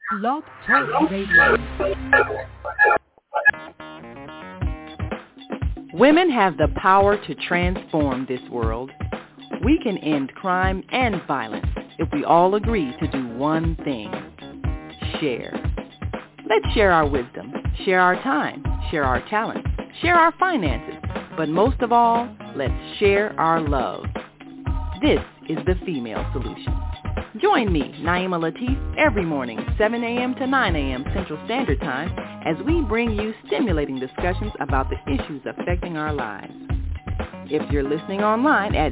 Blog Talk Radio. Women have the power to transform this world. We can end crime and violence if we all agree to do one thing: share. Let's share our wisdom, share our time, share our talent, share our finances, but most of all, let's share our love. This is the Female Solution. Join me, Naima Latif, every morning, 7 a.m. to 9 a.m. Central Standard Time, as we bring you stimulating discussions about the issues affecting our lives. If you're listening online at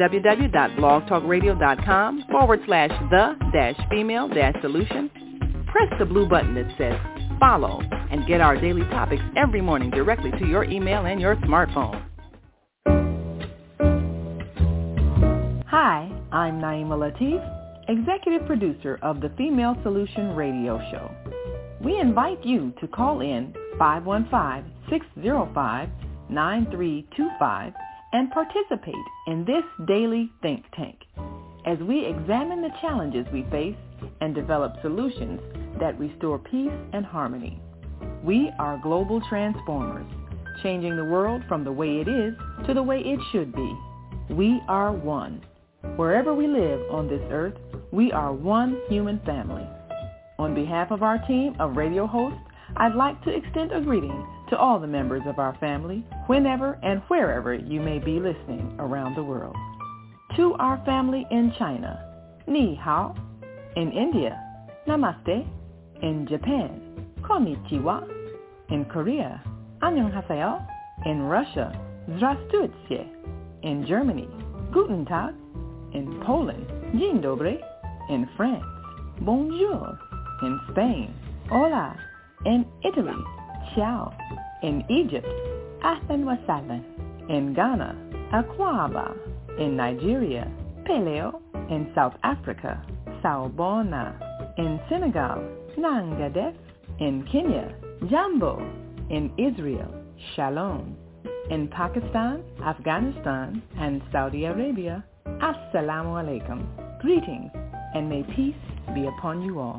www.blogtalkradio.com/the-female-solution, press the blue button that says follow and get our daily topics every morning directly to your email and your smartphone. Hi, I'm Naima Latif, Executive Producer of the Female Solution Radio Show. We invite you to call in 515-605-9325 and participate in this daily think tank as we examine the challenges we face and develop solutions that restore peace and harmony. We are global transformers, changing the world from the way it is to the way it should be. We are one. Wherever we live on this earth, we are one human family. On behalf of our team of radio hosts, I'd like to extend a greeting to all the members of our family, whenever and wherever you may be listening around the world. To our family in China, Ni Hao. In India, Namaste. In Japan, Konnichiwa. In Korea, Annyeonghaseyo. In Russia, Здравствуйте. In Germany, Guten Tag. In Poland, Dzień dobry. In France, Bonjour. In Spain, Hola. In Italy, Ciao. In Egypt, Ahlan wa sahlan. In Ghana, Akwaba. In Nigeria, Peleo. In South Africa, Sawubona. In Senegal, Nangadef. In Kenya, Jambo. In Israel, Shalom. In Pakistan, Afghanistan, and Saudi Arabia, Assalamu alaikum. Greetings, and may peace be upon you all.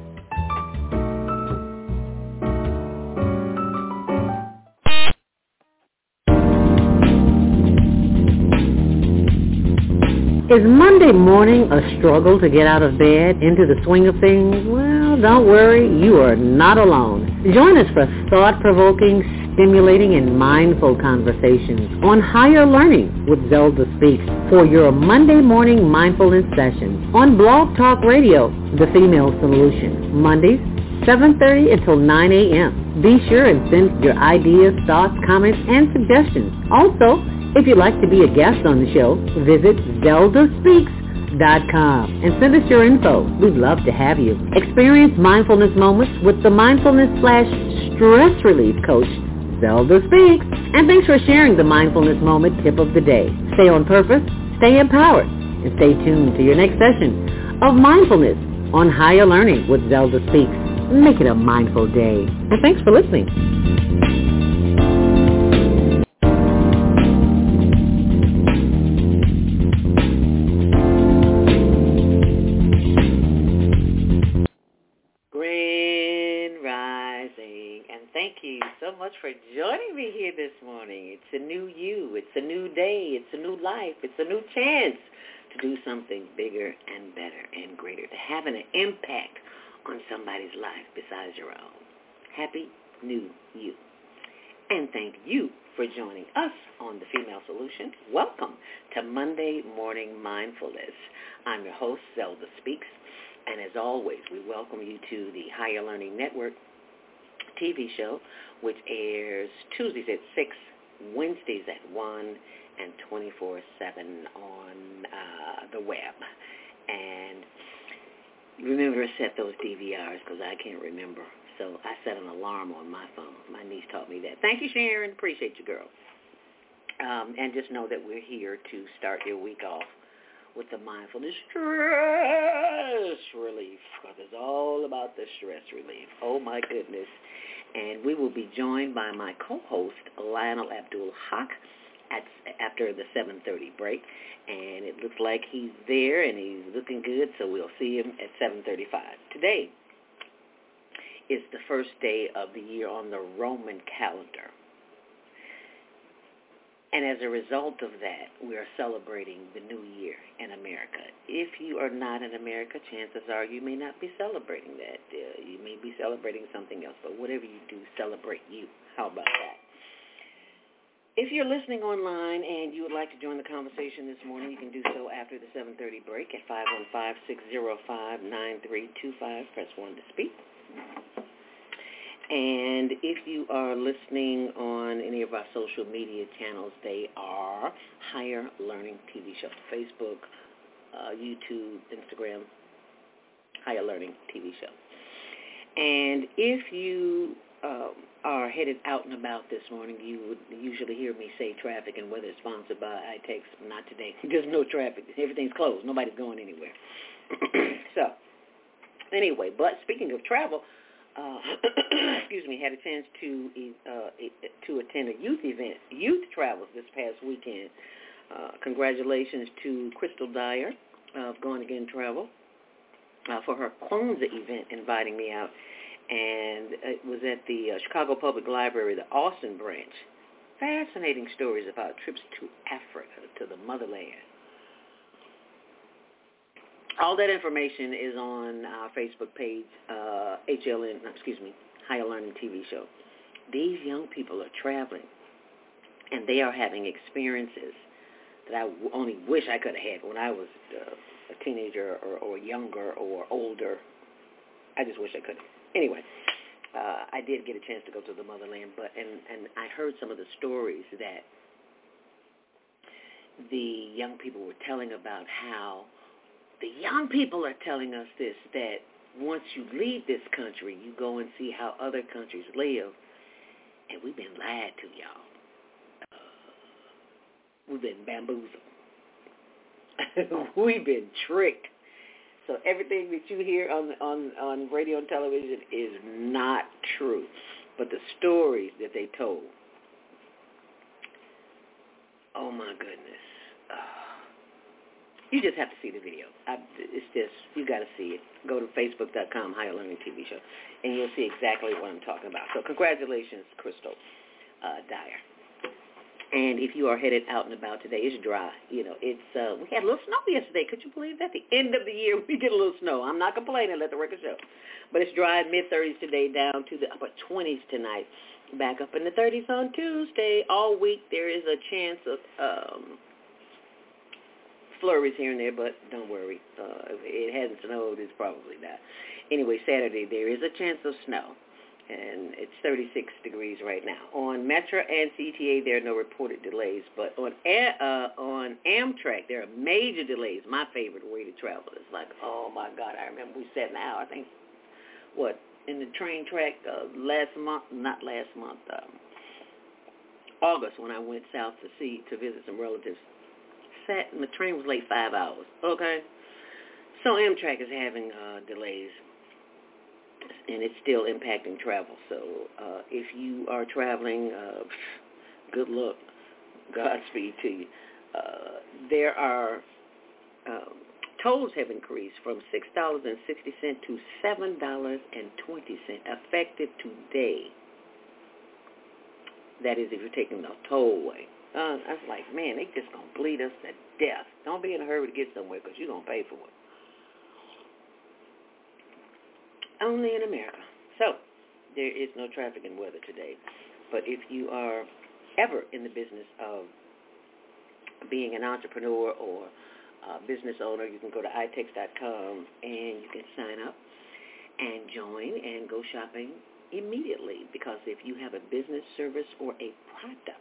Is Monday morning a struggle to get out of bed, into the swing of things? Well, don't worry, you are not alone. Join us for thought-provoking, stimulating, and mindful conversations on higher learning with Zelda Speaks for your Monday morning mindfulness session on Blog Talk Radio, The Female Solution, Mondays, 7:30 until 9 a.m. Be sure and send your ideas, thoughts, comments, and suggestions. Also, if you'd like to be a guest on the show, visit ZeldaSpeaks.com and send us your info. We'd love to have you. Experience mindfulness moments with the mindfulness/stress relief coach, Zelda Speaks. And thanks for sharing the mindfulness moment tip of the day. Stay on purpose, stay empowered, and stay tuned to your next session of mindfulness on Higher Learning with Zelda Speaks. Make it a mindful day. And thanks for listening. Thank you so much for joining me here this morning. It's a new you. It's a new day. It's a new life. It's a new chance to do something bigger and better and greater, to have an impact on somebody's life besides your own. Happy new you. And thank you for joining us on The Female Solution. Welcome to Monday Morning Mindfulness. I'm your host, Zelda Speaks. And as always, we welcome you to the Higher Learning Network TV show, which airs Tuesdays at 6, Wednesdays at 1, and 24/7 on the web. And remember to set those DVRs because I can't remember. So I set an alarm on my phone. My niece taught me that. Thank you, Sharon. Appreciate you, girl. And just know that we're here to start your week off with the mindfulness stress relief, because it's all about the stress relief. Oh, my goodness. And we will be joined by my co-host, Lionel Abdul Haq, after the 7:30 break. And it looks like he's there and he's looking good, so we'll see him at 7:35. Today, It's the first day of the year on the Roman calendar. And as a result of that, we are celebrating the new year in America. If you are not in America, chances are you may not be celebrating that. You may be celebrating something else. But whatever you do, celebrate you. How about that? If you're listening online and you would like to join the conversation this morning, you can do so after the 7:30 break at 515-605-9325. Press 1 to speak. And if you are listening on any of our social media channels, they are Higher Learning TV Show. Facebook, YouTube, Instagram, Higher Learning TV Show. And if you are headed out and about this morning, you would usually hear me say traffic and weather is sponsored by iTex. Not today. There's no traffic. Everything's closed. Nobody's going anywhere. So, anyway, but speaking of travel, had a chance to attend a youth event, Youth Travels, this past weekend. Congratulations to Crystal Dyer of Going Again Travel for her Kwanzaa event, inviting me out. And it was at the Chicago Public Library, the Austin branch. Fascinating stories about trips to Africa, to the motherland. All that information is on our Facebook page, Higher Learning TV Show. These young people are traveling, and they are having experiences that I only wish I could have had when I was a teenager or younger or older. I just wish I could. Anyway, I did get a chance to go to the motherland, and I heard some of the stories that the young people were telling about how the young people are telling us this, that once you leave this country, you go and see how other countries live, and we've been lied to, y'all. We've been bamboozled. We've been tricked. So everything that you hear on radio and television is not true. But the stories that they told, oh my goodness. You just have to see the video. It's just, you got to see it. Go to Facebook.com, Higher Learning TV Show, and you'll see exactly what I'm talking about. So congratulations, Crystal Dyer. And if you are headed out and about today, it's dry. You know, it's we had a little snow yesterday. Could you believe that? At the end of the year, we get a little snow. I'm not complaining. Let the record show. But it's dry, mid-30s today, down to the upper 20s tonight. Back up in the 30s on Tuesday. All week there is a chance of flurries here and there, but don't worry. If it hasn't snowed, it's probably not. Anyway, Saturday there is a chance of snow, and it's 36 degrees right now. On Metro and CTA, there are no reported delays, but on Amtrak, there are major delays. My favorite way to travel is like, oh, my God, I remember we sat now, I think, in the train track August, when I went south to visit some relatives. Sat and the train was late 5 hours, okay? So Amtrak is having delays, and it's still impacting travel. So if you are traveling, good luck. Godspeed to you. There are tolls have increased from $6.60 to $7.20, effective today. That is if you're taking the tollway. I was like, man, they just going to bleed us to death. Don't be in a hurry to get somewhere because you're going to pay for it. Only in America. So there is no traffic and weather today. But if you are ever in the business of being an entrepreneur or a business owner, you can go to itex.com and you can sign up and join and go shopping immediately. Because if you have a business, service, or a product,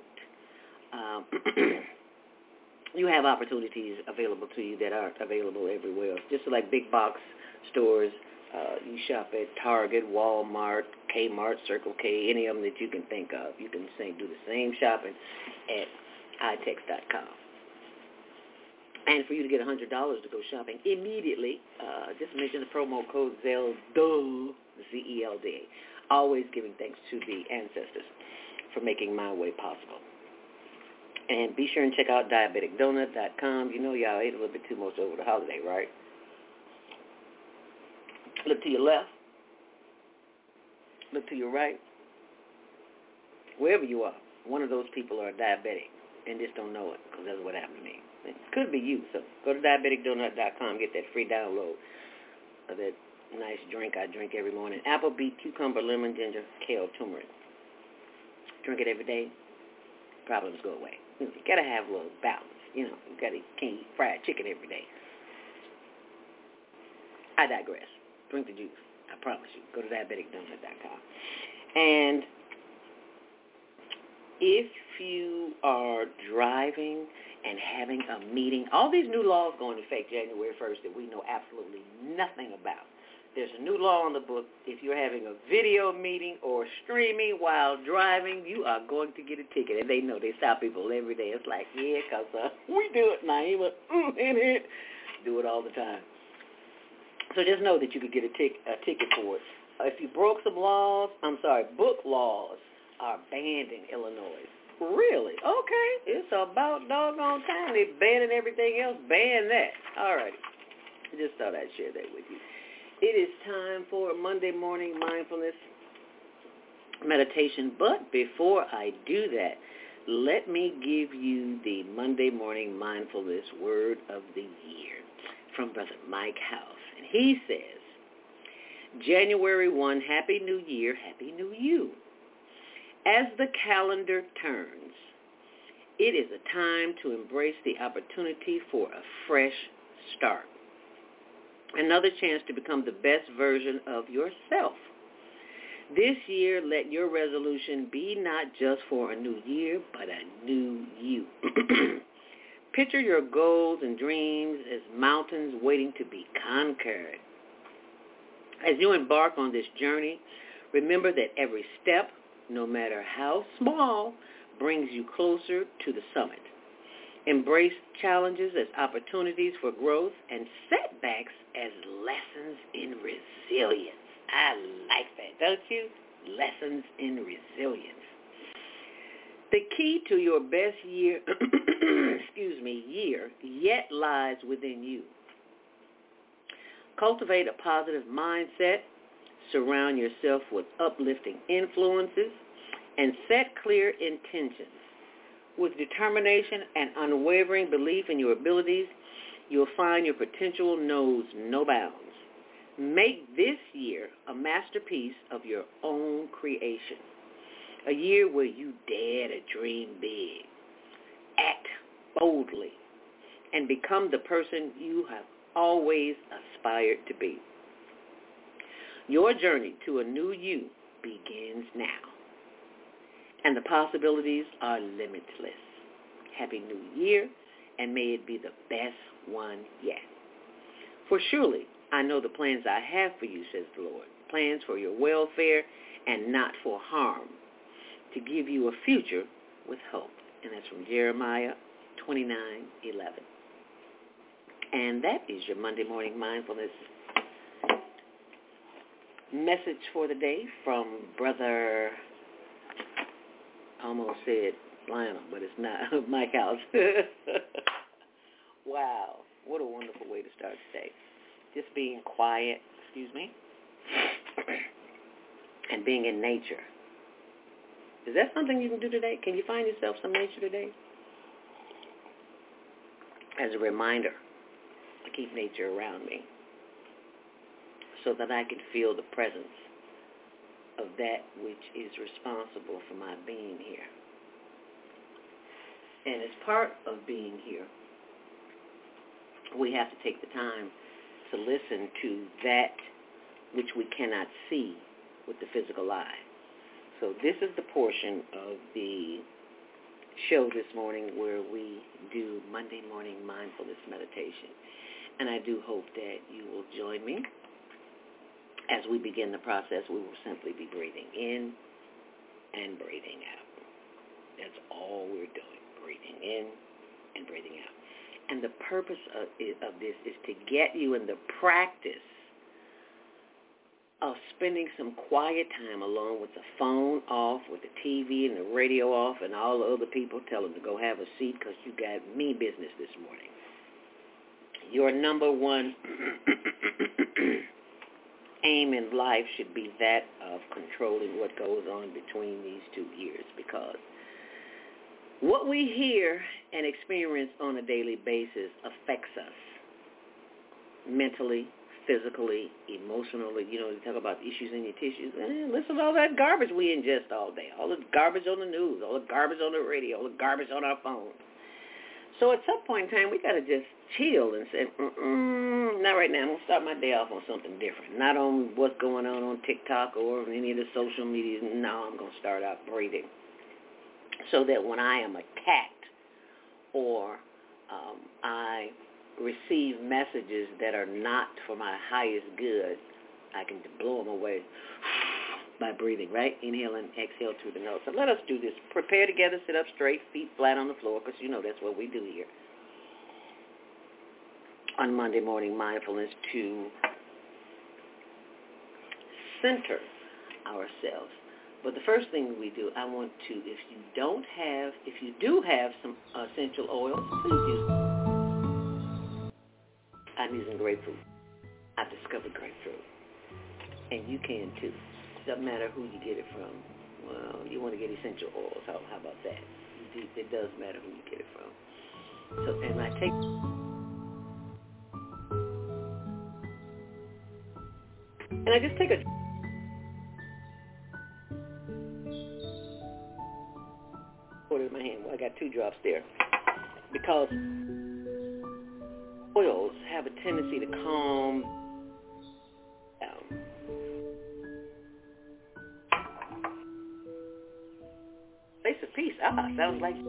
you have opportunities available to you that aren't available everywhere. Just like big box stores, you shop at Target, Walmart, Kmart, Circle K, any of them that you can think of. You can do the same shopping at itex.com. And for you to get $100 to go shopping immediately, just mention the promo code ZELD, Z-E-L-D. Always giving thanks to the ancestors for making my way possible. And be sure and check out diabeticdonut.com. You know y'all ate a little bit too much over the holiday, right? Look to your left. look to your right. Wherever you are, one of those people are diabetic and just don't know it, because that's what happened to me. It could be you. So go to diabeticdonut.com, get that free download of that nice drink I drink every morning. Apple, beet, cucumber, lemon, ginger, kale, turmeric. Drink it every day. Problems go away. You got to have a little balance. You can't eat fried chicken every day. I digress. Drink the juice. I promise you. Go to diabeticdonut.com. And if you are driving and having a meeting, all these new laws go into effect January 1st that we know absolutely nothing about. There's a new law on the book. If you're having a video meeting or streaming while driving, you are going to get a ticket. And they know. They stop people every day. It's like, yeah, because we do it, Naima. Do it all the time. So just know that you could get a ticket for it. If you broke some laws, book laws are banned in Illinois. Really? Okay. It's about doggone time. They're banning everything else. Ban that. All right. I just thought I'd share that with you. It is time for a Monday morning mindfulness meditation. But before I do that, let me give you the Monday morning mindfulness word of the year from Brother Mike House. And he says, January 1, Happy New Year, Happy New You. As the calendar turns, it is a time to embrace the opportunity for a fresh start. Another chance to become the best version of yourself. This year, let your resolution be not just for a new year, but a new you. Picture your goals and dreams as mountains waiting to be conquered. As you embark on this journey, remember that every step, no matter how small, brings you closer to the summit. Embrace challenges as opportunities for growth and setbacks as lessons in resilience. I like that, don't you? Lessons in resilience. The key to your best year, year yet lies within you. Cultivate a positive mindset, surround yourself with uplifting influences, and set clear intentions. With determination and unwavering belief in your abilities, you'll find your potential knows no bounds. Make this year a masterpiece of your own creation. A year where you dare to dream big, act boldly, and become the person you have always aspired to be. Your journey to a new you begins now, and the possibilities are limitless. Happy New Year, and may it be the best one yet. For surely I know the plans I have for you, says the Lord, plans for your welfare and not for harm, to give you a future with hope. And that's from Jeremiah 29:11. And that is your Monday morning mindfulness message for the day from Brother, I almost said Lionel, but it's not, Mike House. Wow, what a wonderful way to start today. Just being quiet, and being in nature. Is that something you can do today? Can you find yourself some nature today? As a reminder, I keep nature around me so that I can feel the presence of that which is responsible for my being here. And as part of being here, we have to take the time to listen to that which we cannot see with the physical eye. So this is the portion of the show this morning where we do Monday morning mindfulness meditation. And I do hope that you will join me. As we begin the process, we will simply be breathing in and breathing out. That's all we're doing, breathing in and breathing out. And the purpose of this is to get you in the practice of spending some quiet time alone with the phone off, with the TV and the radio off, and all the other people. Tell them to go have a seat because you got me business this morning. Your number one aim in life should be that of controlling what goes on between these two ears, because what we hear and experience on a daily basis affects us mentally, physically, emotionally. You talk about issues in your tissues. Listen to all that garbage we ingest all day, all the garbage on the news, all the garbage on the radio, all the garbage on our phone. So at some point in time, we got to just chill and say, not right now. I'm going to start my day off on something different. Not on what's going on TikTok or any of the social media. No, I'm going to start out breathing, so that when I am attacked or I receive messages that are not for my highest good, I can blow them away by breathing, right? Inhale and exhale through the nose. So let us do this. Prepare together, sit up straight, feet flat on the floor, because that's what we do here on Monday Morning Mindfulness, to center ourselves. But the first thing we do, I want to, if you do have some essential oils, please use them. I'm using grapefruit. I've discovered grapefruit. And you can too. Doesn't matter who you get it from. Well, you want to get essential oils. How about that? It does matter who you get it from. So, and I take... And I just take a... Put it in my hand. Well, I got 2 drops there. Because oils have a tendency to calm down. Place of peace. Sounds like...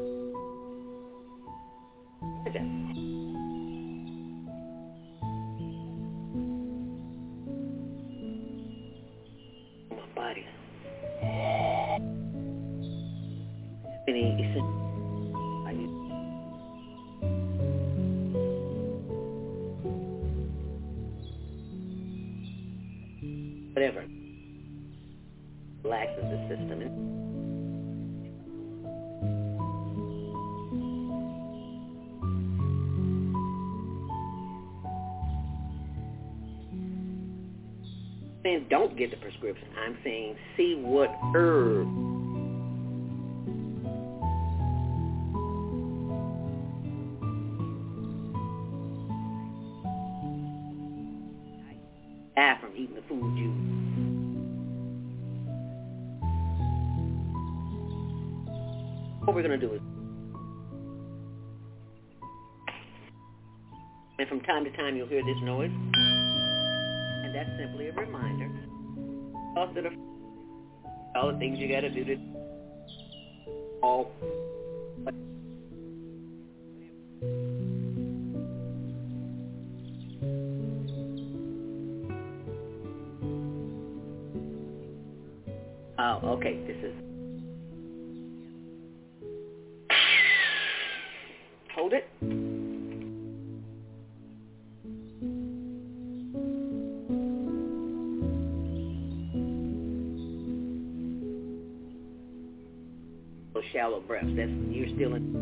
My body. Any essential... I use... whatever. Relaxes the system. Saying don't get the prescription. I'm saying see what herb from eating the food you. What we're going to do is, and from time to time you'll hear this noise, and that's simply a reminder of all the things you got to do to all. Oh, okay, this is... Hold it. Those shallow breaths, that's, you're still in...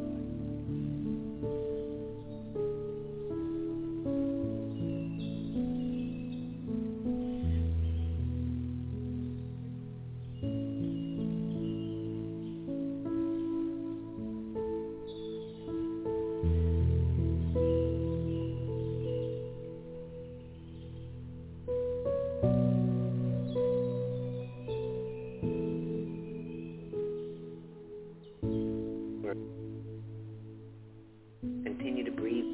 Continue to breathe.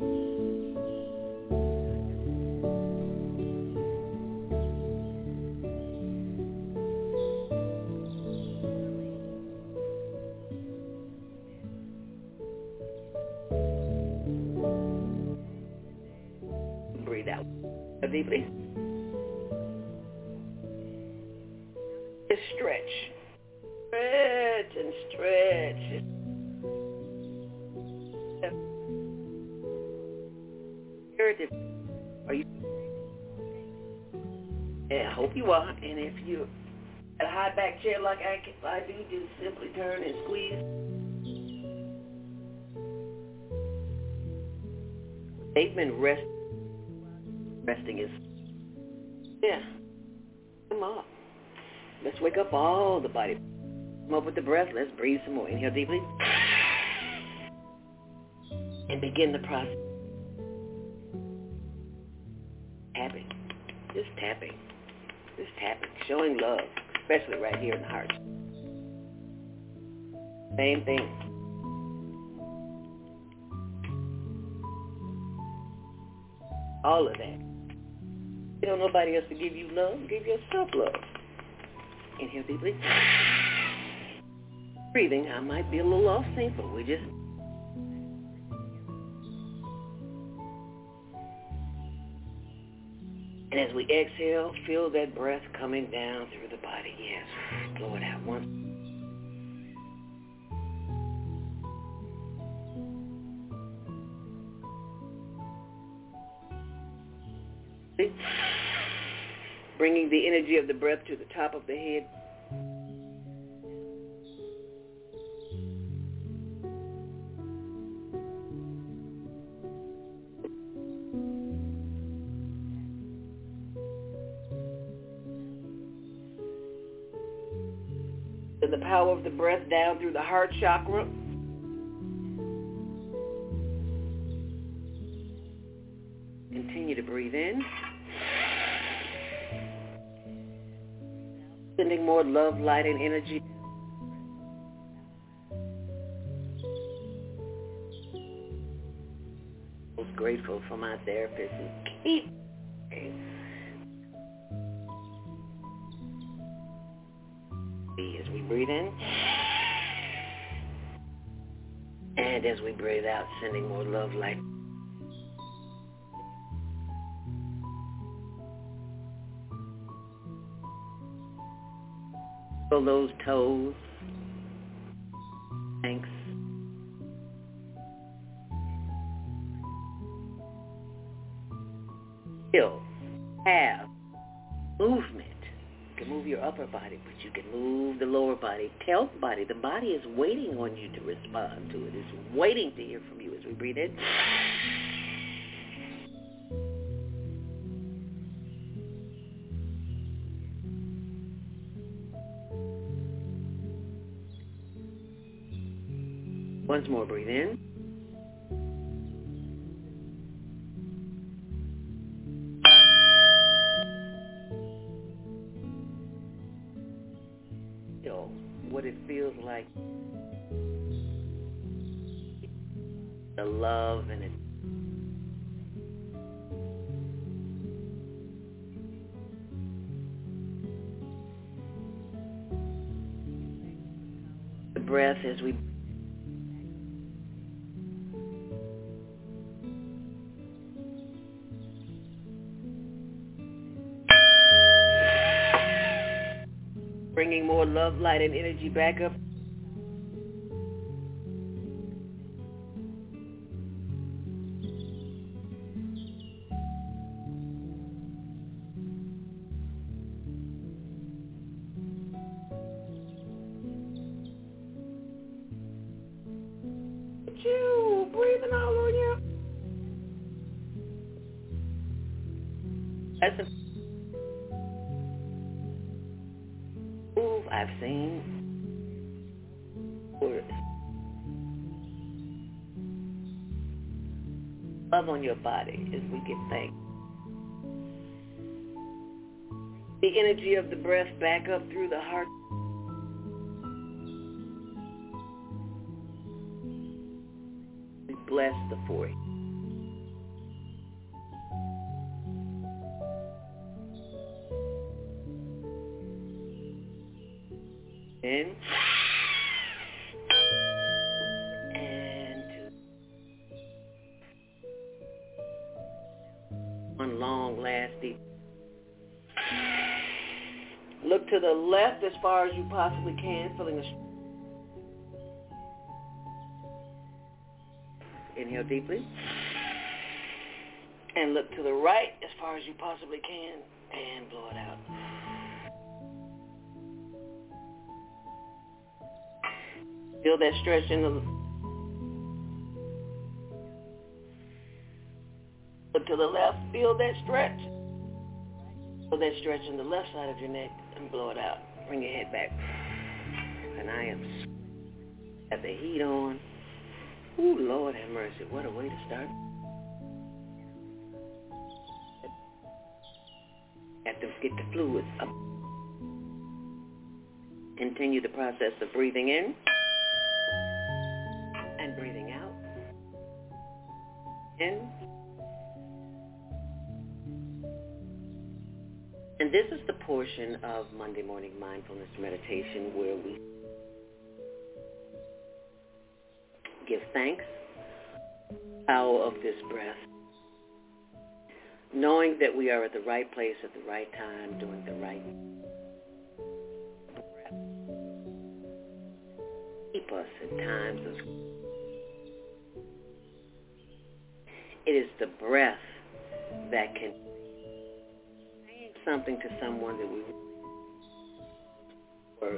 Breathe out deeply. Just stretch. Stretch and stretch. Are you? Yeah, I hope you are. And if you're at a high back chair like I do, just simply turn and squeeze. They've been resting is Yeah. Come up. Let's wake up all the body. Come up with the breath. Let's breathe some more. Inhale deeply. And begin the process. Tapping. Just tapping. Just tapping. Showing love. Especially right here in the heart. Same thing. All of that. You don't know nobody else to give you love. Give yourself love. Inhale deeply. Breathing. I might be a little off sync, but we just... And as we exhale, feel that breath coming down through the body. Yes. Blow it out once. Bringing the energy of the breath to the top of the head. The power of the breath down through the heart chakra. Continue to breathe in. Sending more love, light, and energy. I was grateful for my therapist and keep as we breathe in. And as we breathe out, sending more love, light. Feel those toes. Thanks. Still have movement. You can move your upper body, but you can move the lower body. Tell the body. The body is waiting on you to respond to it. It's waiting to hear from you as we breathe in. Once more, breathe in. Feel what it feels like. The love and it. The breath as we bringing more love, light, and energy back up. You breathing all on you. That's a move I've seen. Love on your body as we give thanks. The energy of the breath back up through the heart. We bless the forehead. In. And two. One long last deep. Look to the left as far as you possibly can, feeling a... Inhale deeply. And look to the right as far as you possibly can, and blow it out. Feel that stretch in the... Look to the left, feel that stretch. So that stretch on the left side of your neck and blow it out. Bring your head back. And I am got the heat on. Ooh, Lord have mercy. What a way to start. Have to get the fluids up. Continue the process of breathing in and breathing out. In. And this is the portion of Monday Morning Mindfulness Meditation where we give thanks, power of this breath, knowing that we are at the right place at the right time, doing the right breath. Keep us in times of... It is the breath that can say something to someone that we or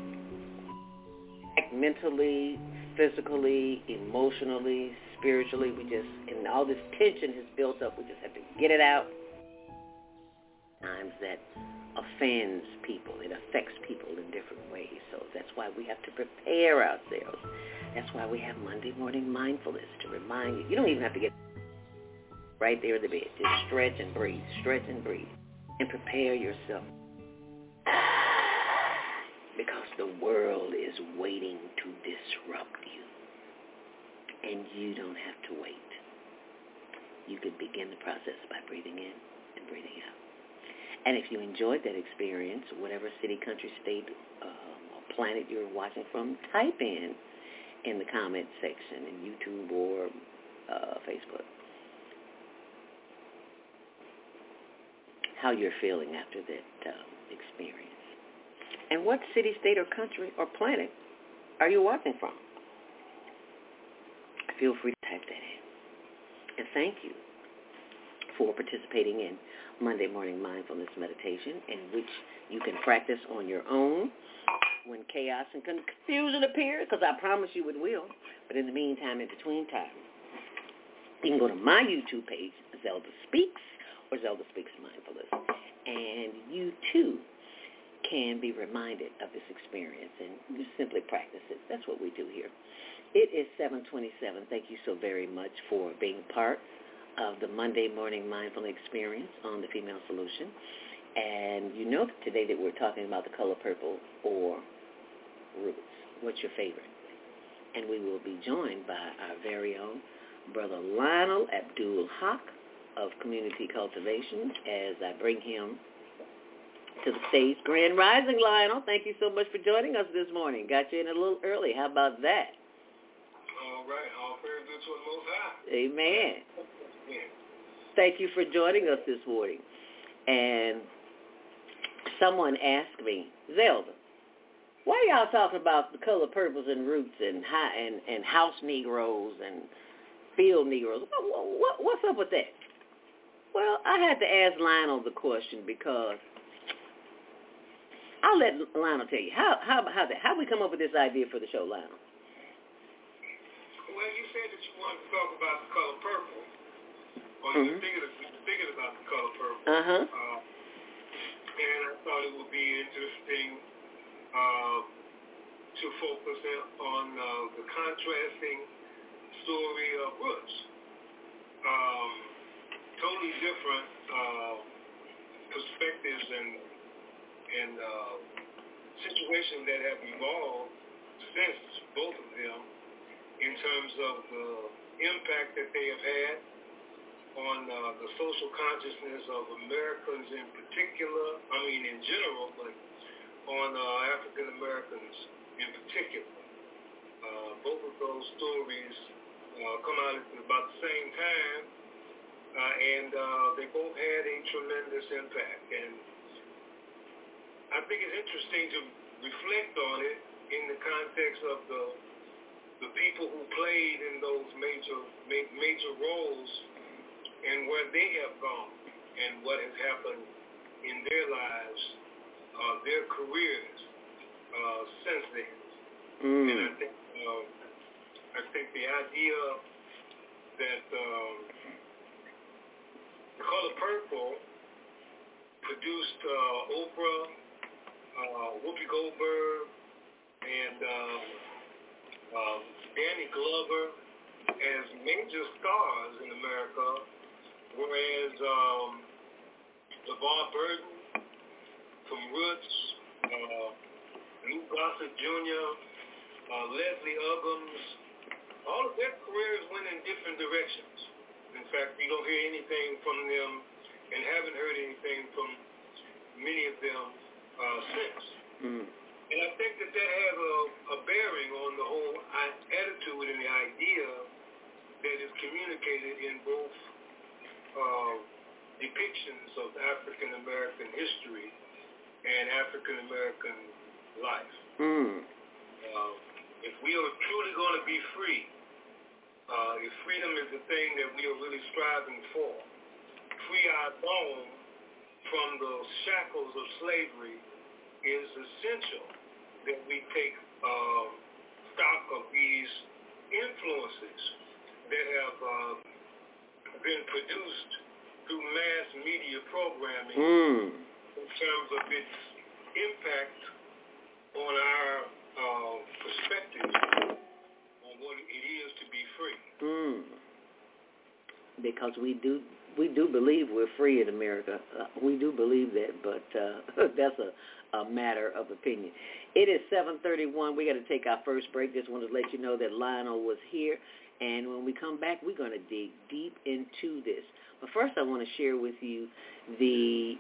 act mentally, physically, emotionally, spiritually. We just, and all this tension has built up. We just have to get it out. Times that offends people. It affects people in different ways. So that's why we have to prepare ourselves. That's why we have Monday Morning Mindfulness to remind you. You don't even have to get right there in the bed. Just stretch and breathe. Stretch and breathe. And prepare yourself. Because the world is waiting to disrupt you. And you don't have to wait. You can begin the process by breathing in and breathing out. And if you enjoyed that experience, whatever city, country, state, or planet you're watching from, type in the comment section in YouTube or Facebook how you're feeling after that experience. And what city, state, or country, or planet are you watching from? Feel free to type that in. And thank you for participating in Monday Morning Mindfulness Meditation, in which you can practice on your own when chaos and confusion appear, because I promise you it will. But in the meantime, in between time, you can go to my YouTube page, Zelda Speaks, or Zelda Speaks Mindfulness, and you too can be reminded of this experience, and you simply practice it. That's what we do here. It is 7:27. Thank you so very much for being part of the Monday Morning Mindful Experience on the Female Solution. And you know today that we're talking about the color purple or roots. What's your favorite? And we will be joined by our very own Brother Lionel Abdul Haq of Community Cultivation as I bring him to the stage. Grand Rising, Lionel. Thank you so much for joining us this morning. Got you in a little early. How about that? All right. All praise to the Most High. Amen. Yeah. Thank you for joining us this morning. And someone asked me, Zelda, why are y'all talking about the color purples and roots and house Negroes and field Negroes? What's up with that? Well, I had to ask Lionel the question because I'll let Lionel tell you. How we come up with this idea for the show, Lionel? Well, you said that you wanted to talk about the color purple. Or you thinking about the color purple. Uh-huh. And I thought it would be interesting to focus on the contrasting story of roots. Totally different perspectives and situations that have evolved since both of them in terms of the impact that they have had on the social consciousness of Americans in particular, in general, but on African Americans in particular. Both of those stories come out at about the same time, and they both had a tremendous impact. And I think it's interesting to reflect on it in the context of the people who played in those major roles and where they have gone and what has happened in their lives, their careers since then. And I think the idea that the color purple produced Oprah, Whoopi Goldberg, and Danny Glover as major stars in America, whereas LeVar Burton from Roots, Lou Gossett Jr., Leslie Uggams, all of their careers went in different directions. In fact, you don't hear anything from them and haven't heard anything from many of them since. And I think that has a bearing on the whole attitude and the idea that is communicated in both depictions of African American history and African American life. If we are truly going to be free, if freedom is the thing that we are really striving for, free our own from the shackles of slavery, is essential that we take stock of these influences that have been produced through mass media programming in terms of its impact on our perspective on what it is to be free. Because we do believe we're free in America. We do believe that, but that's a matter of opinion. It is 7:31. We got to take our first break. Just wanted to let you know that Lionel was here, and when we come back, we're going to dig deep into this. But first, I want to share with you the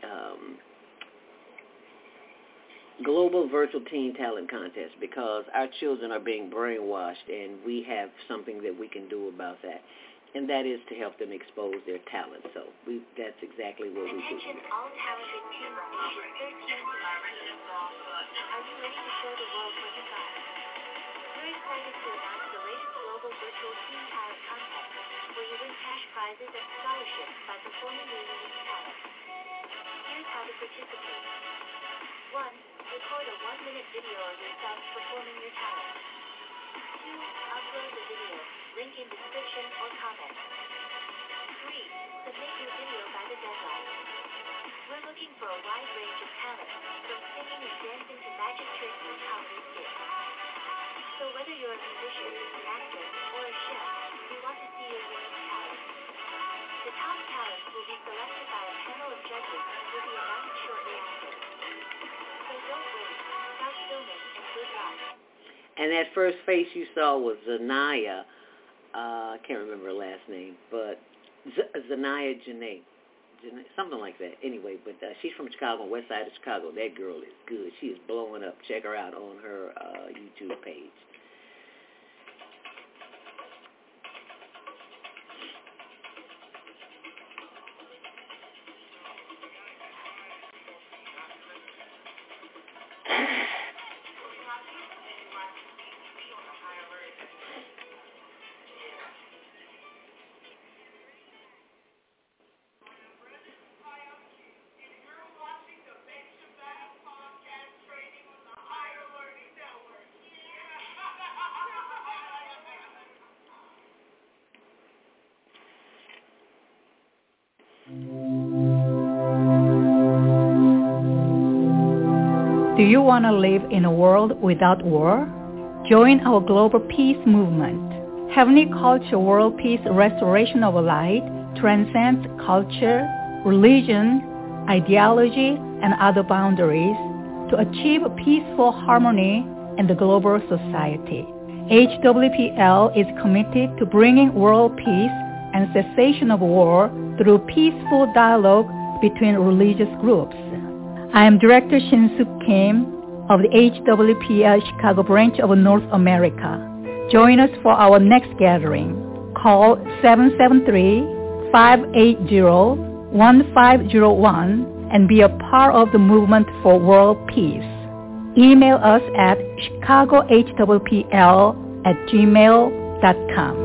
Global Virtual Teen Talent Contest, because our children are being brainwashed, and we have something that we can do about that. And that is to help them expose their talent. So that's exactly what we do. Attention all talented teens ages 13 to 19. Are you ready to show the world what you got? We're excited to announce the latest global virtual teen talent contest, where you win cash prizes and scholarships by performing your unique talent. Here's how to participate. 1. Record a 1-minute video of yourself performing your talent. 2. Upload the video. Link in description or comment. 3. Submit your video by the deadline. We're looking for a wide range of talent, from singing and dancing to magic tricks and comedy skits. So whether you're a musician, an actor, or a chef, we want to see your unique talent. The top talent will be selected by a panel of judges and will be announced shortly after. So don't wait. Start filming and good luck. And that first face you saw was Zanaya. I can't remember her last name, but Zanaya Janae, something like that. Anyway, but she's from Chicago, west side of Chicago. That girl is good. She is blowing up. Check her out on her YouTube page. Do you want to live in a world without war? Join our global peace movement. Heavenly Culture World Peace Restoration of Light transcends culture, religion, ideology, and other boundaries to achieve peaceful harmony in the global society. HWPL is committed to bringing world peace and cessation of war through peaceful dialogue between religious groups. I am Director Shin-Suk Kim of the HWPL Chicago branch of North America. Join us for our next gathering. Call 773-580-1501 and be a part of the movement for world peace. Email us at chicagohwpl@gmail.com.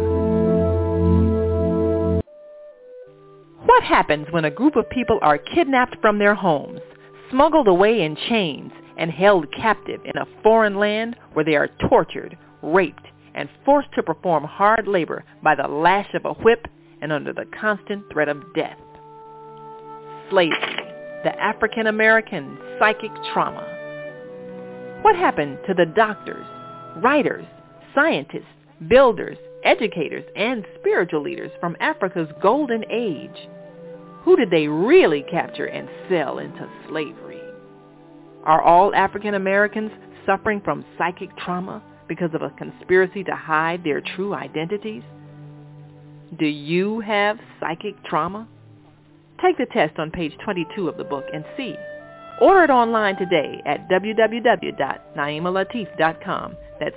What happens when a group of people are kidnapped from their homes, smuggled away in chains, and held captive in a foreign land where they are tortured, raped, and forced to perform hard labor by the lash of a whip and under the constant threat of death? Slavery. the African American psychic trauma. What happened to the doctors, writers, scientists, builders, educators, and spiritual leaders from Africa's golden age? Who did they really capture and sell into slavery? Are all African Americans suffering from psychic trauma because of a conspiracy to hide their true identities? Do you have psychic trauma? Take the test on page 22 of the book and see. Order it online today at www.naimalatif.com. That's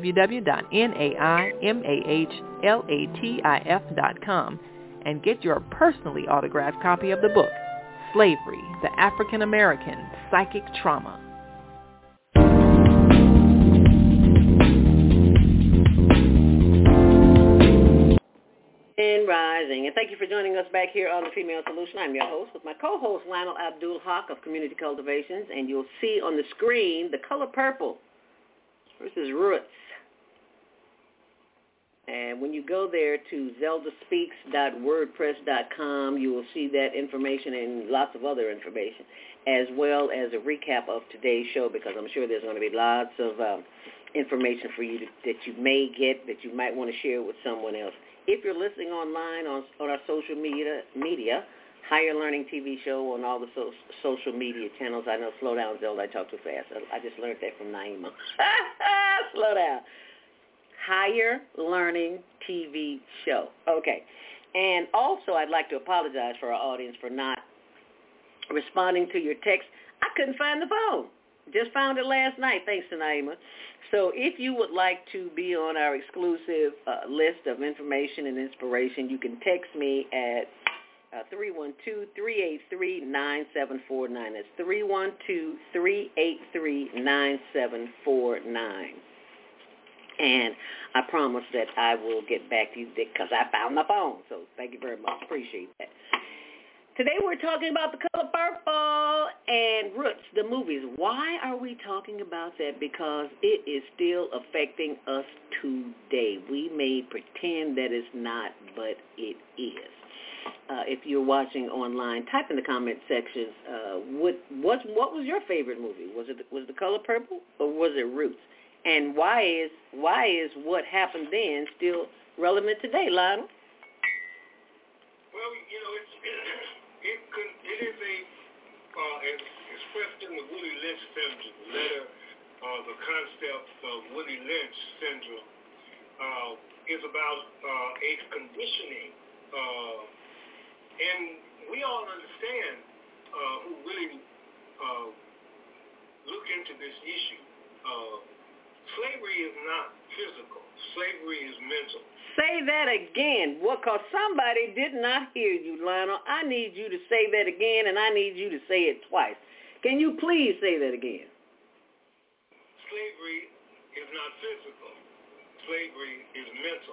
www.naimalatif.com. And get your personally autographed copy of the book, Slavery, the African American Psychic Trauma. And rising. And thank you for joining us back here on The Female Solution. I'm your host with my co-host, Lionel Abdul Haq of Community Cultivations. And you'll see on the screen the color purple versus roots. And when you go there to zeldaspeaks.wordpress.com, you will see that information and lots of other information, as well as a recap of today's show, because I'm sure there's going to be lots of information for you that you may get, that you might want to share with someone else. If you're listening online on our social media, Higher Learning TV show on all the social media channels. I know, slow down, Zelda, I talk too fast. I just learned that from Naima. Slow down. Higher Learning TV show. Okay. And also, I'd like to apologize for our audience for not responding to your text. I couldn't find the phone. Just found it last night, thanks to Naima. So if you would like to be on our exclusive list of information and inspiration, you can text me at 312-383-9749. That's 312-383-9749. And I promise that I will get back to you because I found my phone. So thank you very much. Appreciate that. Today we're talking about the color purple and Roots, the movies. Why are we talking about that? Because it is still affecting us today. We may pretend that it's not, but it is. If you're watching online, type in the comment sections. What was your favorite movie? Was the color purple or was it Roots? And why is what happened then still relevant today, Lionel? Well, you know, it is as expressed in the Willie Lynch syndrome, the concept of Willie Lynch syndrome is about a conditioning, and we all understand who really look into this issue. Slavery is not physical. Slavery is mental. Say that again. Because somebody did not hear you, Lionel. I need you to say that again, and I need you to say it twice. Can you please say that again? Slavery is not physical. Slavery is mental.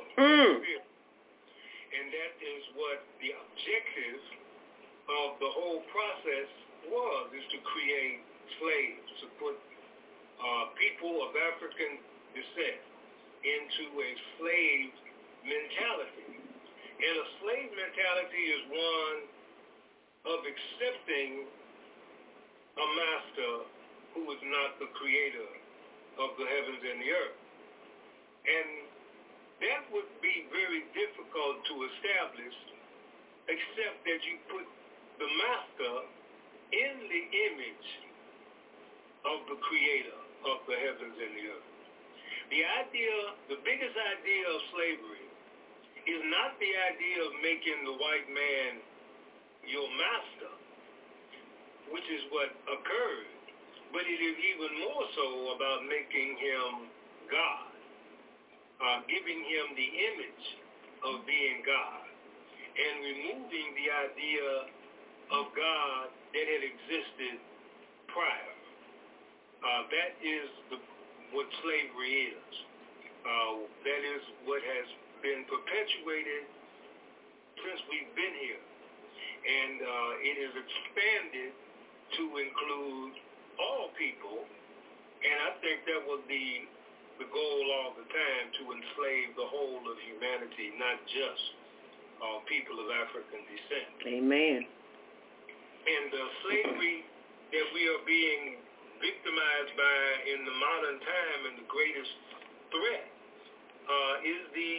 And that is what the objective of the whole process was, is to create slaves, to put people of African descent into a slave mentality. And a slave mentality is one of accepting a master who is not the creator of the heavens and the earth. And that would be very difficult to establish, except that you put the master in the image of the creator of the heavens and the earth. The biggest idea of slavery is not the idea of making the white man your master, which is what occurred, but it is even more so about making him God, giving him the image of being God, and removing the idea of God that had existed prior. That is what slavery is. That is what has been perpetuated since we've been here. And it is expanded to include all people. And I think that was the goal all the time, to enslave the whole of humanity, not just people of African descent. Amen. And the slavery that we are being victimized by in the modern time, and the greatest threat is the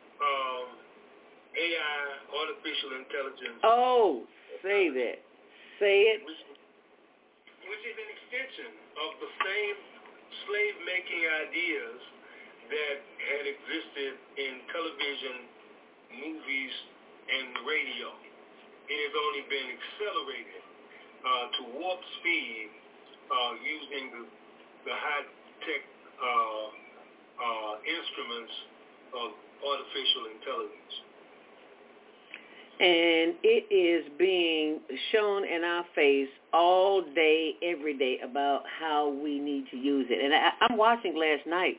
AI, artificial intelligence. Oh, say that. Say it. Which is an extension of the same slave-making ideas that had existed in television, movies, and radio. It has only been accelerated to warp speed using the high-tech instruments of artificial intelligence. And it is being shown in our face all day, every day about how we need to use it. And I'm watching last night,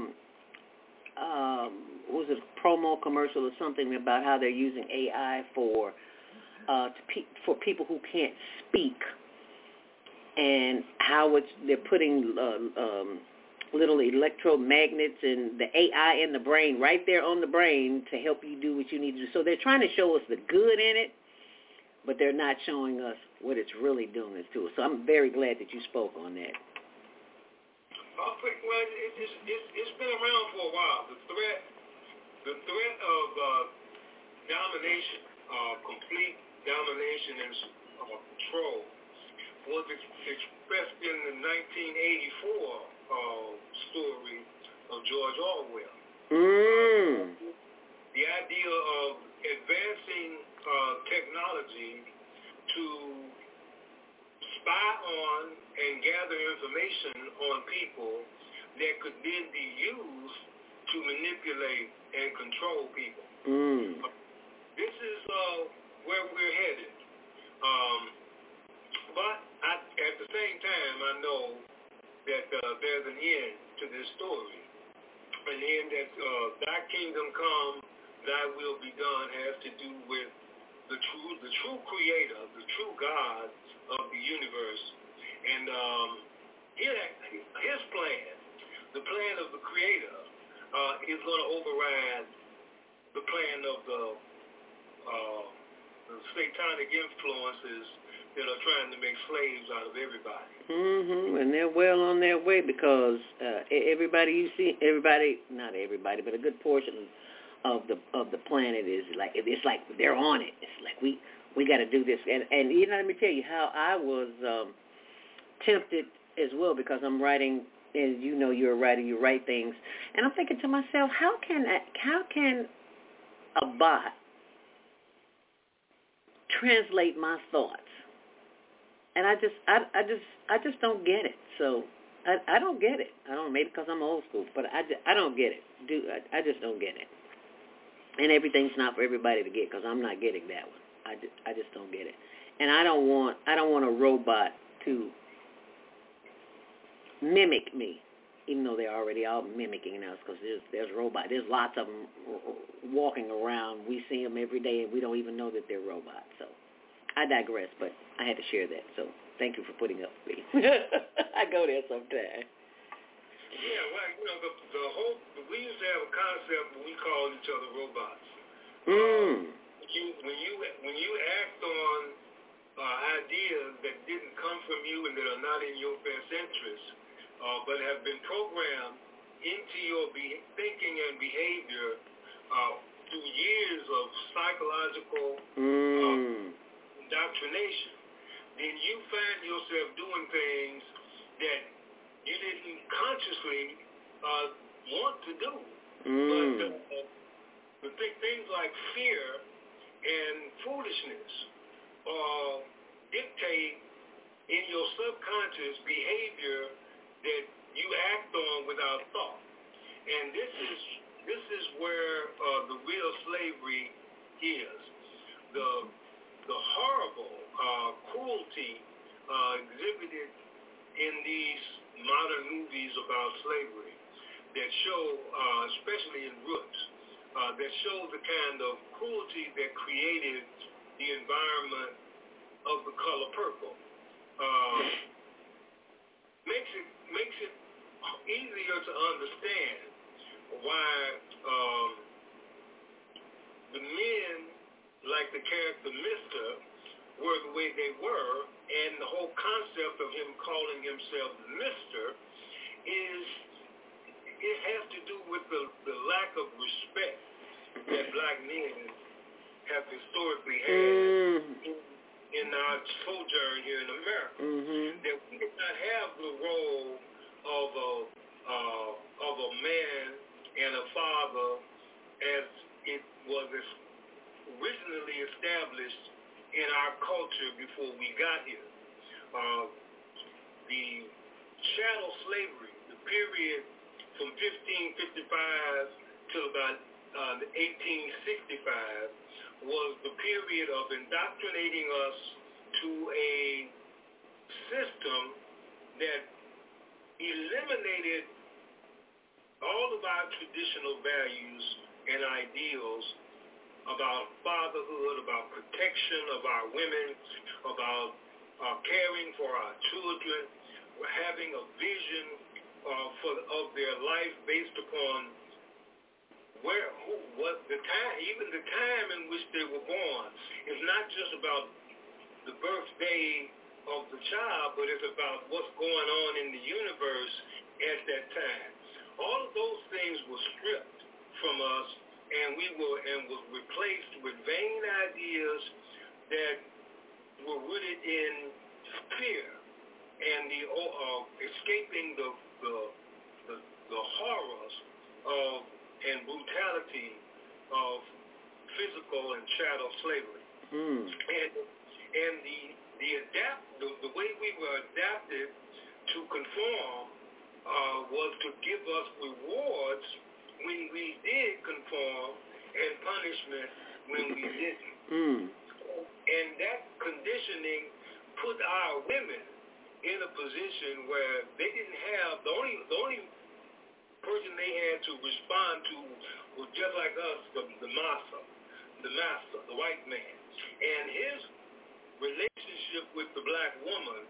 was it a promo commercial or something about how they're using AI for people who can't speak, and how they're putting little electromagnets and the AI in the brain, right there on the brain, to help you do what you need to do. So they're trying to show us the good in it, but they're not showing us what it's really doing to us. So I'm very glad that you spoke on that. Well, it's been around for a while. The threat of domination, complete domination and control, was expressed in the 1984 story of George Orwell. The idea of advancing technology to spy on and gather information on people that could then be used to manipulate and control people. This is where we're headed. But at the same time, I know that there's an end to this story. An end that thy kingdom come, thy will be done, has to do with the true creator, the true God of the universe. And his plan, the plan of the creator, is going to override the plan of the satanic influences that are trying to make slaves out of everybody. And they're well on their way, because everybody you see, not everybody, but a good portion of the planet is like, it's like they're on it. It's like we got to do this. And you know, let me tell you how I was tempted as well, because I'm writing, and you know, you're a writer, you write things, and I'm thinking to myself, how can a bot translate my thoughts? And I just don't get it. So I don't get it. I don't, maybe because I'm old school, but I don't get it. I just don't get it. And everything's not for everybody to get, because I'm not getting that one. I just don't get it. And I don't want a robot to mimic me, even though they're already all mimicking us, because there's robots. There's lots of them walking around. We see them every day, and we don't even know that they're robots. So I digress, but I had to share that. So thank you for putting up with me. I go there sometime. Yeah, well, you know, we used to have a concept when we called each other robots. When you act on ideas that didn't come from you and that are not in your best interest, but have been programmed into your thinking and behavior through years of psychological indoctrination, then you find yourself doing things that you didn't consciously want to do. But things like fear and foolishness dictate in your subconscious behavior that you act on without thought. And this is where the real slavery is. The horrible cruelty exhibited in these modern movies about slavery that show, especially in Roots, that show the kind of cruelty that created the environment of The Color Purple. Makes it easier to understand why the men, like the character Mr., were the way they were, and the whole concept of him calling himself Mr. is, it has to do with the lack of respect that black men have historically had in our sojourn here in America. That we did not have the role of a man and a father as it was originally established in our culture before we got here. The chattel slavery, the period from 1555 till about 1865, was the period of indoctrinating us to a system that eliminated all of our traditional values and ideals about fatherhood, about protection of our women, about caring for our children, having a vision of their life based upon even the time in which they were born. It's not just about the birthday of the child, but it's about what's going on in the universe at that time. All of those things were stripped from us, and was replaced with vain ideas that were rooted in fear and the escaping the horrors of and brutality of physical and chattel slavery. And the way we were adapted to conform was to give us rewards when we did conform and punishment when we didn't. And that conditioning put our women in a position where they didn't have, the only person they had to respond to was just like us, the master, the white man. And his relationship with the black woman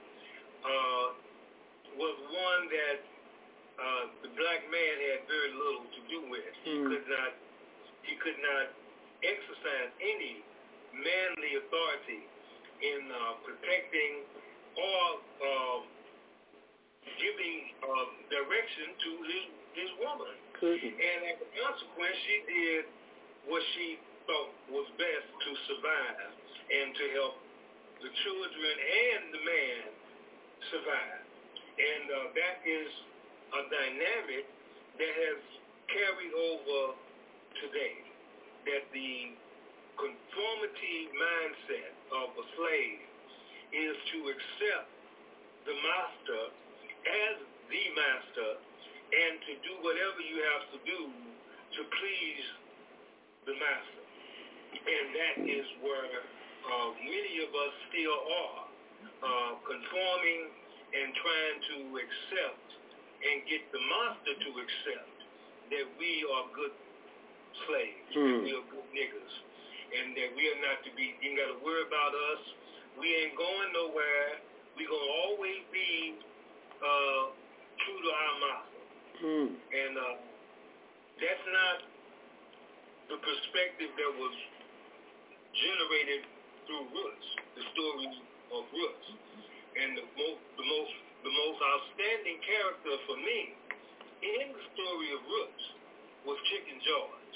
was one that the black man had very little to do with. He could not exercise any manly authority in protecting or giving direction to his woman. And as a consequence, she did what she thought was best to survive and to help the children and the man survive. And that is a dynamic that has carried over today, that the conformity mindset of a slave is to accept the master as the master and to do whatever you have to do to please the master. And that is where many of us still are, conforming and trying to accept and get the master to accept that we are good slaves, that we are good niggas, and that we are not to be, you got to worry about us. We ain't going nowhere. We're going to always be true to our master. And that's not the perspective that was generated through Roots, the story of Roots. And the most outstanding character for me in the story of Roots was Chicken George.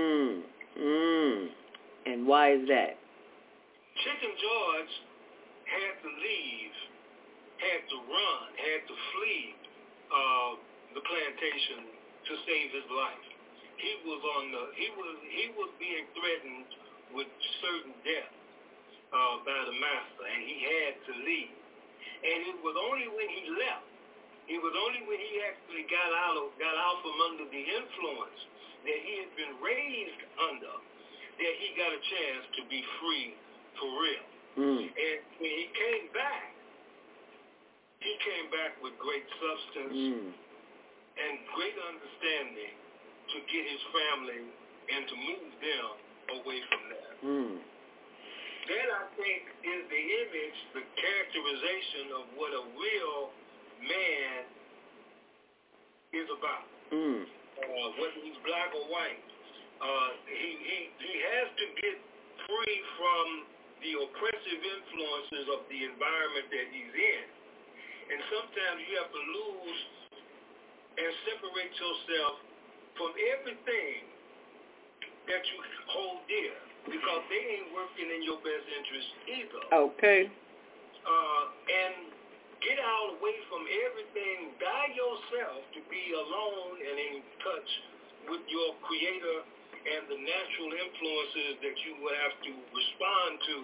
And why is that? Chicken George had to leave, had to run, had to flee the plantation to save his life. He was being threatened with certain death by the master, and he had to leave. And it was only when he left, it was only when he actually got out from under the influence that he had been raised under, that he got a chance to be free for real. And when he came back with great substance and great understanding to get his family and to move them away from that. That, I think, is the image, the characterization of what a real man is about. Whether he's black or white, he has to get free from the oppressive oppressive influences of the environment that he's in. And sometimes you have to lose and separate yourself from everything that you hold dear, because they ain't working in your best interest either. Okay. And get out away from everything by yourself to be alone and in touch with your Creator and the natural influences that you will have to respond to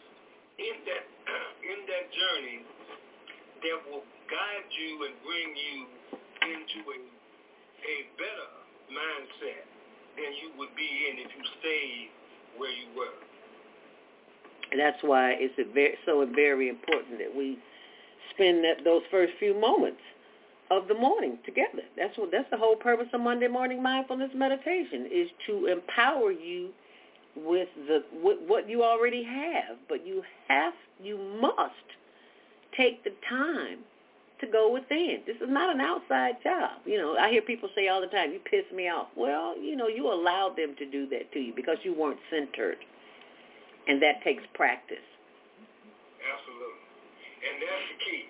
in that journey that will guide you and bring you into a better mindset than you would be in if you stayed where you were. And that's why it's so very important that we spend those first few moments of the morning together. That's the whole purpose of Monday Morning Mindfulness Meditation, is to empower you with what you already have. But you must take the time to go within. This is not an outside job. I hear people say all the time, you piss me off. Well, you allowed them to do that to you because you weren't centered. And that takes practice. Absolutely. And that's the key.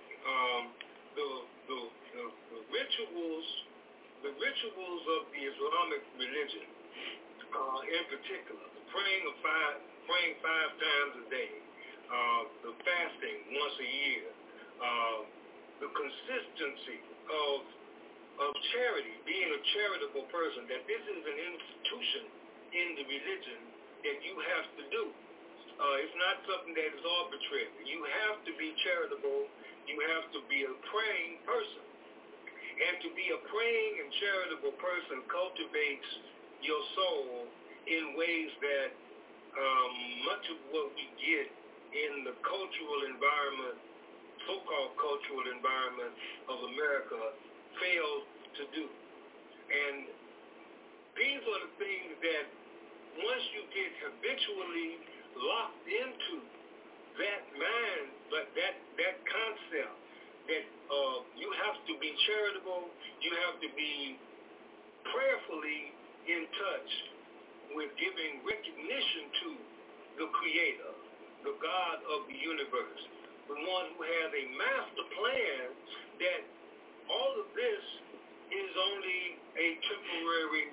The rituals of the Islamic religion, in particular, the praying 5 times a day, the fasting once a year, the consistency of charity, being a charitable person, that this is an institution in the religion that you have to do. It's not something that is arbitrary. You have to be charitable. You have to be a praying person. And to be a praying and charitable person cultivates your soul in ways that much of what we get in the cultural environment, so-called cultural environment of America, fails to do. And these are the things that once you get habitually locked into that mind, but that concept that you have to be charitable, you have to be prayerfully in touch with giving recognition to the Creator, the God of the universe, the one who has a master plan, that all of this is only a temporary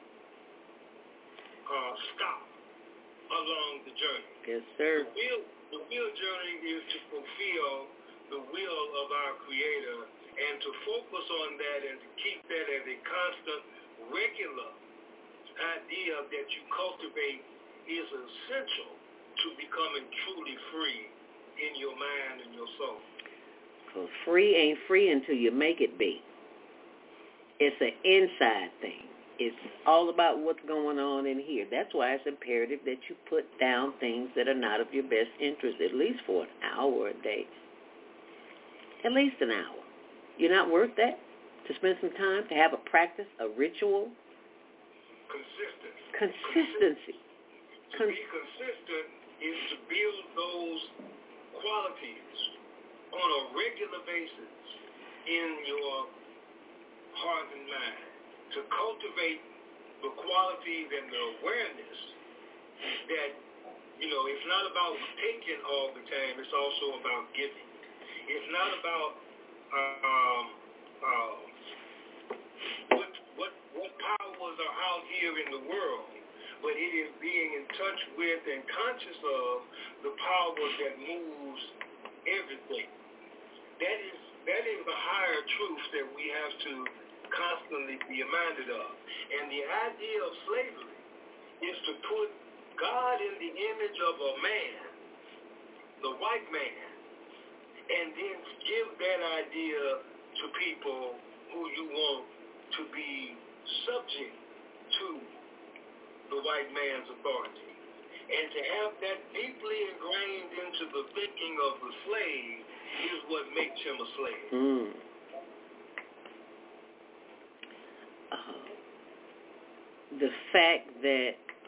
stop along the journey. Yes, sir. The real journey is to fulfill the will of our Creator and to focus on that and to keep that as a constant, regular idea that you cultivate is essential to becoming truly free in your mind and your soul. Because free ain't free until you make it be. It's an inside thing. It's all about what's going on in here. That's why it's imperative that you put down things that are not of your best interest, at least for an hour a day. At least an hour. You're not worth that? To spend some time, to have a practice, a ritual? Consistency. To be consistent is to build those qualities on a regular basis in your heart and mind. To cultivate the qualities and the awareness that, it's not about taking all the time, it's also about giving. It's not about what powers are out here in the world, but it is being in touch with and conscious of the power that moves everything. That is the higher truth that we have to constantly be reminded of. And the idea of slavery is to put God in the image of a man, the white man, and then give that idea to people who you want to be subject to the white man's authority. And to have that deeply ingrained into the thinking of the slave is what makes him a slave. The fact that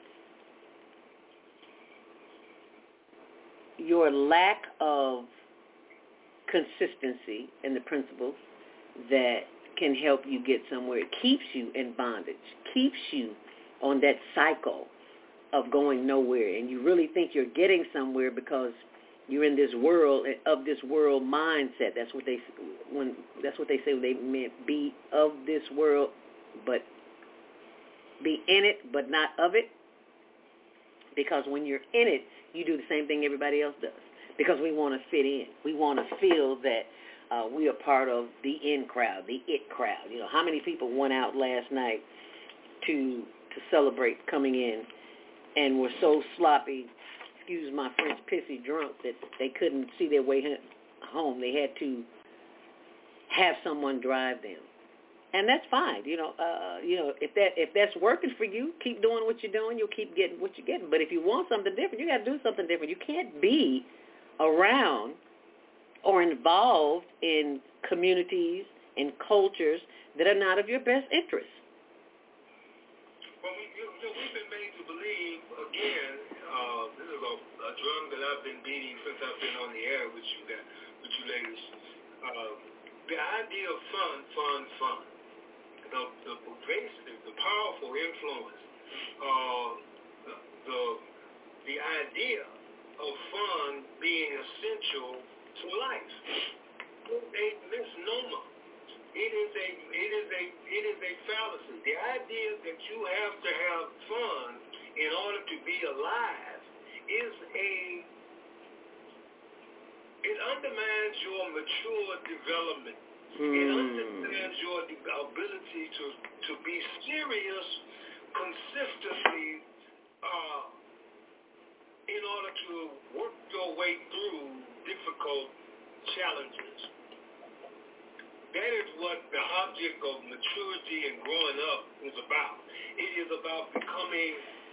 your lack of consistency in the principles that can help you get somewhere, it keeps you in bondage, keeps you on that cycle of going nowhere, and you really think you're getting somewhere because You're in this world, of this world mindset. That's what they say when they meant be of this world, but be in it, but not of it. Because when you're in it, you do the same thing everybody else does. Because we want to fit in. We want to feel that we are part of the in crowd, the it crowd. You know, how many people went out last night to celebrate coming in and were so sloppy, excuse my French, pissy drunk that they couldn't see their way home. They had to have someone drive them. And that's fine. If that's working for you, keep doing what you're doing. You'll keep getting what you're getting. But if you want something different, you got to do something different. You can't be around or involved in communities and cultures that are not of your best interest. Well, we've been made to believe, again, this is a drum that I've been beating since I've been on the air with you ladies. The idea of fun. The powerful influence, the idea of fun being essential to life. A misnomer. It is a fallacy. The idea that you have to have fun in order to be alive it undermines your mature development. It undermines your ability to be serious consistently in order to work your way through difficult challenges. That is what the object of maturity and growing up is about. It is about becoming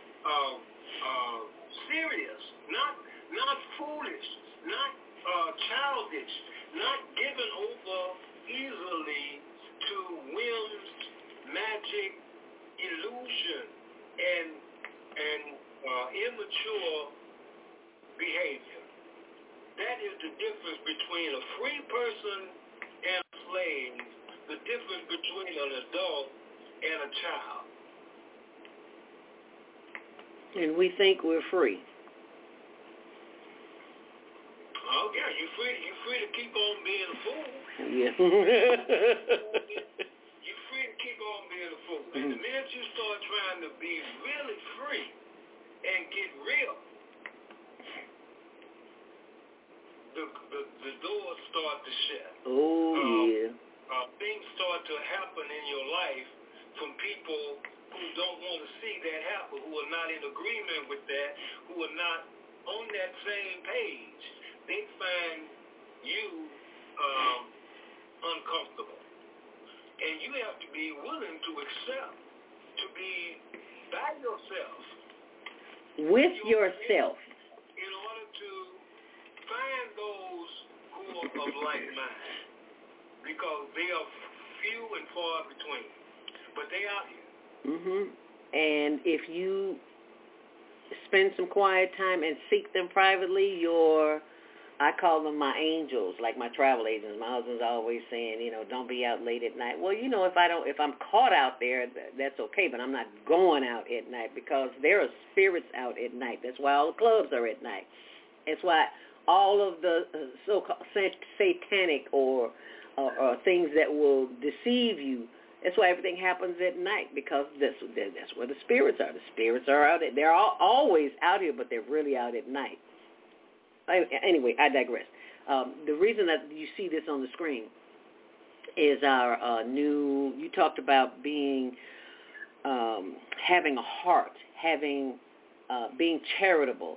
serious, not foolish, not childish, not given over easily to whims, magic, illusion, and immature behavior. That is the difference between a free person and a slave, the difference between an adult and a child. And we think we're free. Oh, yeah, you're free to keep on being a fool. Yeah. You're free to keep on being a fool. And the minute you start trying to be really free and get real, the doors start to shut. Oh, yeah. Things start to happen in your life from people who don't want to see that happen, who are not in agreement with that, who are not on that same page. They find you uncomfortable. And you have to be willing to accept, to be by yourself. With yourself. In order to find those who are of like mind. Because they are few and far between. But they out here. And if you spend some quiet time and seek them privately, I call them my angels, like my travel agents. My husband's always saying, don't be out late at night. Well, if I'm caught out there, that's okay, but I'm not going out at night because there are spirits out at night. That's why all the clubs are at night. That's why all of the so-called satanic or things that will deceive you. That's why everything happens at night, because that's where the spirits are. The spirits are out. They're always out here, but they're really out at night. Anyway, I digress. The reason that you see this on the screen is our new, you talked about being, having a heart, being charitable,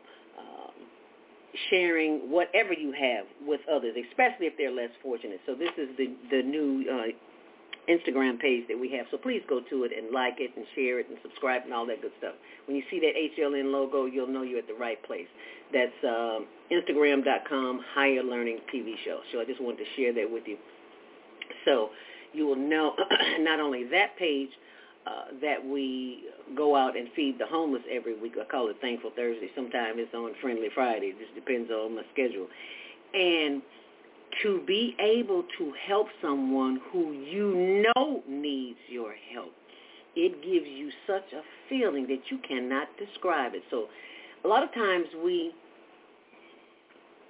sharing whatever you have with others, especially if they're less fortunate. So this is the new Instagram page that we have. So please go to it and like it and share it and subscribe and all that good stuff. When you see that HLN logo, you'll know you're at the right place. That's Instagram.com Higher Learning TV Show. So I just wanted to share that with you. So you will know not only that page, that we go out and feed the homeless every week. I call it Thankful Thursday. Sometimes it's on Friendly Friday. It just depends on my schedule. And to be able to help someone who you know needs your help, it gives you such a feeling that you cannot describe it. So a lot of times we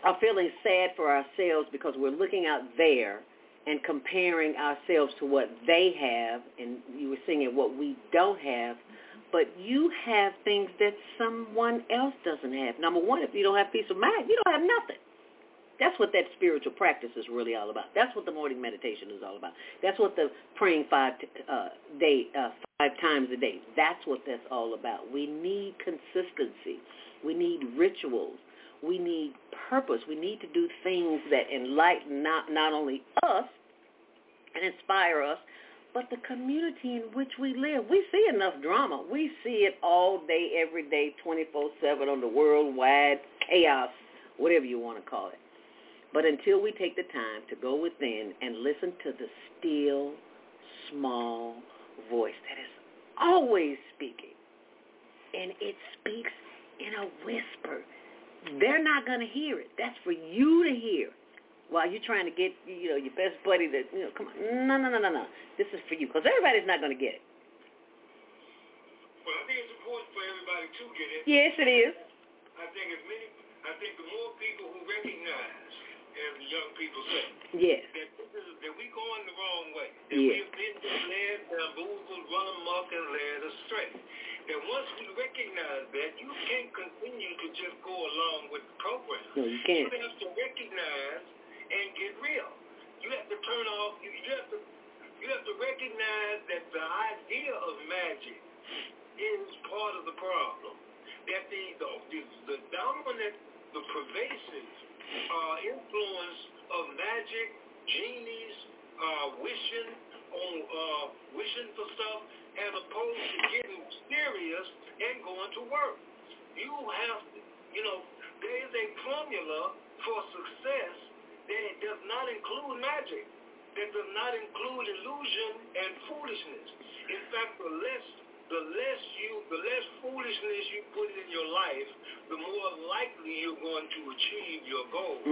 are feeling sad for ourselves because we're looking out there and comparing ourselves to what they have, and you were singing what we don't have, but you have things that someone else doesn't have. Number one, if you don't have peace of mind, you don't have nothing. That's what that spiritual practice is really all about. That's what the morning meditation is all about. That's what the praying 5 times a day. That's what that's all about. We need consistency. We need rituals. We need purpose. We need to do things that enlighten not only us and inspire us, but the community in which we live. We see enough drama. We see it all day, every day, 24/7 on the worldwide chaos, whatever you want to call it. But until we take the time to go within and listen to the still, small voice that is always speaking, and it speaks in a whisper, they're not going to hear it. That's for you to hear while you're trying to get, your best buddy to, come on. No. This is for you, because everybody's not going to get it. Well, I think it's important for everybody to get it. Yes, it is. I think the more people who recognize, as the young people say, yes, that we going the wrong way, that yes, we've been led, bamboozled, run amok, and led astray. That once we recognize that, you can't continue to just go along with the program. No, you can't. You have to recognize and get real. You have to turn off. You have to recognize that the idea of magic is part of the problem. That the dominant, the pervasive influence of magic, genies, wishing for stuff, as opposed to getting serious and going to work. You have to, there is a formula for success that it does not include magic, that does not include illusion and foolishness. In fact, the less foolishness you put in your life, the more likely you're going to achieve your goals.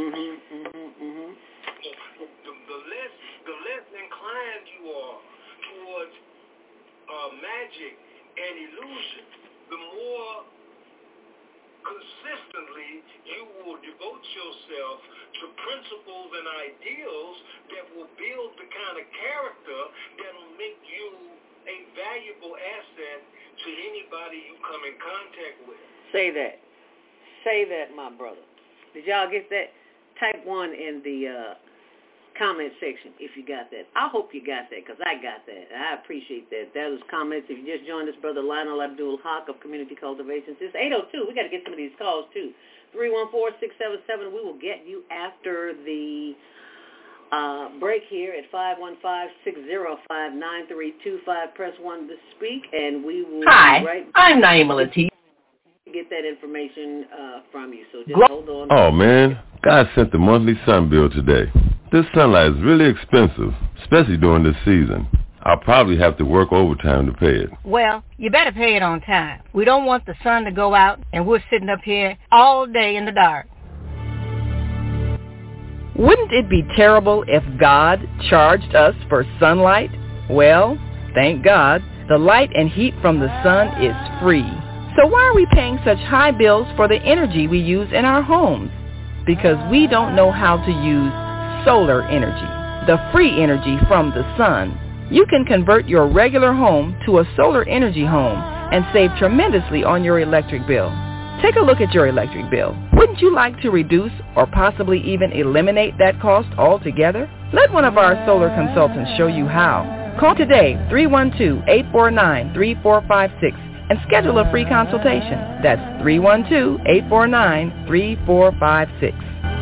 The less inclined you are towards magic and illusion, the more consistently you will devote yourself to principles and ideals that will build the kind of character that will make you a valuable asset to anybody you come in contact with. Say that, my brother. Did y'all get that? Type 1 in the comment section if you got that. I hope you got that, because I got that. I appreciate that. That was comments. If you just joined us, Brother Lionel Abdul Haq of Community Cultivation. It's 8:02. We got to get some of these calls, too. 314-677. We will get you after the break here at 515-605-9325. Press 1 to speak, and we will Hi, be right back. I'm Naima Latif. Get that information from you, so just hold on. Oh, man, God sent the monthly sun bill today. This sunlight is really expensive, especially during this season. I'll probably have to work overtime to pay it. Well, you better pay it on time. We don't want the sun to go out and we're sitting up here all day in the dark. Wouldn't it be terrible if God charged us for sunlight? Well, thank God, the light and heat from the sun is free. So why are we paying such high bills for the energy we use in our homes? Because we don't know how to use solar energy, the free energy from the sun. You can convert your regular home to a solar energy home and save tremendously on your electric bill. Take a look at your electric bill. Wouldn't you like to reduce or possibly even eliminate that cost altogether? Let one of our solar consultants show you how. Call today, 312-849-3456, and schedule a free consultation. That's 312-849-3456.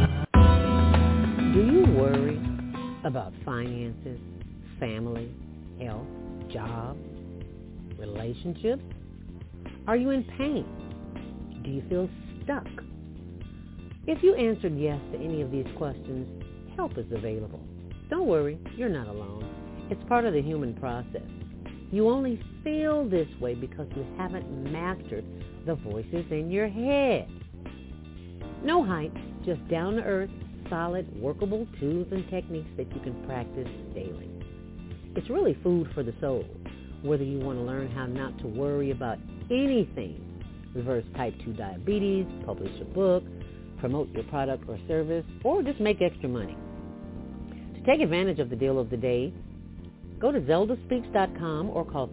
Do you worry about finances, family, health, job, relationships? Are you in pain? Do you feel stuck? If you answered yes to any of these questions, help is available. Don't worry, you're not alone. It's part of the human process. You only feel this way because you haven't mastered the voices in your head. No hype, just down-to-earth, solid, workable tools and techniques that you can practice daily. It's really food for the soul, whether you want to learn how not to worry about anything, reverse type 2 diabetes, publish a book, promote your product or service, or just make extra money. To take advantage of the deal of the day, go to zeldaspeaks.com or call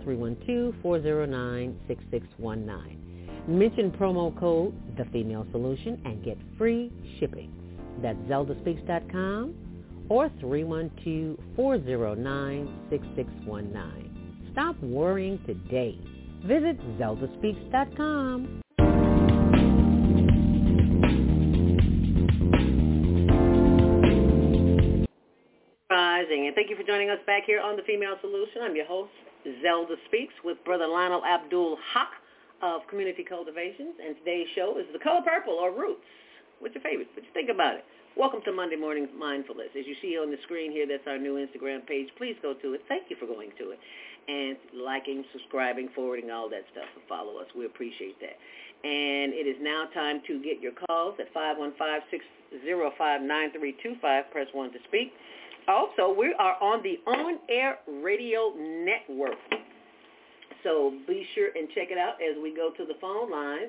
312-409-6619. Mention promo code The Female Solution and get free shipping. That's zeldaspeaks.com or 312-409-6619. Stop worrying today. Visit zeldaspeaks.com. Rising, and thank you for joining us back here on The Female Solution. I'm your host, Zelda Speaks, with Brother Lionel Abdul Haq of Community Cultivations, and today's show is The Color Purple, or Roots. What's your favorite? What you think about it? Welcome to Monday Morning Mindfulness. As you see on the screen here, that's our new Instagram page. Please go to it. Thank you for going to it and liking, subscribing, forwarding, all that stuff, and follow us. We appreciate that. And it is now time to get your calls at 515-605-9325. Press 1 to speak. Also, we are on the On Air Radio Network. So be sure and check it out as we go to the phone lines,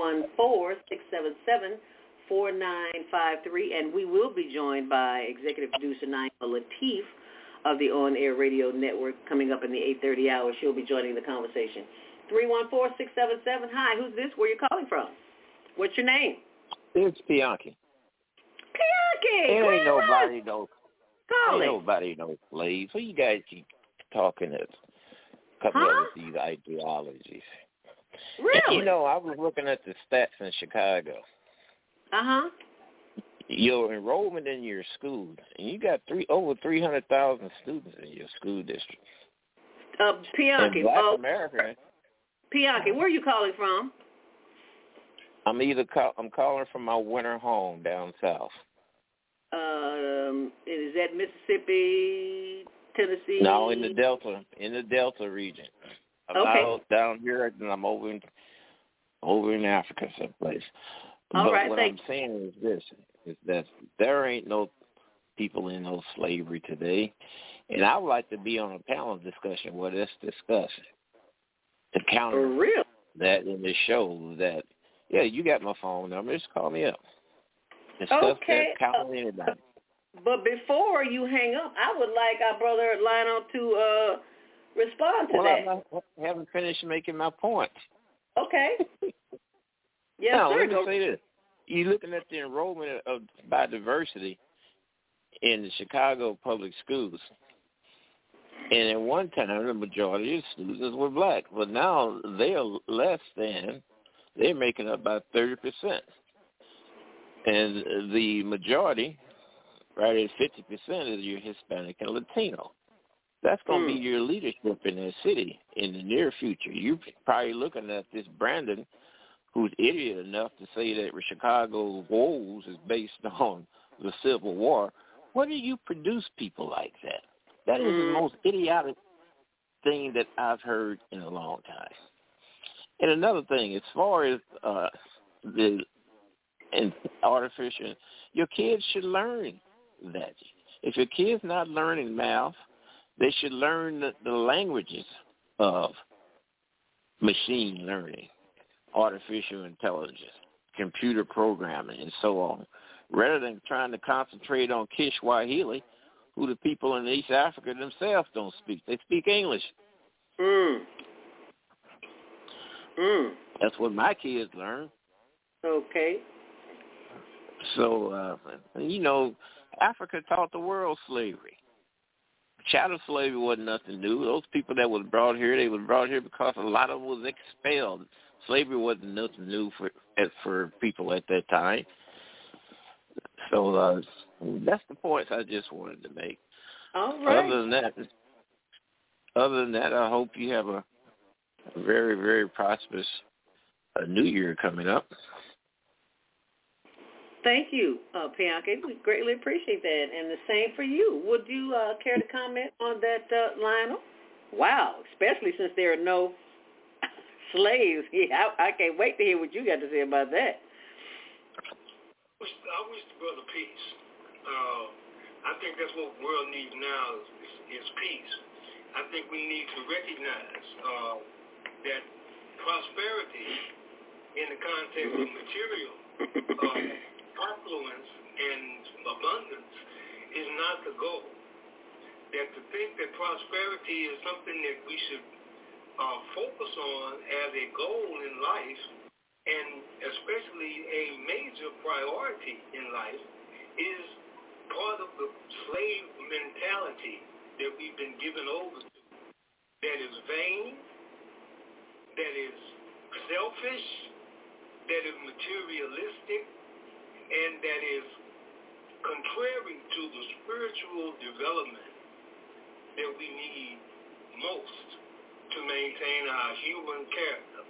314-677-4953. And we will be joined by Executive Producer Naima Latif of the On Air Radio Network coming up in the 8:30 hour. She'll be joining the conversation. 314-677. Hi, who's this? Where you calling from? What's your name? It's Bianchi. Bianchi! Ain't nobody knows. Ain't nobody knows slaves. So you guys keep talking this. Coming up with these ideologies. Really? You know, I was looking at the stats in Chicago. Uh-huh. Your enrollment in your school, and you got over 300,000 students in your school district. Bianchi. In Black America. Bianchi, where are you calling from? I'm calling from my winter home down south. Is that Mississippi, Tennessee? No, in the Delta region. I'm not down here, and I'm over in Africa someplace. All but right, what I'm saying is this, is that there ain't no people in no slavery today. And I would like to be on a panel discussion where this discussion. To counter that in the show that, yeah, you got my phone number, just call me up. Discuss that, counter anybody. But before you hang up, I would like our brother Lionel to respond to that. I haven't finished making my point. Okay. Yes, now, sir. let me say this. You're looking at the enrollment by diversity in the Chicago public schools. And at one time, the majority of students were black. But now they're they're making up about 30%. And the majority, right at 50%, is your Hispanic and Latino. That's going to be your leadership in that city in the near future. You're probably looking at this Brandon, who's idiot enough to say that Chicago's woes is based on the Civil War. Where do you produce people like that? That is the most idiotic thing that I've heard in a long time. And another thing, as far as artificial, your kids should learn that. If your kid's not learning math, they should learn the languages of machine learning, artificial intelligence, computer programming, and so on, rather than trying to concentrate on Kiswahili, who the people in East Africa themselves don't speak. They speak English. That's what my kids learn. Okay. So, Africa taught the world slavery. Chattel slavery wasn't nothing new. Those people that was brought here, they was brought here because a lot of them was expelled. Slavery wasn't nothing new for people at that time. So that's the points I just wanted to make. All right. Other than that, I hope you have a very, very prosperous new year coming up. Thank you, Bianchi. We greatly appreciate that. And the same for you. Would you care to comment on that, Lionel? Wow, especially since there are no slaves. Yeah, I can't wait to hear what you got to say about that. I wish the brother peace. I think that's what the world needs now is peace. I think we need to recognize that prosperity in the context of material affluence and abundance is not the goal. That to think that prosperity is something that we should focus on as a goal in life, and especially a major priority in life, is part of the slave mentality that we've been given over to. That is vain, that is selfish, that is materialistic, and that is contrary to the spiritual development that we need most to maintain our human character.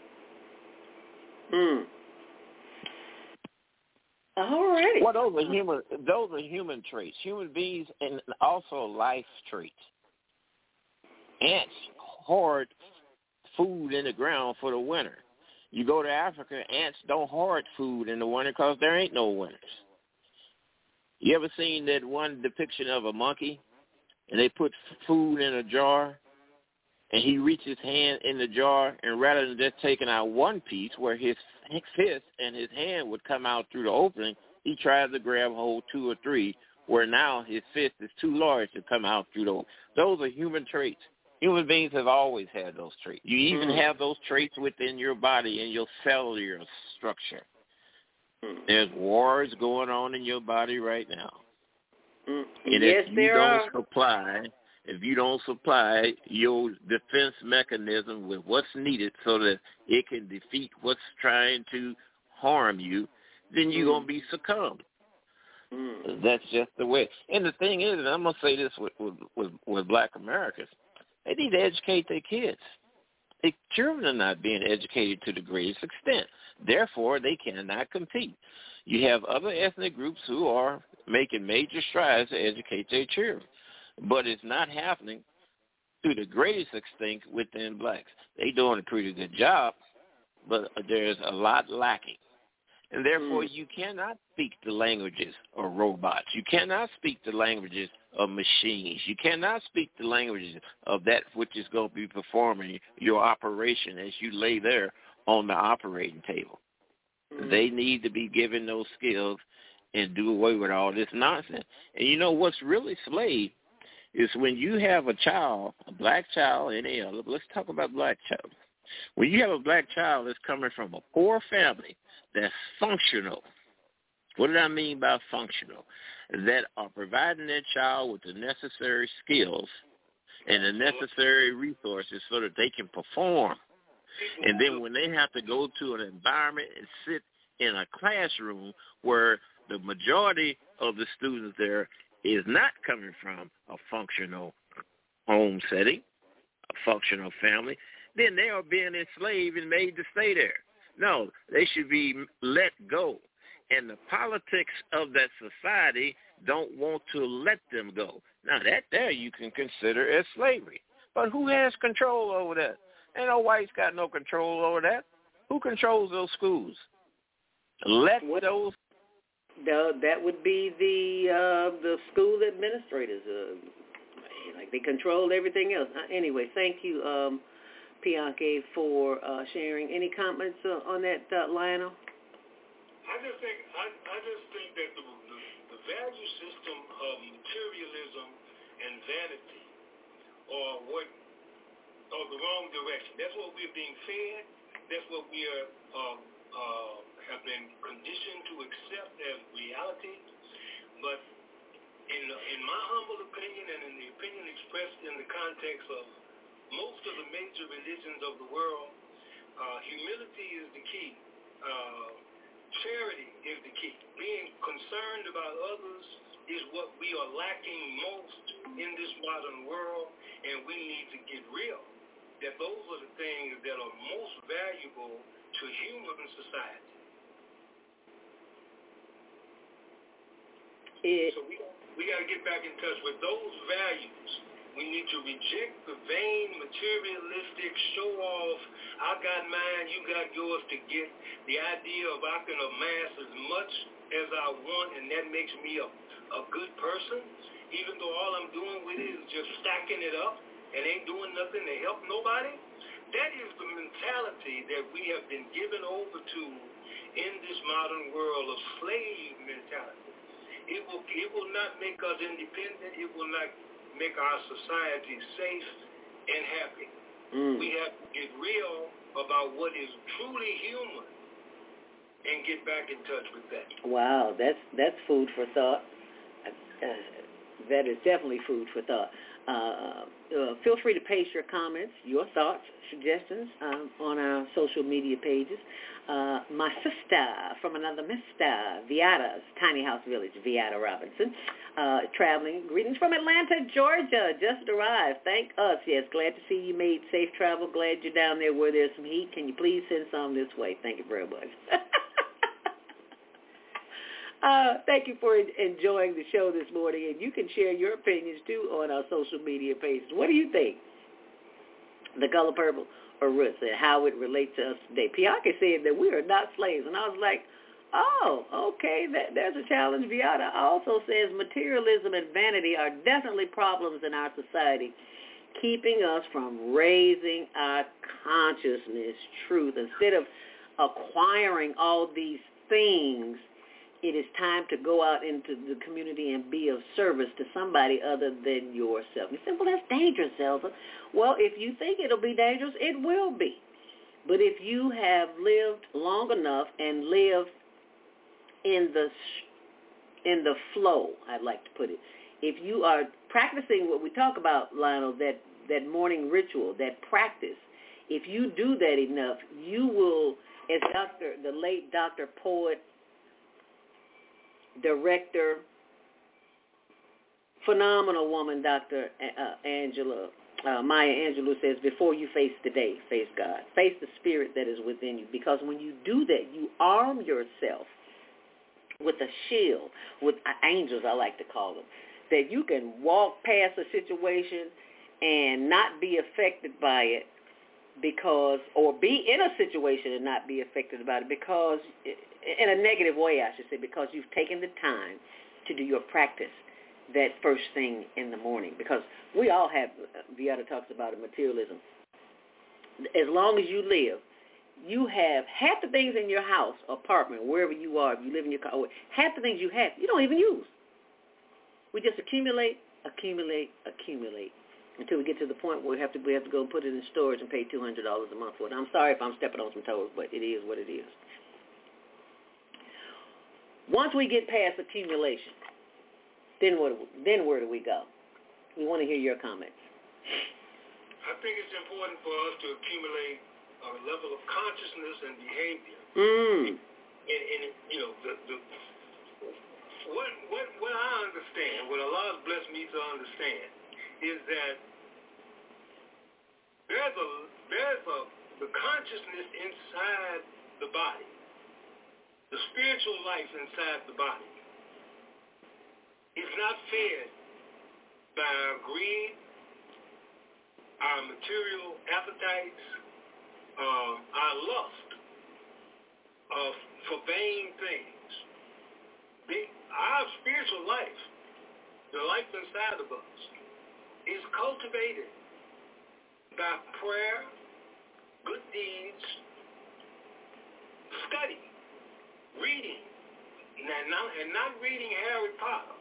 All right. Well, those are human traits, human beings, and also life traits. Ants hoard food in the ground for the winter. You go to Africa, ants don't hoard food in the winter because there ain't no winters. You ever seen that one depiction of a monkey, and they put food in a jar, and he reaches his hand in the jar, and rather than just taking out one piece where his fist and his hand would come out through the opening, he tries to grab hold 2 or 3, where now his fist is too large to come out through the opening. Those are human traits. Human beings have always had those traits. You even have those traits within your body and your cellular structure. There's wars going on in your body right now. And yes, if you don't supply your defense mechanism with what's needed so that it can defeat what's trying to harm you, then you're going to be succumbed. That's just the way. And the thing is, and I'm going to say this with black Americans, they need to educate their kids. The children are not being educated to the greatest extent. Therefore, they cannot compete. You have other ethnic groups who are making major strides to educate their children, but it's not happening to the greatest extent within blacks. They're doing a pretty good job, but there's a lot lacking. And therefore, you cannot speak the languages of robots. You cannot speak the languages of machines. You cannot speak the languages of that which is going to be performing your operation as you lay there on the operating table. They need to be given those skills and do away with all this nonsense. And you know what's really slave is when you have a child, a black child, any other, let's talk about black child. When you have a black child that's coming from a poor family that's functional, what do I mean by functional? That are providing their child with the necessary skills and the necessary resources so that they can perform. And then when they have to go to an environment and sit in a classroom where the majority of the students there is not coming from a functional home setting, a functional family, then they are being enslaved and made to stay there. No, they should be let go. And the politics of that society don't want to let them go. Now, that there you can consider as slavery. But who has control over that? Ain't no whites got no control over that. Who controls those schools? That would be the school administrators. Like they control everything else. Anyway, thank you, Pianke, for sharing. Any comments on that, Lionel? I just think that the value system of materialism and vanity are the wrong direction. That's what we're being fed. That's what we have been conditioned to accept as reality. But in my humble opinion, and in the opinion expressed in the context of most of the major religions of the world, humility is the key. Charity is the key. Being concerned about others is what we are lacking most in this modern world, and we need to get real. That those are the things that are most valuable to human society. So we got to get back in touch with those values. We need to reject the vain, materialistic, show-off, I got mine, you got yours, to get the idea of I can amass as much as I want, and that makes me a good person, even though all I'm doing with it is just stacking it up and ain't doing nothing to help nobody. That is the mentality that we have been given over to in this modern world of slave mentality. It will not make us independent. It will not make our society safe and happy. We have to get real about what is truly human and get back in touch with that. Wow, that's food for thought. That is definitely food for thought. Feel free to paste your comments, your thoughts, suggestions on our social media pages. My sister from another mister, Viata's Tiny House Village, Viata Robinson, traveling. Greetings from Atlanta, Georgia. Just arrived. Thank us. Yes, glad to see you made safe travel. Glad you're down there where there's some heat. Can you please send some this way? Thank you very much. Thank you for enjoying the show this morning, and you can share your opinions, too, on our social media pages. What do you think? The color purple or roots, and how it relates to us today. Pianca said that we are not slaves, and I was like, oh, okay, there's a challenge. Viata also says materialism and vanity are definitely problems in our society, keeping us from raising our consciousness truth. Instead of acquiring all these things, it is time to go out into the community and be of service to somebody other than yourself. You say, well, that's dangerous, Zelda. Well, if you think it'll be dangerous, it will be. But if you have lived long enough and lived in the flow, I'd like to put it, if you are practicing what we talk about, Lionel, that morning ritual, that practice, if you do that enough, you will, as the late Dr. Poet, director, phenomenal woman, Dr. Maya Angelou says, before you face the day, face God. Face the spirit that is within you. Because when you do that, you arm yourself with a shield, with angels, I like to call them, that you can walk past a situation and not be affected by it or be in a situation and not be affected by it because, in a negative way, I should say, because you've taken the time to do your practice that first thing in the morning. Because we all have, Viata talks about it, materialism. As long as you live, you have half the things in your house, apartment, wherever you are, if you live in your car, half the things you have, you don't even use. We just accumulate until we get to the point where we have to go and put it in storage and pay $200 a month for it. I'm sorry if I'm stepping on some toes, but it is what it is. Once we get past accumulation, then where do we go? We want to hear your comments. I think it's important for us to accumulate a level of consciousness and behavior. And you know, what I understand, what Allah has blessed me to understand, is that there's the consciousness inside the body, the spiritual life inside the body. It's not fed by our greed, our material appetites, our lust for vain things. Our spiritual life, the life inside of us, is cultivated by prayer, good deeds, study, reading, and not reading Harry Potter,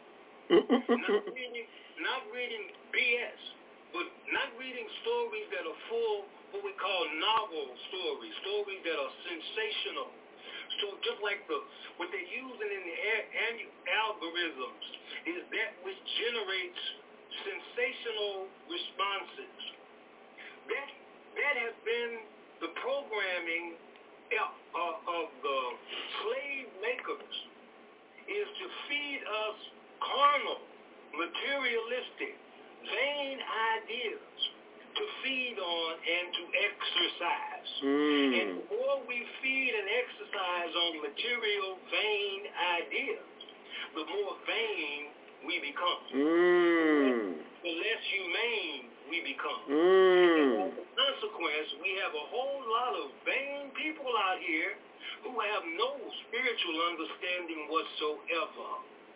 not reading BS, but not reading stories that are full, what we call novel stories that are sensational. So just like what they're using in the algorithms is that which generates sensational responses. That has been the programming of the slave makers, is to feed us carnal, materialistic, vain ideas to feed on and to exercise. And the more we feed and exercise on material, vain ideas, the more vain we become. The less humane we become. And as a consequence, we have a whole lot of vain people out here who have no spiritual understanding whatsoever.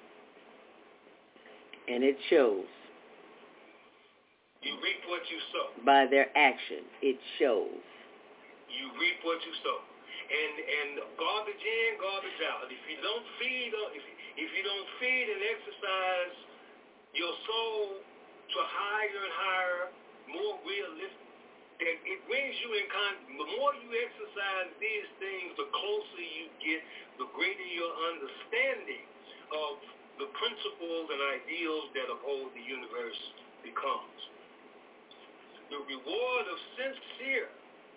And it shows. You reap what you sow. By their action, it shows. You reap what you sow. and garbage in, garbage out. If you don't feed and exercise your soul to higher and higher, more realistic, that it brings you in contact. The more you exercise these things, the closer you get, the greater your understanding of the principles and ideals that uphold the universe becomes. The reward of sincere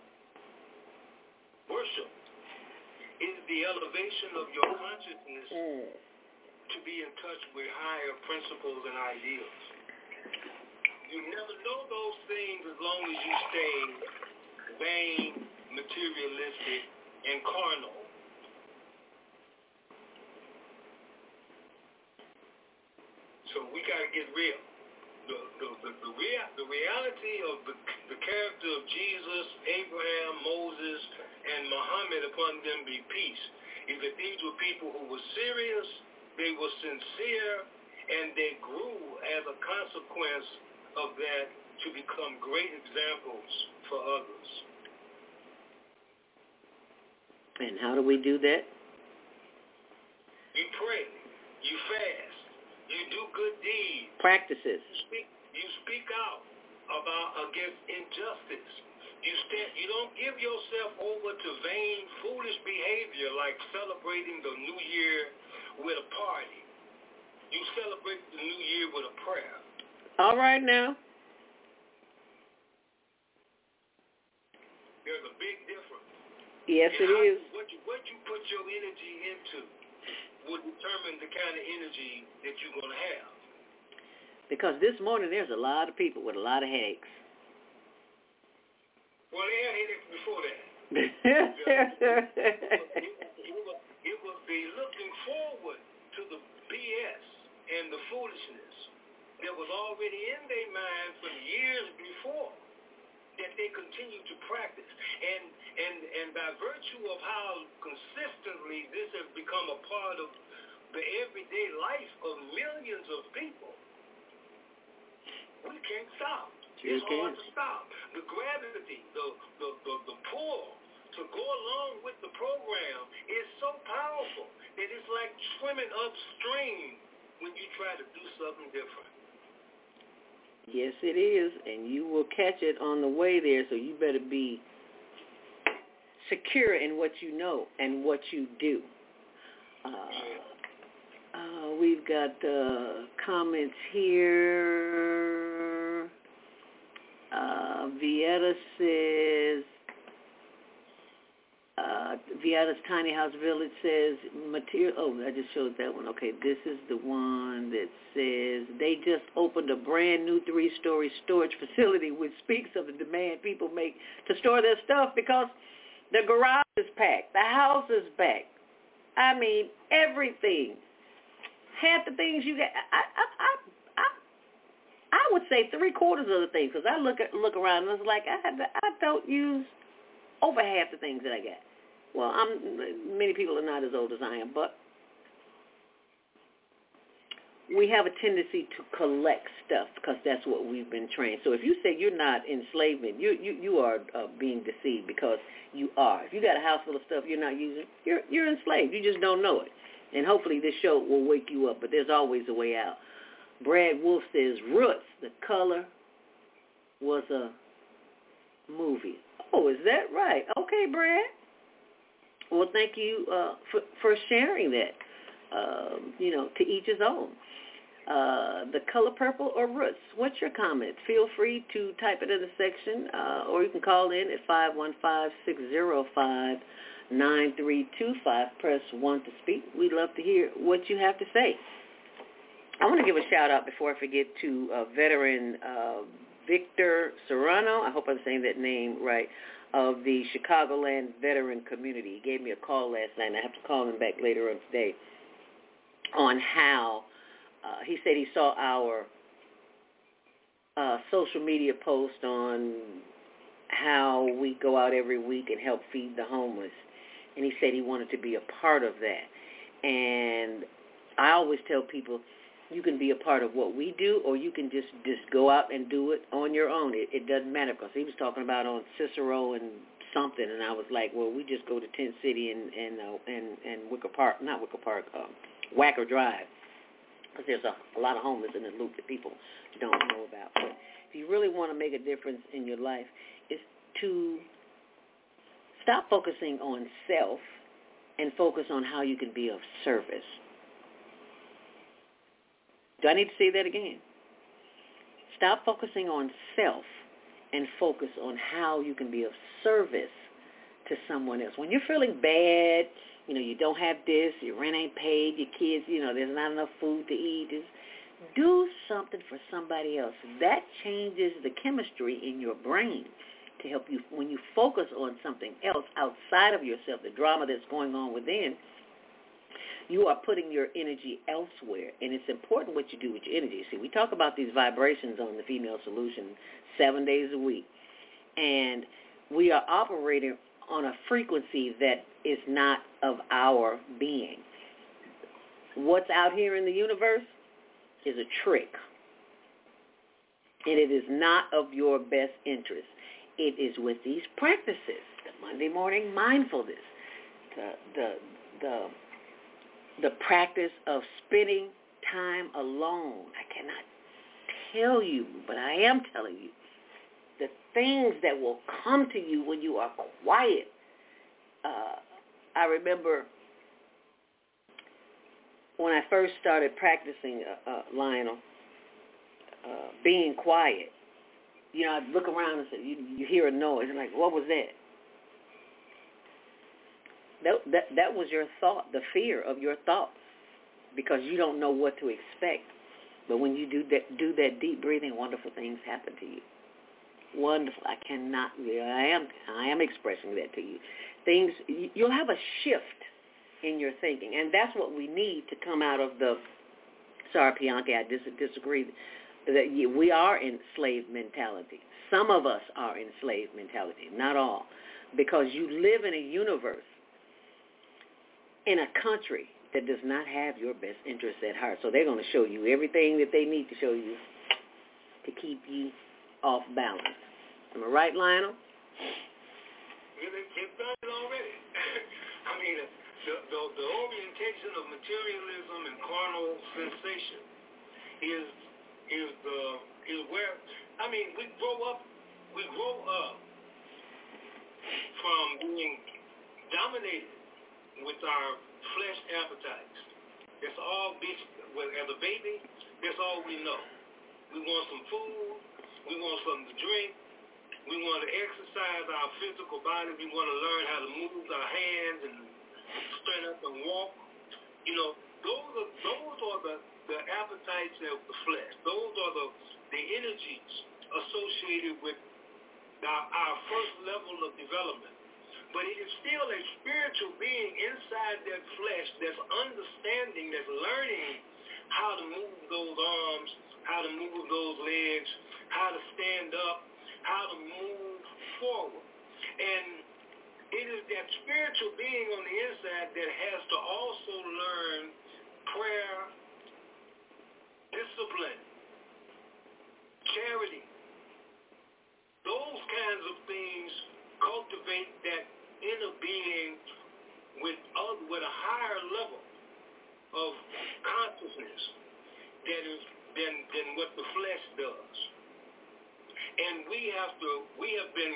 worship is the elevation of your consciousness to be in touch with higher principles and ideals. You never know those things as long as you stay vain, materialistic, and carnal. So we got to get real. The reality of the character of Jesus, Abraham, Moses, and Muhammad, upon them be peace, is that these were people who were serious, they were sincere, and they grew as a consequence of that to become great examples for others. And how do we do that? You pray, you fast, you do good deeds. Practices. You speak out against injustice. You don't give yourself over to vain, foolish behavior like celebrating the New Year with a party. You celebrate the New Year with a prayer. All right now. There's a big difference. Yes, it is. What you put your energy into will determine the kind of energy that you're going to have. Because this morning there's a lot of people with a lot of headaches. Well, they had headaches before that. It was the looking forward to the BS and the foolishness that was already in their mind from years before that they continue to practice. And by virtue of how consistently this has become a part of the everyday life of millions of people, we can't stop. It's hard to stop. The gravity, the pull to go along with the program is so powerful that it's like swimming upstream when you try to do something different. Yes, it is, and you will catch it on the way there, so you better be secure in what you know and what you do. We've got comments here. Vieta says, Vieta's Tiny House Village says, material. Oh, I just showed that one. Okay, this is the one that says they just opened a brand new 3-story storage facility, which speaks of the demand people make to store their stuff because the garage is packed, the house is packed. I mean, everything. Half the things you get, I would say 3/4 of the things, because I look around and it's like I don't use over half the things that I got. Well, many people are not as old as I am, but we have a tendency to collect stuff because that's what we've been trained. So if you say you're not enslavement, you are being deceived, because you are. If you got a house full of stuff you're not using, you're enslaved. You just don't know it. And hopefully this show will wake you up, but there's always a way out. Brad Wolf says, Roots, the color was a movie. Oh, is that right? Okay, Brad. Well, thank you for sharing that. To each his own. The color purple or Roots? What's your comment? Feel free to type it in the section, or you can call in at 515-605-9325. Press 1 to speak. We'd love to hear what you have to say. I want to give a shout-out before I forget to veteran Victor Serrano. I hope I'm saying that name right, of the Chicagoland veteran community. He gave me a call last night, and I have to call him back later on today on how he said he saw our social media post on how we go out every week and help feed the homeless. And he said he wanted to be a part of that. And I always tell people, You can be a part of what we do, or you can just go out and do it on your own. It doesn't matter, because he was talking about on Cicero and something, and I was like, well, we just go to Tent City and Wicker Park, not Wicker Park, Wacker Drive, because there's a lot of homeless in the loop that people don't know about. But if you really want to make a difference in your life, it's to stop focusing on self and focus on how you can be of service. Do I need to say that again? Stop focusing on self and focus on how you can be of service to someone else. When you're feeling bad, you don't have this, your rent ain't paid, your kids, there's not enough food to eat, do something for somebody else. That changes the chemistry in your brain to help you. When you focus on something else outside of yourself, the drama that's going on within, you are putting your energy elsewhere, and it's important what you do with your energy. See, we talk about these vibrations on the Female Solution 7 days a week, and we are operating on a frequency that is not of our being. What's out here in the universe is a trick, and it is not of your best interest. It is with these practices, the Monday morning mindfulness, the practice of spending time alone. I cannot tell you, but I am telling you, the things that will come to you when you are quiet. I remember when I first started practicing, Lionel, being quiet. I'd look around and say, you hear a noise. I'm like, what was that? That was your thought, the fear of your thoughts, because you don't know what to expect. But when you do that deep breathing, wonderful things happen to you. Wonderful. I am expressing that to you. You'll have a shift in your thinking, and that's what we need to come out of the. Sorry, Bianca, I disagree. That we are in slave mentality. Some of us are in slave mentality, not all, because you live in a universe, in a country that does not have your best interests at heart. So they're going to show you everything that they need to show you to keep you off balance. Am I right, Lionel? They've done it already. I mean, the orientation of materialism and carnal sensation is where, we grow up from being dominated with our flesh appetites. That's all, as a baby, that's all we know. We want some food, we want something to drink, we want to exercise our physical body, we want to learn how to move our hands and stand up and walk. Those are the appetites of the flesh. Those are the energies associated with our first level of development. But it is still a spiritual being inside that flesh that's understanding, that's learning how to move those arms, how to move those legs, how to stand up, how to move forward. And it is that spiritual being on the inside that has to also learn prayer, discipline, charity. Those kinds of things cultivate that inner being with a higher level of consciousness than what the flesh does. And we have been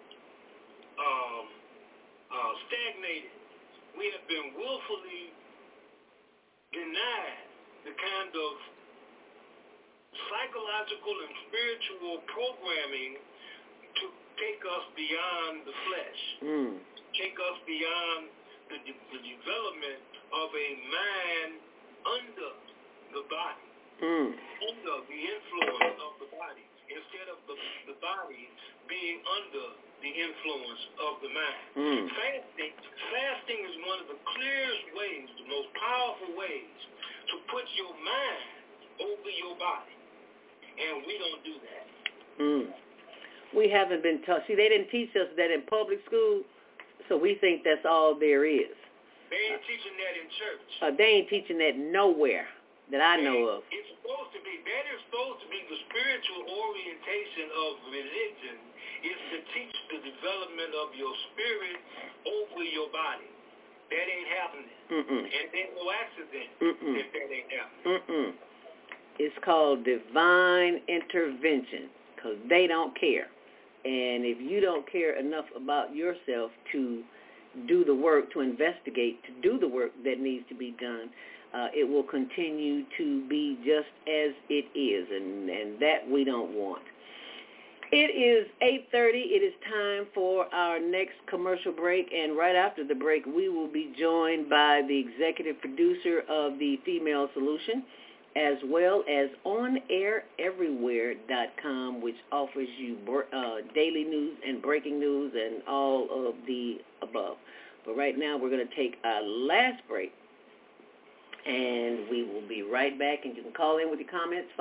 stagnated. We have been willfully denied the kind of psychological and spiritual programming to take us beyond the flesh, take us beyond the development of a mind under the body, under the influence of the body, instead of the body being under the influence of the mind. Fasting is one of the clearest ways, the most powerful ways to put your mind over your body. And we don't do that. We haven't been taught. See, they didn't teach us that in public school, so we think that's all there is. They ain't teaching that in church. They ain't teaching that nowhere. that I know of. It's supposed to be, that is supposed to be the spiritual orientation of religion, is to teach the development of your spirit over your body. That ain't happening. And there's no accident if that ain't happening. It's called divine intervention because they don't care. And if you don't care enough about yourself to do the work, to investigate, to do the work that needs to be done, it will continue to be just as it is, and that we don't want. It is 8:30. It is time for our next commercial break, and right after the break, we will be joined by the executive producer of the Female Solution, as well as OnAirEverywhere.com, which offers you daily news and breaking news and all of the above. But right now, we're going to take our last break, and we will be right back. And you can call in with your comments,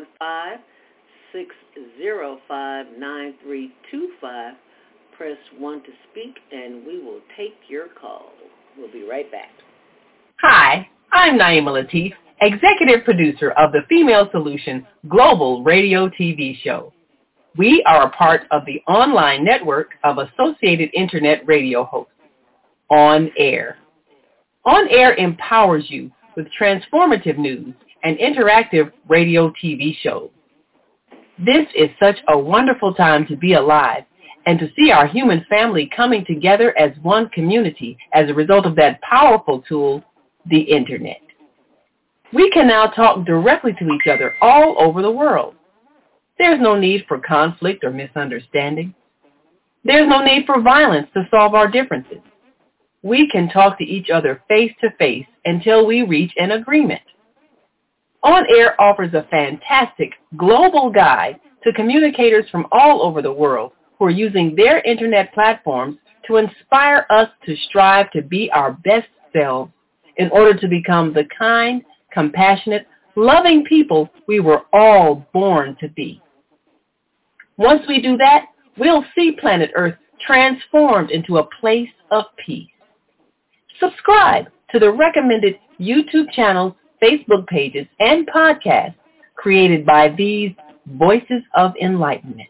515-605-9325. Press 1 to speak, and we will take your call. We'll be right back. Hi, I'm Naima Latif, executive producer of the Female Solution Global Radio TV show. We are a part of the online network of Associated Internet radio hosts, On Air. On Air empowers you with transformative news and interactive radio TV shows. This is such a wonderful time to be alive and to see our human family coming together as one community as a result of that powerful tool, the Internet. We can now talk directly to each other all over the world. There's no need for conflict or misunderstanding. There's no need for violence to solve our differences. We can talk to each other face to face until we reach an agreement. On Air offers a fantastic global guide to communicators from all over the world who are using their Internet platforms to inspire us to strive to be our best selves in order to become the kind, compassionate, loving people we were all born to be. Once we do that, we'll see planet Earth transformed into a place of peace. Subscribe to the recommended YouTube channels, Facebook pages, and podcasts created by these Voices of Enlightenment.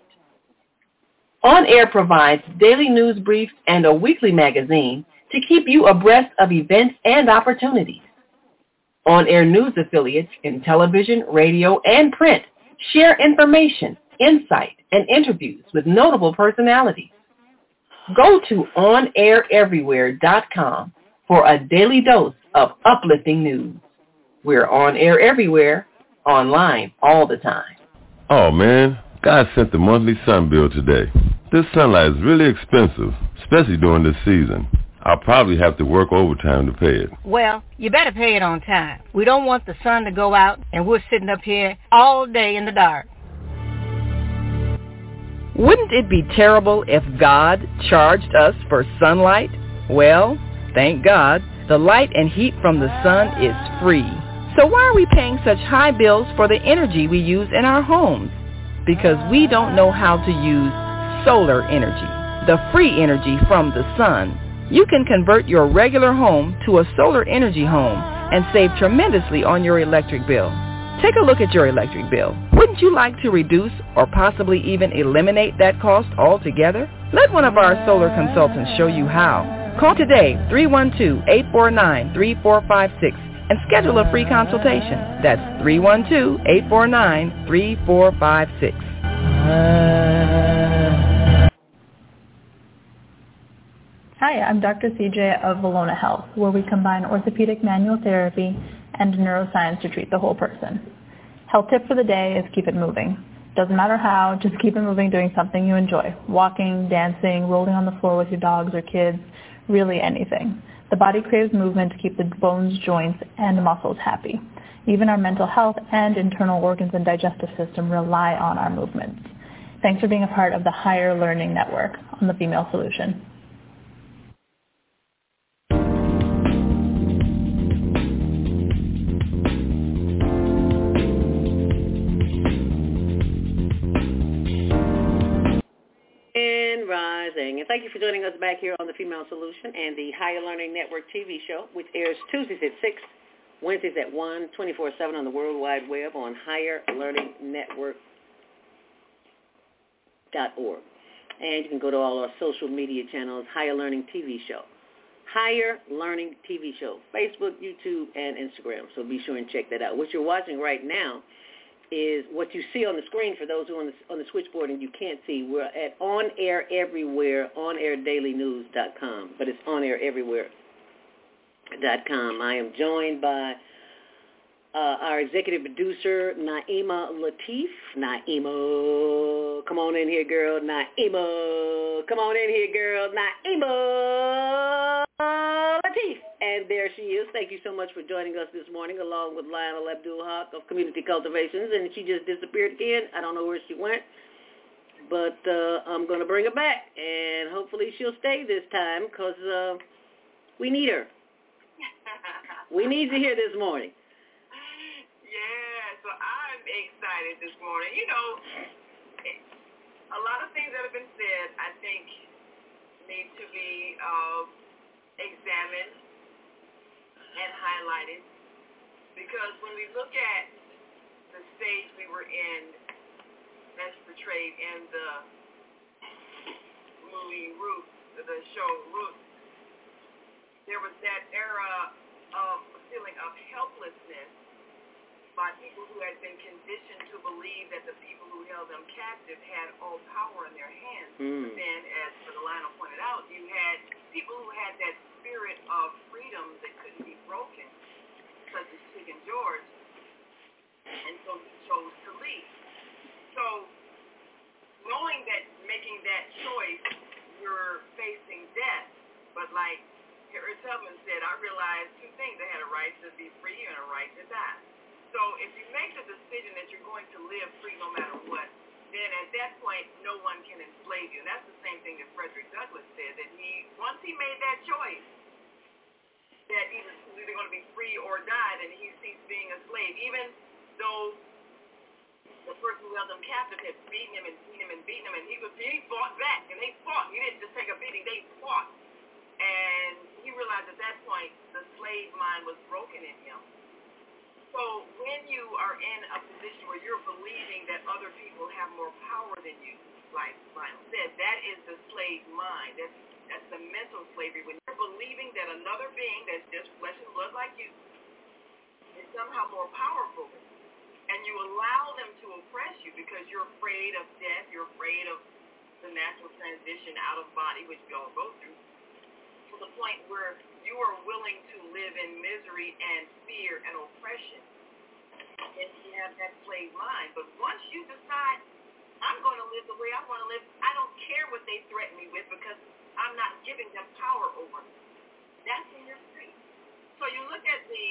On Air provides daily news briefs and a weekly magazine to keep you abreast of events and opportunities. On Air news affiliates in television, radio, and print share information, insight, and interviews with notable personalities. Go to OnAirEverywhere.com for a daily dose of uplifting news. We're on air everywhere, online all the time. Oh, man, God sent the monthly sun bill today. This sunlight is really expensive, especially during this season. I'll probably have to work overtime to pay it. Well, you better pay it on time. We don't want the sun to go out and we're sitting up here all day in the dark. Wouldn't it be terrible if God charged us for sunlight? Well, thank God, the light and heat from the sun is free. So why are we paying such high bills for the energy we use in our homes? Because we don't know how to use solar energy, the free energy from the sun. You can convert your regular home to a solar energy home and save tremendously on your electric bill. Take a look at your electric bill. Wouldn't you like to reduce or possibly even eliminate that cost altogether? Let one of our solar consultants show you how. Call today, 312-849-3456, and schedule a free consultation. That's 312-849-3456. Hi, I'm Dr. CJ of Valona Health, where we combine orthopedic manual therapy and neuroscience to treat the whole person. Health tip for the day is keep it moving. Doesn't matter how, just keep it moving doing something you enjoy. Walking, dancing, rolling on the floor with your dogs or kids, really anything. The body craves movement to keep the bones, joints, and muscles happy. Even our mental health and internal organs and digestive system rely on our movements. Thanks for being a part of the Higher Learning Network on the Female Solution. Rising. And thank you for joining us back here on the Female Solution and the Higher Learning Network TV show, which airs Tuesdays at 6, Wednesdays at 1, 24/7 on the World Wide Web on higherlearningnetwork.org. And you can go to all our social media channels, Higher Learning TV Show. Higher Learning TV Show, Facebook, YouTube, and Instagram. So be sure and check that out. What you're watching right now is what you see on the screen for those who are on the switchboard and you can't see. We're at On Air Everywhere, onair.dailynews.com, but it's onaireverywhere.com. I am joined by our executive producer, Naima Latif. Naima, come on in here, girl. Naima, come on in here, girl. Naima Latif. And there she is. Thank you so much for joining us this morning, along with Lionel Abdul-Haq of Community Cultivations. And she just disappeared again. I don't know where she went, but I'm going to bring her back. And hopefully she'll stay this time because we need her. We need you here this morning. Yeah, so I'm excited this morning. You know, a lot of things that have been said, I think, need to be examined and highlighted, because when we look at the stage we were in as portrayed in the movie Roots, the show Roots, there was that era of a feeling of helplessness by people who had been conditioned to believe that the people who held them captive had all power in their hands. But then, as Brother Lionel pointed out, you had people who had that spirit of freedom that couldn't be broken, such as Chicken George, and so he chose to leave. So, knowing that making that choice, you're facing death, but like Harriet Tubman said, I realized two things: I had a right to be free and a right to die. So if you make the decision that you're going to live free no matter what, then at that point, no one can enslave you. And that's the same thing that Frederick Douglass said, that once he made that choice, that he was either going to be free or die, then he ceased being a slave. Even though the person who held him captive had beaten him and beaten him and beaten him, and he fought back, and they fought. He didn't just take a beating, they fought. And he realized at that point the slave mind was broken in him. So when you are in a position where you're believing that other people have more power than you, like Lionel said, that is the slave mind. That's the mental slavery. When you're believing that another being that's just flesh and blood like you is somehow more powerful, and you allow them to oppress you because you're afraid of death, you're afraid of the natural transition out of body, which we all go through, to the point where you are willing to live in misery and fear and oppression. And you have that slave mind. But once you decide, I'm going to live the way I want to live, I don't care what they threaten me with because I'm not giving them power over me. That's when you're free. So you look at the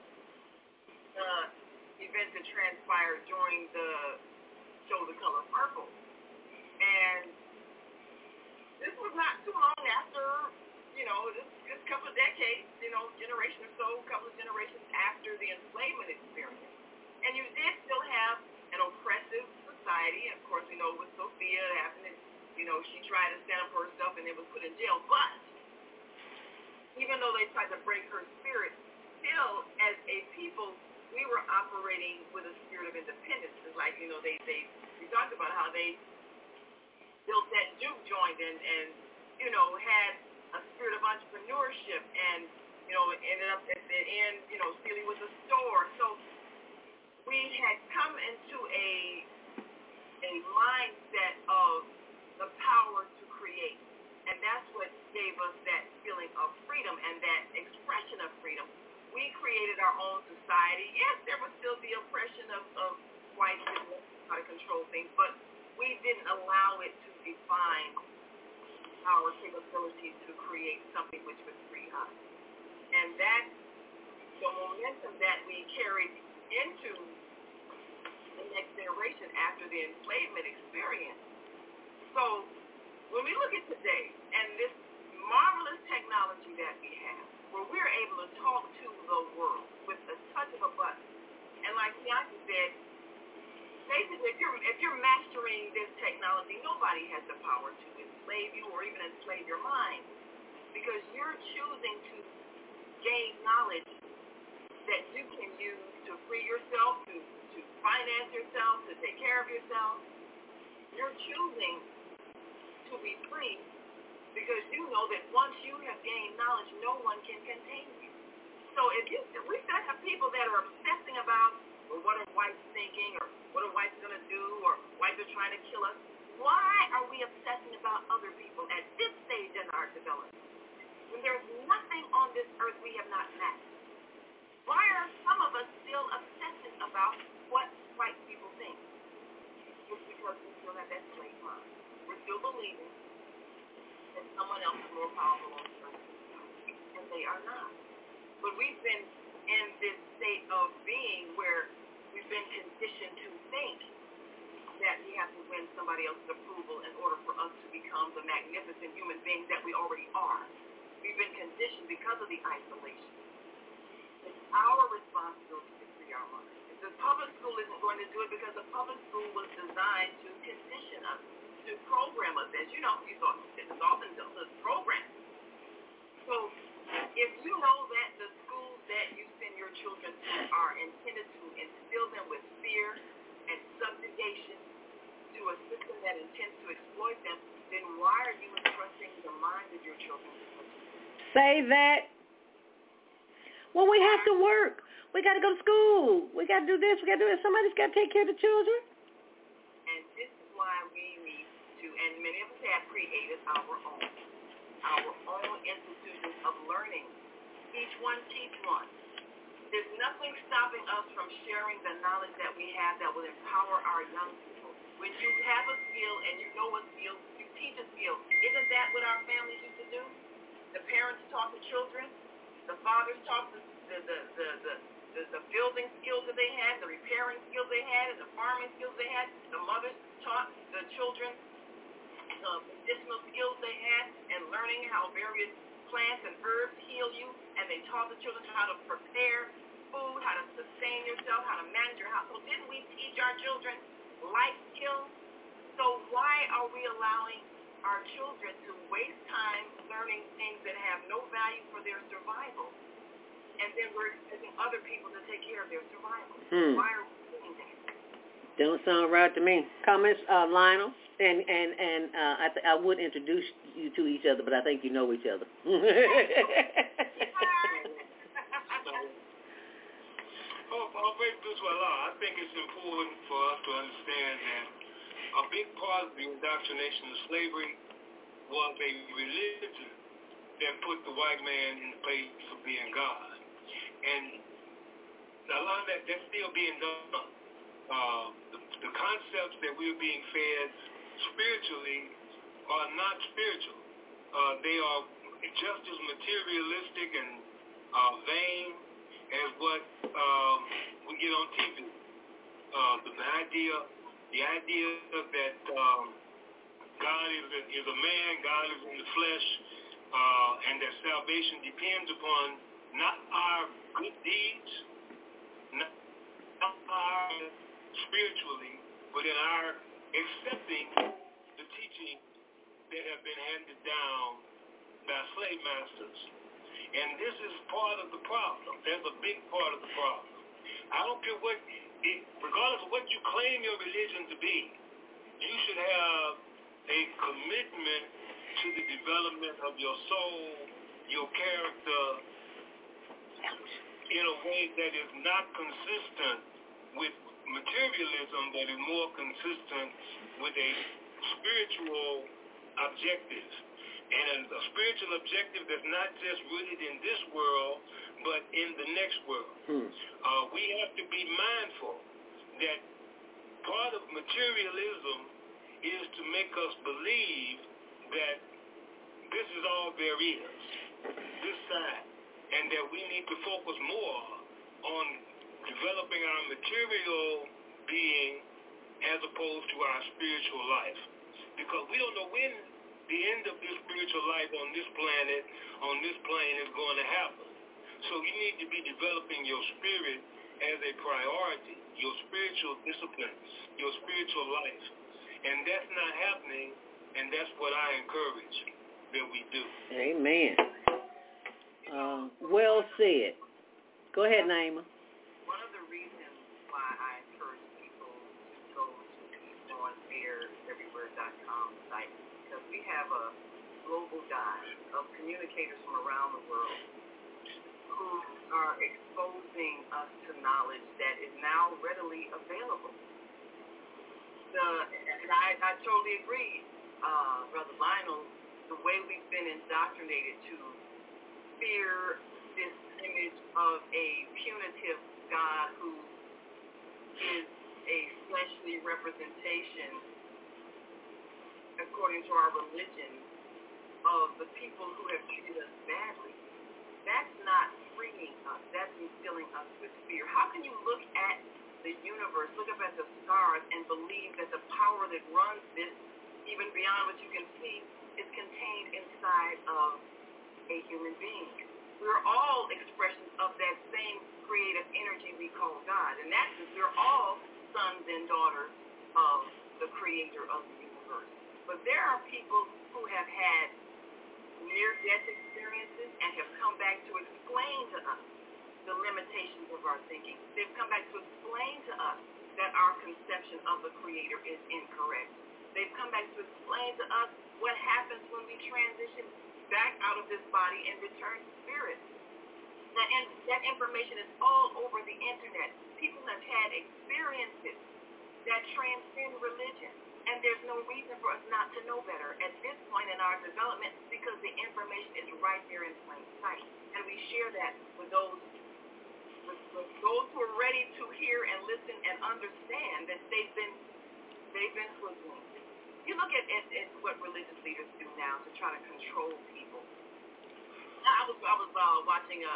events that transpired during the show The Color Purple. And this was not too long after, this couple of decades, generation or so, couple of generations after the enslavement experience. And you did still have an oppressive society. And, of course, we know with Sophia happened, she tried to stand up for herself and then was put in jail. But even though they tried to break her spirit, still, as a people, we were operating with a spirit of independence. It's like, we talked about how they built that juke joint and had a spirit of entrepreneurship and, ended up at the end, stealing with a store. So we had come into a mindset of the power to create. And that's what gave us that feeling of freedom and that expression of freedom. We created our own society. Yes, there would still be oppression of whites and how to control things, but we didn't allow it to define our capability to create something which would free us. And that's the momentum that we carried into the next generation after the enslavement experience. So when we look at today and this marvelous technology that we have, where we're able to talk to the world with the touch of a button, and like Bianca said, basically if you're mastering this technology, nobody has the power to enslave you or even enslave your mind, because you're choosing to gain knowledge that you can use to free yourself, to finance yourself, to take care of yourself. You're choosing to be free because you know that once you have gained knowledge, no one can contain you. So if we have people that are obsessing about, well, what are whites thinking, or what are whites going to do, or whites are trying to kill us, why are we obsessing about other people at this stage in our development? When there's nothing on this earth we have not met. Why are some of us still obsessing about what white people think? It's because we still have that slave mind. We're still believing that someone else is more powerful on the earth, and they are not. But we've been in this state of being where we've been conditioned to think that we have to win somebody else's approval in order for us to become the magnificent human beings that we already are. We've been conditioned because of the isolation. It's our responsibility to free our minds. The public school isn't going to do it because the public school was designed to condition us, to program us. As you know, you thought it's often the program. So if you know that the schools that you send your children to are intended to instill them with fear and subjugation to a system that intends to exploit them, then why are you entrusting the mind of your children to such a system? Say that. Well, we have to work. We got to go to school. We got to do this. We got to do that. Somebody's got to take care of the children. And this is why we need to, and many of us have created our own institutions of learning. Each one teach one. There's nothing stopping us from sharing the knowledge that we have that will empower our young people. When you have a skill and you know a skill, you teach a skill. Isn't that what our families used to do? The parents taught the children. The fathers taught the building skills that they had, the repairing skills they had, and the farming skills they had. The mothers taught the children the medicinal skills they had, and learning how various plants and herbs heal you, and they taught the children how to prepare food, how to sustain yourself, how to manage your household. Didn't we teach our children life skills? So why are we allowing our children to waste time learning things that have no value for their survival, and then we're expecting other people to take care of their survival? Why are we doing that? Don't sound right to me. Comments, Lionel? And I would introduce you to each other, but I think you know each other. I'll break this one out. I think it's important for us to understand that a big part of the indoctrination of slavery was a religion that put the white man in the place of being God. And a lot of that's still being done. The concepts that we're being fed spiritually are not spiritual. They are just as materialistic and vain as what we get on TV. The idea that God is a man, God is in the flesh, and that salvation depends upon not our good deeds, not our spiritually, but in our accepting the teaching that have been handed down by slave masters. And this is part of the problem. That's a big part of the problem. I don't care regardless of what you claim your religion to be, you should have a commitment to the development of your soul, your character, in a way that is not consistent with materialism, that is more consistent with a spiritual objective. And a spiritual objective that's not just rooted in this world, but in the next world. We have to be mindful that part of materialism is to make us believe that this is all there is, this side, and that we need to focus more on developing our material being as opposed to our spiritual life. Because we don't know when the end of this spiritual life on this planet, on this plane, is going to happen. So you need to be developing your spirit as a priority, your spiritual discipline, your spiritual life. And that's not happening, and that's what I encourage that we do. Amen. Well said. Go ahead, Naima. One of the reasons why I encourage people to go to peaceonfaireverywhere.com site is because we have a global dive of communicators from around the world who are exposing us to knowledge that is now readily available. And I totally agree, Brother Lionel, the way we've been indoctrinated to fear this image of a punitive God who is a fleshly representation, according to our religion, of the people who have treated us badly. That's not freeing us. That's instilling us with fear. How can you look at the universe, look up at the stars, and believe that the power that runs this, even beyond what you can see, is contained inside of a human being? We're all expressions of that same creative energy we call God. And that's because we're all sons and daughters of the creator of the universe. But there are people who have had near-death experiences and have come back to explain to us the limitations of our thinking. They've come back to explain to us that our conception of the creator is incorrect. They've come back to explain to us what happens when we transition back out of this body and return to spirit. That information is all over the internet. People have had experiences that transcend religion, and there's no reason for us not to know better at this point in our development, because the information is right there in plain sight, and we share that with those who are ready to hear and listen and understand that they've been hoodwinked. You look at what religious leaders do now to try to control people. I was watching a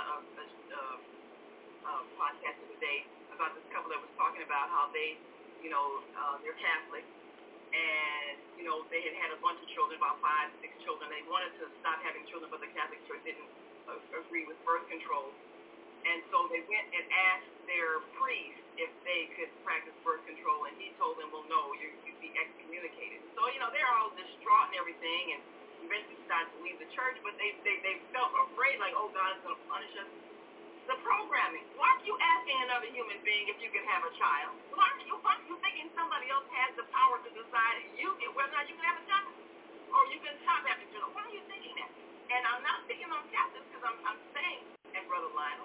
podcast today about this couple that was talking about how they, they're Catholic, and they had a bunch of children, about 5, 6 children. They wanted to stop having children, but the Catholic Church didn't agree with birth control, and so they went and asked their priest if they could practice birth control, and he told them, well, no, you'd be excommunicated. So, they're all distraught and everything, and eventually decided to leave the church, but they felt afraid, like, oh, God is going to punish us. The programming. Why are you asking another human being if you can have a child? Why are you thinking somebody else has the power to decide whether or not you can have a child? Or you can stop having children? Why are you thinking that? And I'm not speaking on Catholics, because I'm saying, and Brother Lionel,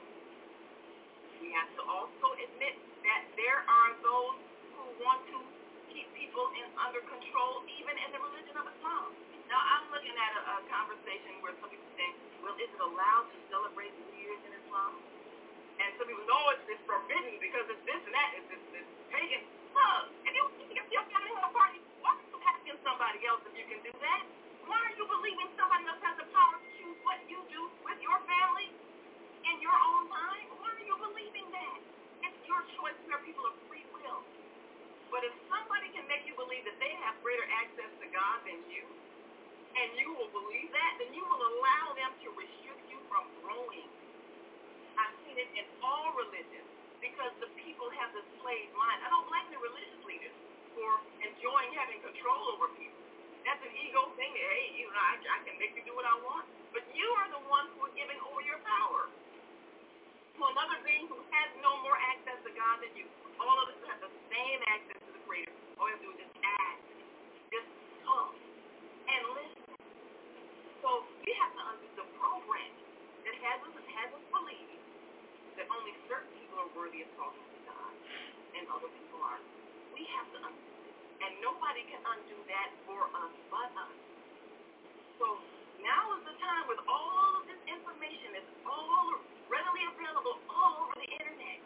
we have to also admit that there are those who want to keep people under control, even in the religion of Islam. Now, I'm looking at a conversation where some people think, well, is it allowed to celebrate New Year's in Islam? And some people know it's forbidden because it's this and that, it's pagan. And if you're having a party, why are you asking somebody else if you can do that? Why are you believing somebody else has the power to choose what you do with your family in your own time? Why are you believing that? It's your choice. We are people of free will. But if somebody can make you believe that they have greater access to God than you, and you will believe that, then you will allow them to restrict you from growing. I've seen it in all religions, because the people have this slave mind. I don't blame the religious leaders for enjoying having control over people. That's an ego thing. Hey, I can make you do what I want. But you are the one who are giving over your power to another being who has no more access to God than you. All of us have the same access to the Creator. All you have to do is just ask, just talk, and listen. So we have to understand the program that has us believe that only certain people are worthy of talking to God and other people aren't. We have to understand. And nobody can undo that for us but us. So now is the time, with all of this information that's all readily available all over the internet,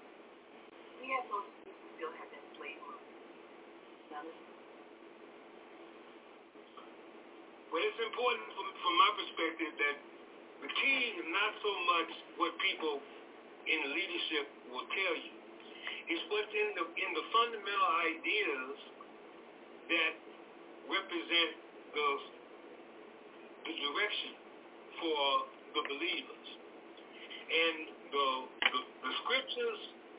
we have those who still have that slave mind. Well, it's important from my perspective that the key is not so much what people in leadership will tell you. It's what's in the fundamental ideas that represent the direction for the believers. And the scriptures,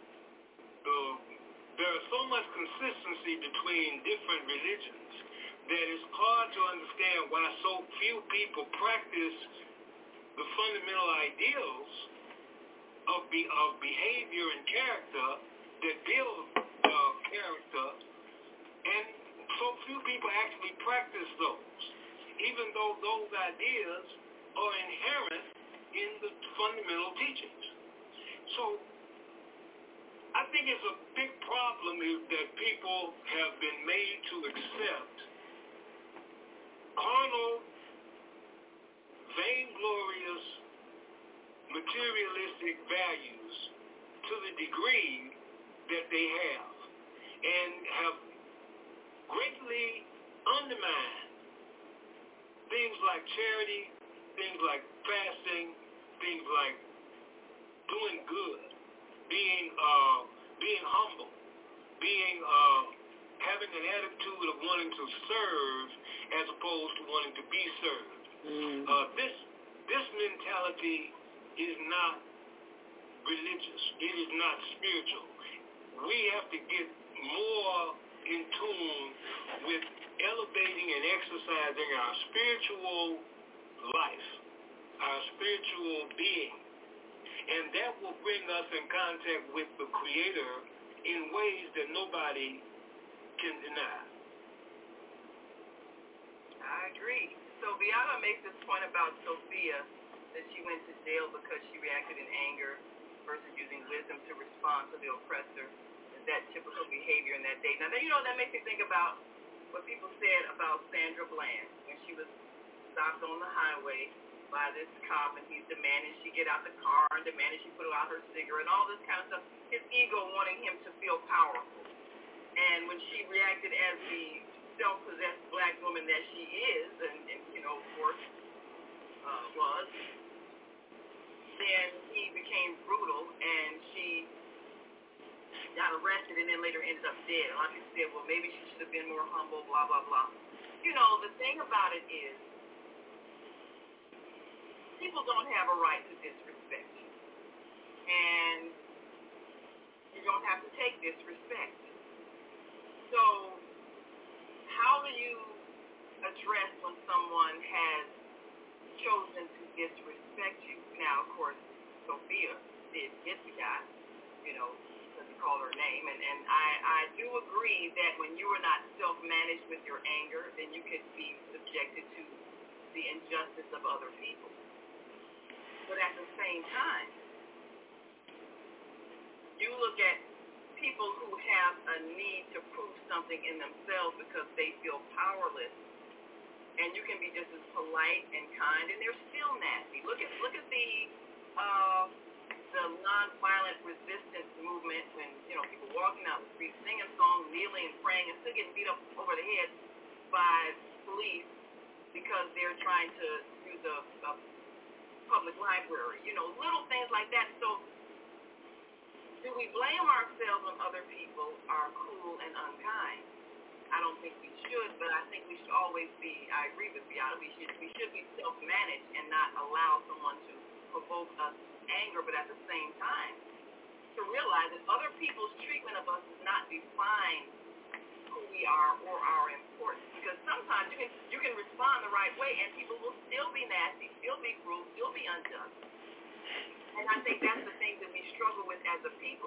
there is so much consistency between different religions that it's hard to understand why so few people practice the fundamental ideals of behavior and character that build character, and so few people actually practice those, even though those ideas are inherent in the fundamental teachings. So I think it's a big problem that people have been made to accept carnal, vainglorious, materialistic values to the degree that they have, and have greatly undermined things like charity, things like fasting, things like doing good, being humble, having an attitude of wanting to serve as opposed to wanting to be served. This mentality is not religious. It is not spiritual. We have to get more in tune with elevating and exercising our spiritual life, our spiritual being. And that will bring us in contact with the Creator in ways that nobody can deny. I agree. So Beata makes this point about Sophia, that she went to jail because she reacted in anger versus using wisdom to respond to the oppressor. Is that typical behavior in that day? Now, that makes me think about what people said about Sandra Bland when she was stopped on the highway by this cop, and he's demanding she get out the car and demanding she put out her cigarette and all this kind of stuff. His ego wanting him to feel powerful. And when she reacted as the self-possessed black woman that she is, and of course, was, then he became brutal, and she got arrested and then later ended up dead. A lot of people said, well, maybe she should have been more humble, blah, blah, blah. The thing about it is, people don't have a right to disrespect you. And you don't have to take disrespect. So how do you address when someone has chosen to disrespect you? Now, of course, Sophia did hit the guy, because he called her name. And I do agree that when you are not self-managed with your anger, then you could be subjected to the injustice of other people. But at the same time, you look at people who have a need to prove something in themselves because they feel powerless, and you can be just as polite and kind, and they're still nasty. Look at the nonviolent resistance movement when people walking out the street singing songs, kneeling and praying, and still getting beat up over the head by police because they're trying to use a public library, little things like that. So do we blame ourselves when other people are cruel and unkind? I don't think we should, but I think we should always be, I agree with Beata, we should be self-managed and not allow someone to provoke us anger, but at the same time, to realize that other people's treatment of us does not define who we are or our importance. Because sometimes you can respond the right way and people will still be nasty, still be cruel, still be unjust. And I think that's the thing that we struggle with as a people.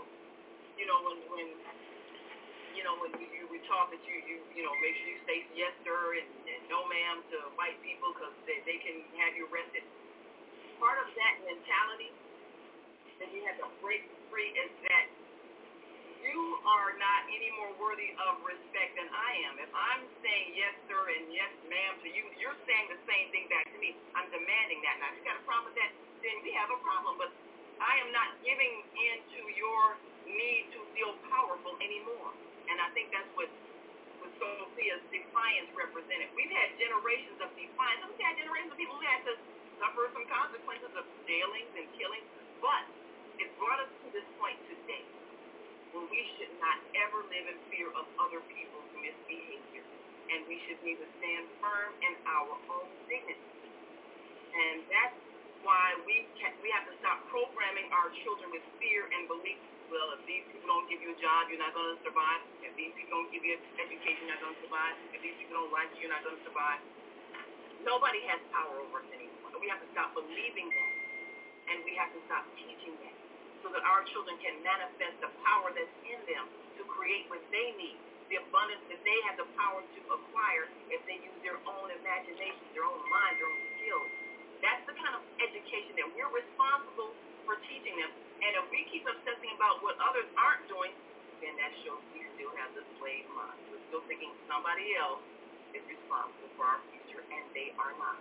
When we talk that you make sure you say yes sir and no ma'am to white people because they can have you arrested. Part of that mentality that you have to break free is that you are not any more worthy of respect than I am. If I'm saying yes sir and yes ma'am to you, you're saying the same thing back to me. I'm demanding that. Now, if you got a problem with that, then we have a problem. But I am not giving in to your need to feel powerful anymore. And I think that's what Sophia's defiance represented. We've had generations of defiance. We've had generations of people who had to suffer some consequences of jailings and killings. But it brought us to this point today where we should not ever live in fear of other people's misbehavior. And we should need to stand firm in our own dignity. And that's why we have to stop programming our children with fear and belief. Well, if these people don't give you a job, you're not going to survive. If these people don't give you an education, you're not going to survive. If these people don't like you, you're not going to survive. Nobody has power over us anymore. We have to stop believing that, and we have to stop teaching that. so that our children can manifest the power that's in them to create what they need, the abundance that they have the power to acquire if they use their own imagination, their own mind, their own skills. That's the kind of education that we're responsible for teaching them. And if we keep obsessing about what others aren't doing, then that shows we still have the slave mind. We're still thinking somebody else is responsible for our future, and they are not.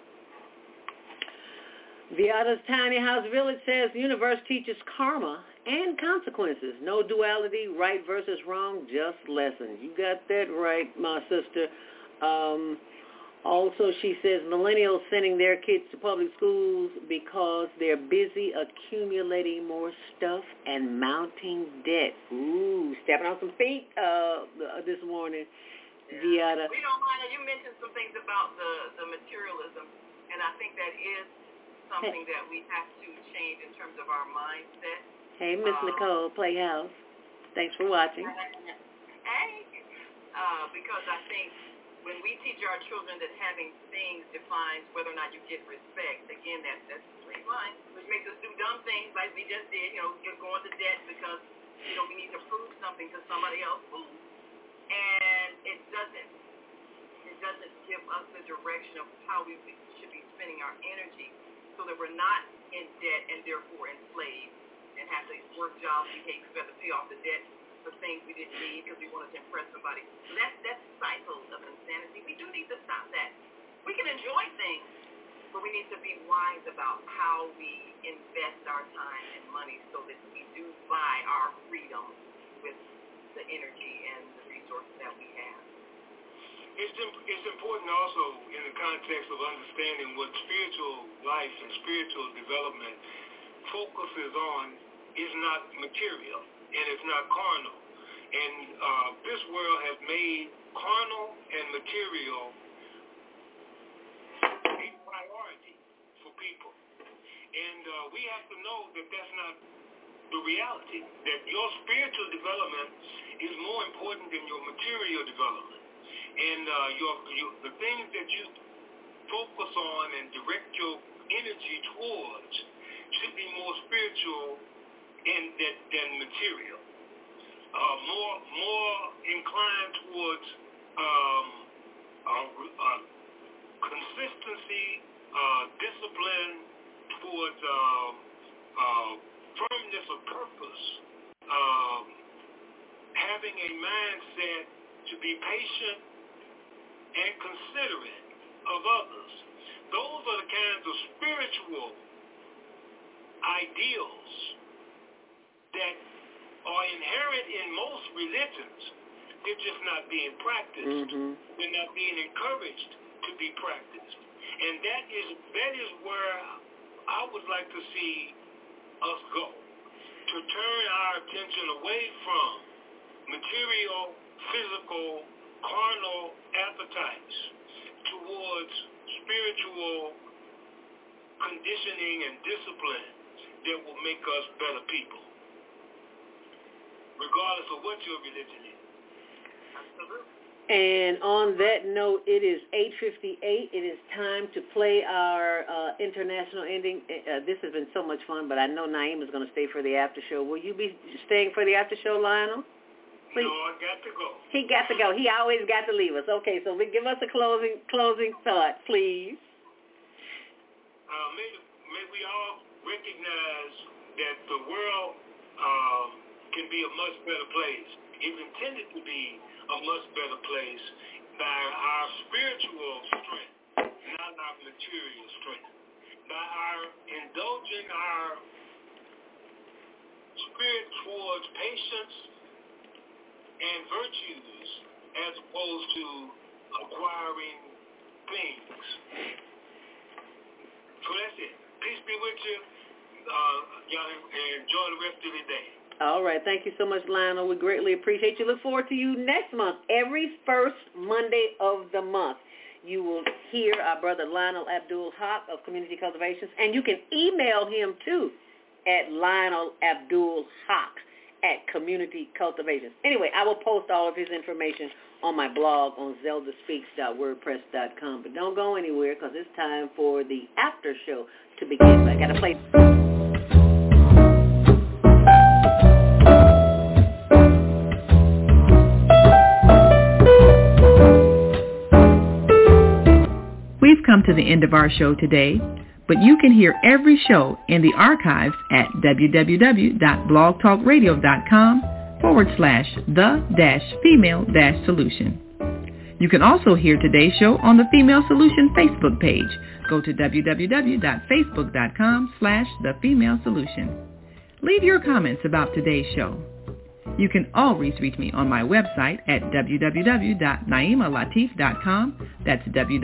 Viada's Tiny House Village says the universe teaches karma and consequences. No duality, right versus wrong, just lessons. You got that right, my sister. Also, she says millennials sending their kids to public schools because they're busy accumulating more stuff and mounting debt. Ooh, stepping on some feet this morning, Viada. We don't mind. You mentioned some things about the materialism, and I think that is something that we have to change in terms of our mindset. Hey, Miss Nicole, Playhouse. Thanks for watching. Hey, because I think when we teach our children that having things defines whether or not you get respect, again, that's a straight line, which makes us do dumb things like we just did, go into debt because, we need to prove something to somebody else. And it doesn't give us the direction of how we should be spending our energy so that we're not in debt and therefore enslaved and have to work jobs we hate because we have to pay off the debt for things we didn't need because we wanted to impress somebody. So that's cycle of insanity. We do need to stop that. We can enjoy things, but we need to be wise about how we invest our time and money so that we do buy our freedom with the energy and the resources that we have. It's important also in the context of understanding what spiritual life and spiritual development focuses on is not material and it's not carnal. And this world has made carnal and material a priority for people. And we have to know that that's not the reality, that your spiritual development is more important than your material development. And the things that you focus on and direct your energy towards should be more spiritual than material. More inclined towards consistency, discipline, towards firmness of purpose, having a mindset to be patient and considerate of others. Those are the kinds of spiritual ideals that are inherent in most religions. They're just not being practiced. Mm-hmm. They're not being encouraged to be practiced. And that is where I would like to see us go, to turn our attention away from material, physical, carnal appetites towards spiritual conditioning and discipline that will make us better people, regardless of what your religion is. Absolutely. And on that note, it is 8:58. It is time to play our international ending. This has been so much fun, but I know Naeem is going to stay for the after show. Will you be staying for the after show, Lionel? Please. No, I got to go. He got to go. He always got to leave us. Okay, so give us a closing thought, please. May we all recognize that the world can be a much better place. It's intended to be a much better place by our spiritual strength, not our material strength. By our indulging our spirit towards patience and virtues as opposed to acquiring things. So that's it. Peace be with you. Y'all enjoy the rest of the day. All right. Thank you so much, Lionel. We greatly appreciate you. Look forward to you next month. Every first Monday of the month, you will hear our brother Lionel Abdul Haq of Community Cultivations. And you can email him, too, at LionelAbdulHaq@Community Cultivations. Anyway, I will post all of his information on my blog on zeldaspeaks.wordpress.com. But don't go anywhere because it's time for the after show to begin. I got to play... to the end of our show today, but you can hear every show in the archives at www.blogtalkradio.com/the-female-solution. You can also hear today's show on the Female Solution Facebook page. Go to www.facebook.com/thefemalesolution. Leave your comments about today's show. You can always reach me on my website at www.naimalatif.com. That's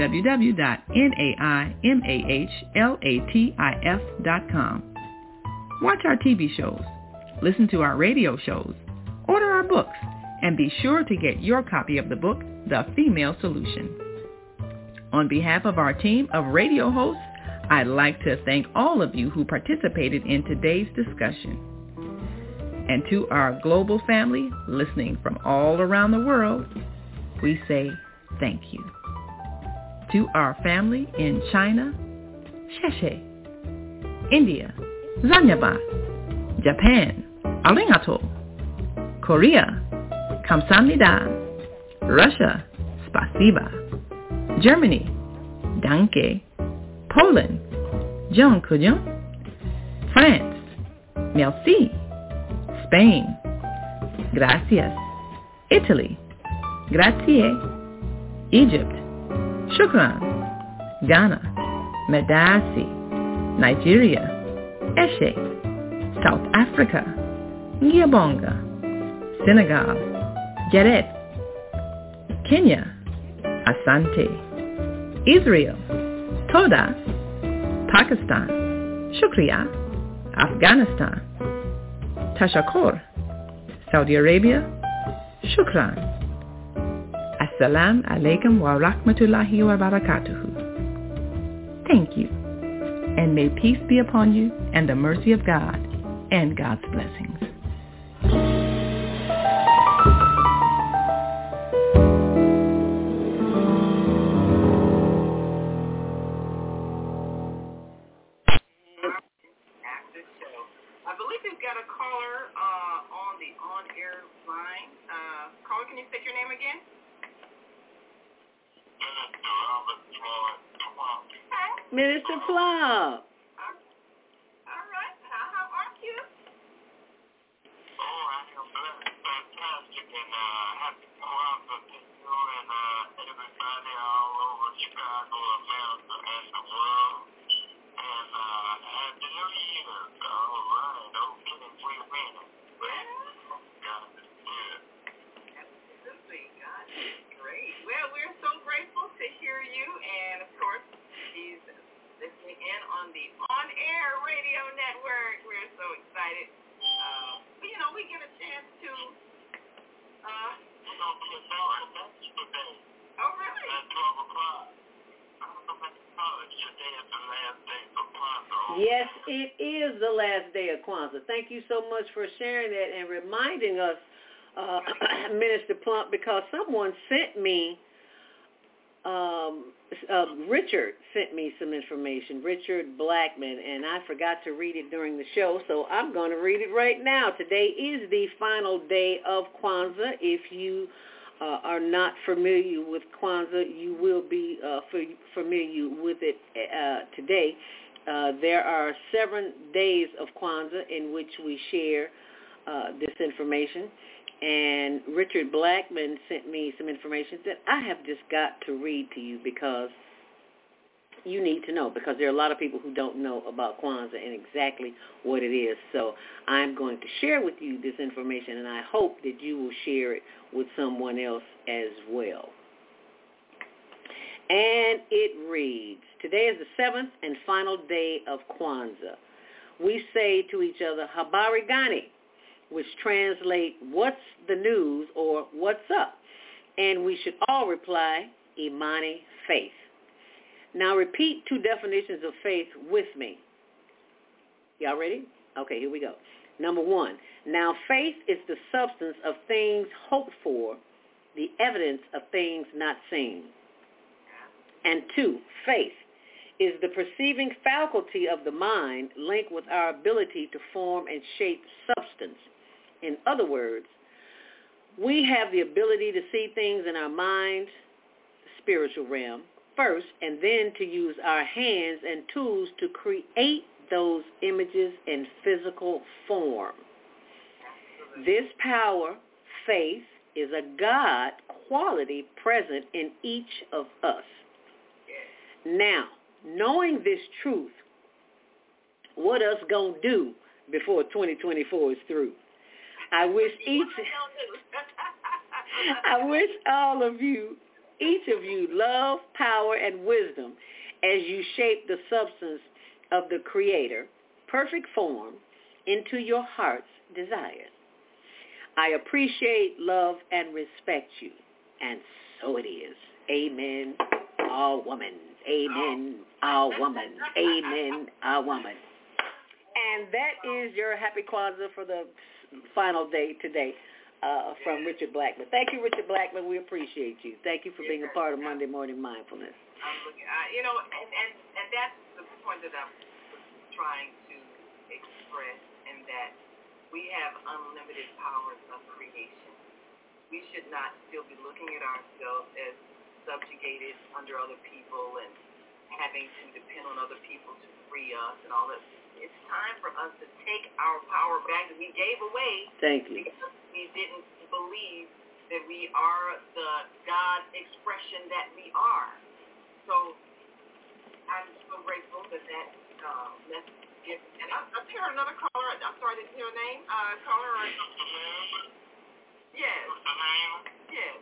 www.naimalatif.com. Watch our TV shows, listen to our radio shows, order our books, and be sure to get your copy of the book, The Female Solution. On behalf of our team of radio hosts, I'd like to thank all of you who participated in today's discussion. And to our global family listening from all around the world, we say thank you. To our family in China, Sheshe, India, Zanyaba, Japan, Arigato, Korea, Kamsahamnida, Russia, Spasiba, Germany, Danke, Poland, Jean Couillon, France, Merci, Spain, Gracias, Italy, Grazie, Egypt, Shukran, Ghana, Medasi, Nigeria, Eshe, South Africa, Ngiyabonga, Senegal, Geret, Kenya, Asante, Israel, Toda, Pakistan, Shukriya, Afghanistan, Tashakkur, Saudi Arabia, Shukran. Assalamu alaikum wa rahmatullahi wa barakatuhu. Thank you, and may peace be upon you and the mercy of God and God's blessings. I believe we've got a caller on the on-air line. Caller, can you state your name again? Minister Plum. All right. How are you? Oh, I am blessed, fantastic, and happy Kwanzaa to you and everybody all over Chicago, America, and the world. And Happy New Year. All right. Okay, wait a minute. God is good. Absolutely. God is great. Well, we're so grateful to hear you. And, of course, he's listening in on the on-air radio network. We're so excited. We get a chance to... It's going to be a message today. Oh, really? At 12 o'clock. Today is the last day of Kwanzaa. Yes, it is the last day of Kwanzaa. Thank you so much for sharing that and reminding us, Minister Plump, because someone sent me, Richard sent me some information, Richard Blackman, and I forgot to read it during the show, so I'm going to read it right now. Today is the final day of Kwanzaa. If you are not familiar with Kwanzaa, you will be familiar with it today. There are 7 days of Kwanzaa in which we share this information. And Richard Blackman sent me some information that I have just got to read to you because you need to know, because there are a lot of people who don't know about Kwanzaa and exactly what it is. So I'm going to share with you this information, and I hope that you will share it with someone else as well. And it reads, today is the 7th and final day of Kwanzaa. We say to each other, Habari Gani, which translate, what's the news, or what's up? And we should all reply, Imani, faith. Now repeat 2 definitions of faith with me. Y'all ready? Okay, here we go. Number 1, now faith is the substance of things hoped for, the evidence of things not seen. And 2, faith is the perceiving faculty of the mind linked with our ability to form and shape substance. In other words, we have the ability to see things in our mind, the spiritual realm, first, and then to use our hands and tools to create those images in physical form. This power, faith, is a God quality present in each of us. Now, knowing this truth, what us gonna do before 2024 is through? I wish all of you, each of you, love, power, and wisdom as you shape the substance of the Creator, perfect form, into your heart's desires. I appreciate, love, and respect you, and so it is. Amen, all woman. Amen, all woman. Amen, all woman. And that is your happy Kwanzaa for the final day today from Richard Blackman. Thank you, Richard Blackman. We appreciate you. Thank you for being a part of Monday Morning Mindfulness. And that's the point that I'm trying to express, in that we have unlimited powers of creation. We should not still be looking at ourselves as subjugated under other people and having to depend on other people to free us and all that. It's time for us to take our power back that we gave away. Thank you. Because we didn't believe that we are the God expression that we are. So I'm so grateful that message is given. And I'm hearing another caller. I'm sorry, I didn't hear a name. Caller? Yes. Yes.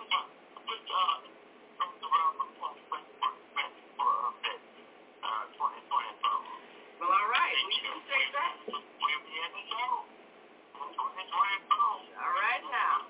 Well, all right. We can say that. All right now.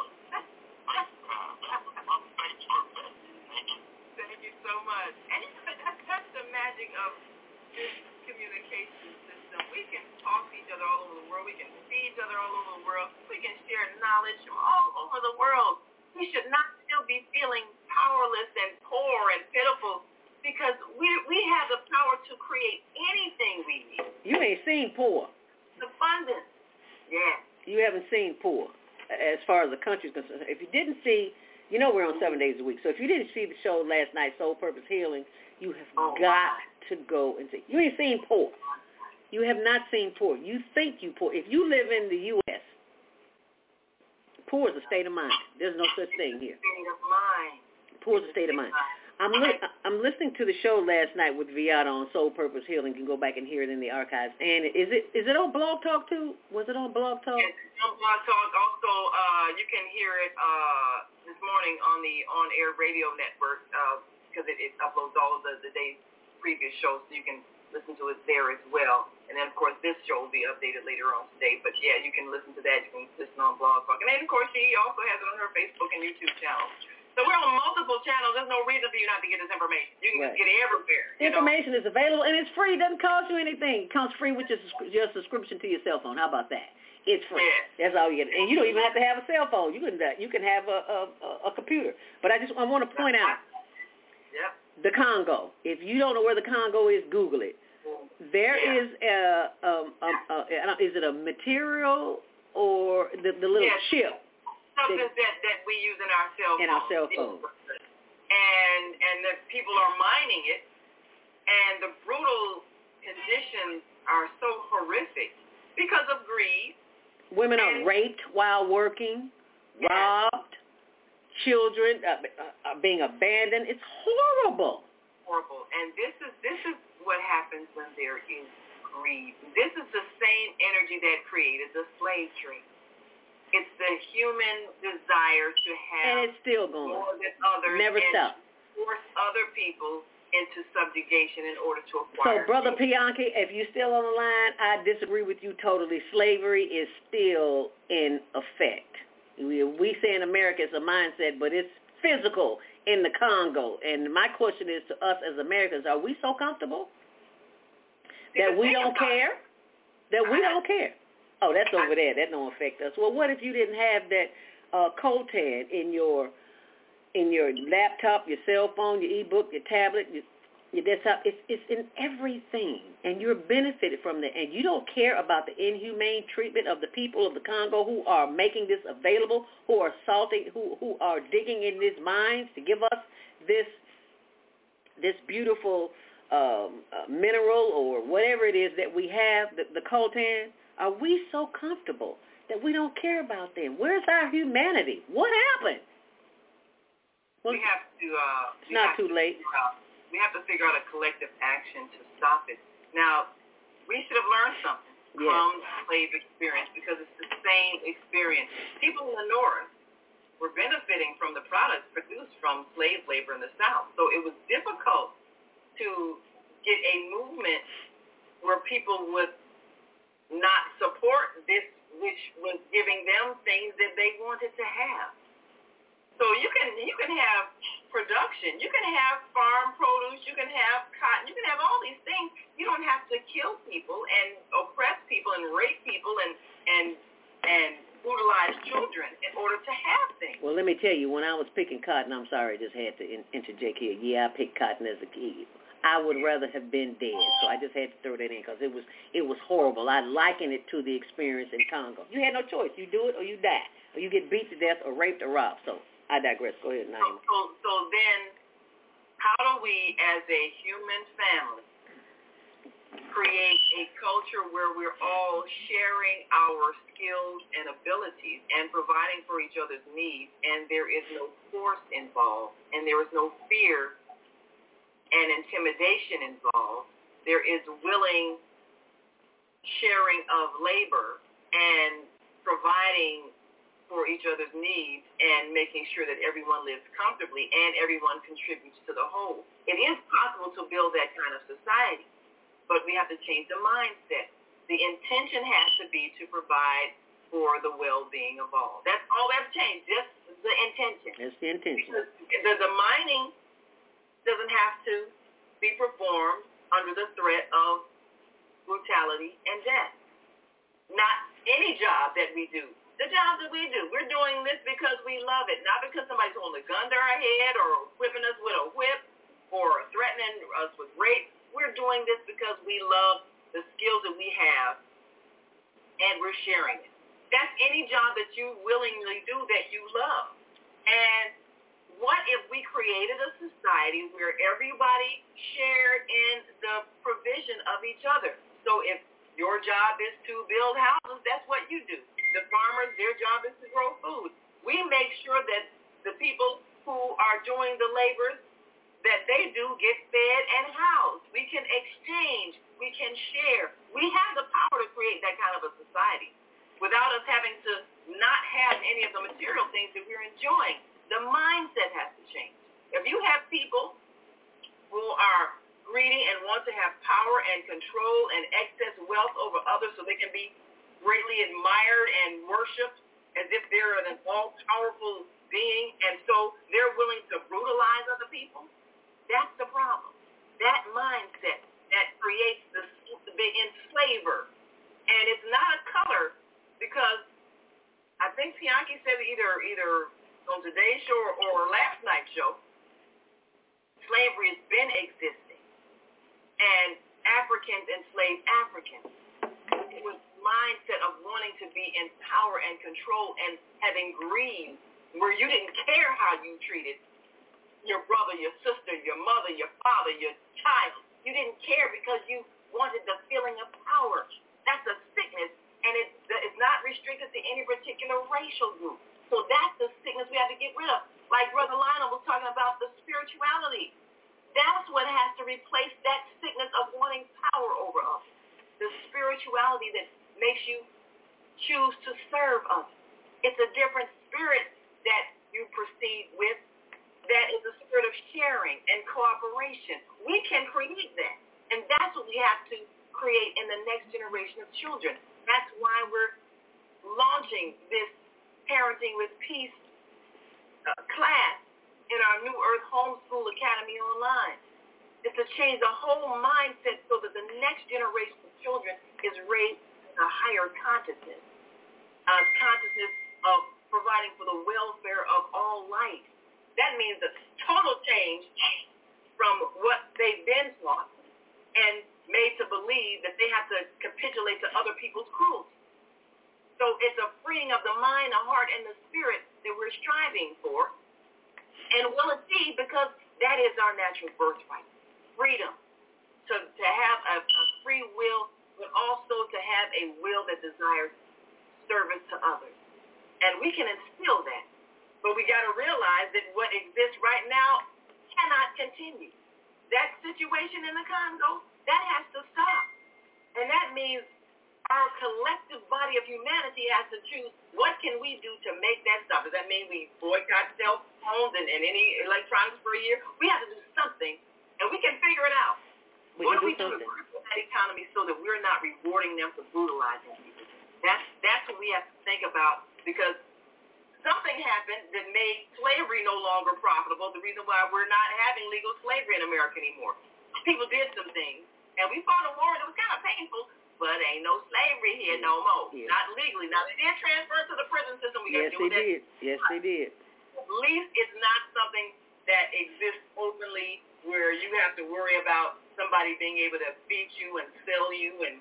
Thank you so much. And that's the magic of this communication system. We can talk to each other all over the world. We can see each other all over the world. We can share knowledge from all over the world. We should not still be feeling powerless and poor and pitiful, because we have the power to create anything we need. You ain't seen poor. Abundance. Yeah. You haven't seen poor as far as the country's concerned. If you didn't see, we're on 7 days a week. So if you didn't see the show last night, Soul Purpose Healing, you have got to go and see. You ain't seen poor. You have not seen poor. You think you poor. If you live in the U.S., poor is a state of mind. There's no such thing here. State of mind. Poor is a state of mind. I'm listening to the show last night with Viata on Soul Purpose Healing. You can go back and hear it in the archives. And is it on Blog Talk too? Was it on Blog Talk? Yes, it's on Blog Talk. Also, you can hear it this morning on the on-air radio network, because it uploads all of the day's previous shows, so you can listen to it there as well. And then, of course, this show will be updated later on today. But, yeah, you can listen to that. You can listen on Blog Talk. And then, of course, she also has it on her Facebook and YouTube channel. So we're on multiple channels. There's no reason for you not to get this information. You can just get it everywhere. Information is available, and it's free. It doesn't cost you anything. It comes free with your subscription to your cell phone. How about that? It's free. Yeah. That's all you get. And you don't even have to have a cell phone. You can have a computer. But I want to point out the Congo. If you don't know where the Congo is, Google it. There is is it a material or the little chip? Something that we use in our cell phone. In our cell phone. And the people are mining it, and the brutal conditions are so horrific because of greed. Women are raped while working, robbed, children are being abandoned. It's horrible. Horrible. And this is what happens when there is greed. This is the same energy that created the slave trade. It's the human desire to have and it's still going. More than others. Never stop. Force other people into subjugation in order to acquire. So, Brother Pianki, if you're still on the line, I disagree with you totally. Slavery is still in effect. We say in America it's a mindset, but it's physical in the Congo. And my question is to us as Americans, are we so comfortable that we don't care? That we don't care? Oh, that's over there. That don't affect us. Well, what if you didn't have that coltan in your laptop, your cell phone, your e-book, your tablet, your desktop? It's in everything, and you're benefited from that. And you don't care about the inhumane treatment of the people of the Congo who are making this available, who are assaulting, who are digging in these mines to give us this this beautiful mineral or whatever it is that we have, the coltan, are we so comfortable that we don't care about them? Where's our humanity? What happened? Well, we have to. It's not too late. We have to figure out a collective action to stop it. Now, we should have learned something from the slave experience because it's the same experience. People in the North were benefiting from the products produced from slave labor in the South. So it was difficult to get a movement where people would not support this, which was giving them things that they wanted to have. So you can have production, you can have farm produce, you can have cotton, you can have all these things. You don't have to kill people and oppress people and rape people and brutalize children in order to have things. Well, let me tell you, when I was picking cotton, I'm sorry, I just had to interject here. Yeah, I picked cotton as a kid. I would rather have been dead, so I just had to throw that in because it was horrible. I liken it to the experience in Congo. You had no choice. You do it or you die, or you get beat to death or raped or robbed. So I digress. Go ahead, Naima. So then, how do we, as a human family, create a culture where we're all sharing our skills and abilities and providing for each other's needs, and there is no force involved, and there is no fear and intimidation involved? There is willing sharing of labor and providing for each other's needs and making sure that everyone lives comfortably and everyone contributes to the whole. It is possible to build that kind of society, but we have to change the mindset. The intention has to be to provide for the well-being of all. That's all that's changed, just the intention. That's the intention. Because the mining doesn't have to be performed under the threat of brutality and death. Not any job that we do. The jobs that we do, we're doing this because we love it, not because somebody's holding a gun to our head or whipping us with a whip or threatening us with rape. We're doing this because we love the skills that we have, and we're sharing it. That's any job that you willingly do that you love. And what if we created a society where everybody shared in the provision of each other? So if your job is to build houses, that's what you do. The farmers, their job is to grow food. We make sure that the people who are doing the labors that they do get fed and housed. We can exchange. We can share. We have the power to create that kind of a society without us having to not have any of the material things that we're enjoying. The mindset has to change. If you have people who are greedy and want to have power and control and excess wealth over others so they can be greatly admired and worshipped as if they're an all-powerful being, and so they're willing to brutalize other people, that's the problem. That mindset that creates the enslaver. And it's not a color, because I think Bianchi said either on today's show or last night's show, slavery has been existing. And Africans enslaved Africans. It was mindset of wanting to be in power and control and having greed where you didn't care how you treated your brother, your sister, your mother, your father, your child. You didn't care because you wanted the feeling of power. That's a sickness, and it's not restricted to any particular racial group. So that's the sickness we have to get rid of. Like Brother Lionel was talking about the spirituality. That's what has to replace that sickness of wanting power over us. The spirituality that makes you choose to serve others. It's a different spirit that you proceed with that is a spirit of sharing and cooperation. We can create that. And that's what we have to create in the next generation of children. That's why we're launching this Parenting with Peace class in our New Earth Homeschool Academy online. It's to change the whole mindset so that the next generation of children is raised in a higher consciousness, consciousness of providing for the welfare of all life. That means a total change from what they've been taught and made to believe that they have to capitulate to other people's cruelty. So it's a freeing of the mind, the heart, and the spirit that we're striving for and will achieve because That is our natural birthright. Freedom. To have a free will, but also to have a will that desires service to others. And we can instill that. But we got to realize that what exists right now cannot continue. That situation in the Congo, that has to stop. And that means our collective body of humanity has to choose what can we do to make that stop. Does that mean we boycott cell phones and any electronics for a year? We have to do something, and we can figure it out. What do we do to cripple that economy so that we're not rewarding them for brutalizing people? That's what we have to think about, because something happened that made slavery no longer profitable, the reason why we're not having legal slavery in America anymore. People did some things, and we fought a war that was kind of painful, but ain't no slavery here no more. Yeah. Not legally. Now, they did transfer to the prison system. We got to deal with that. Yes, they did. At least it's not something that exists openly where you have to worry about somebody being able to beat you and sell you and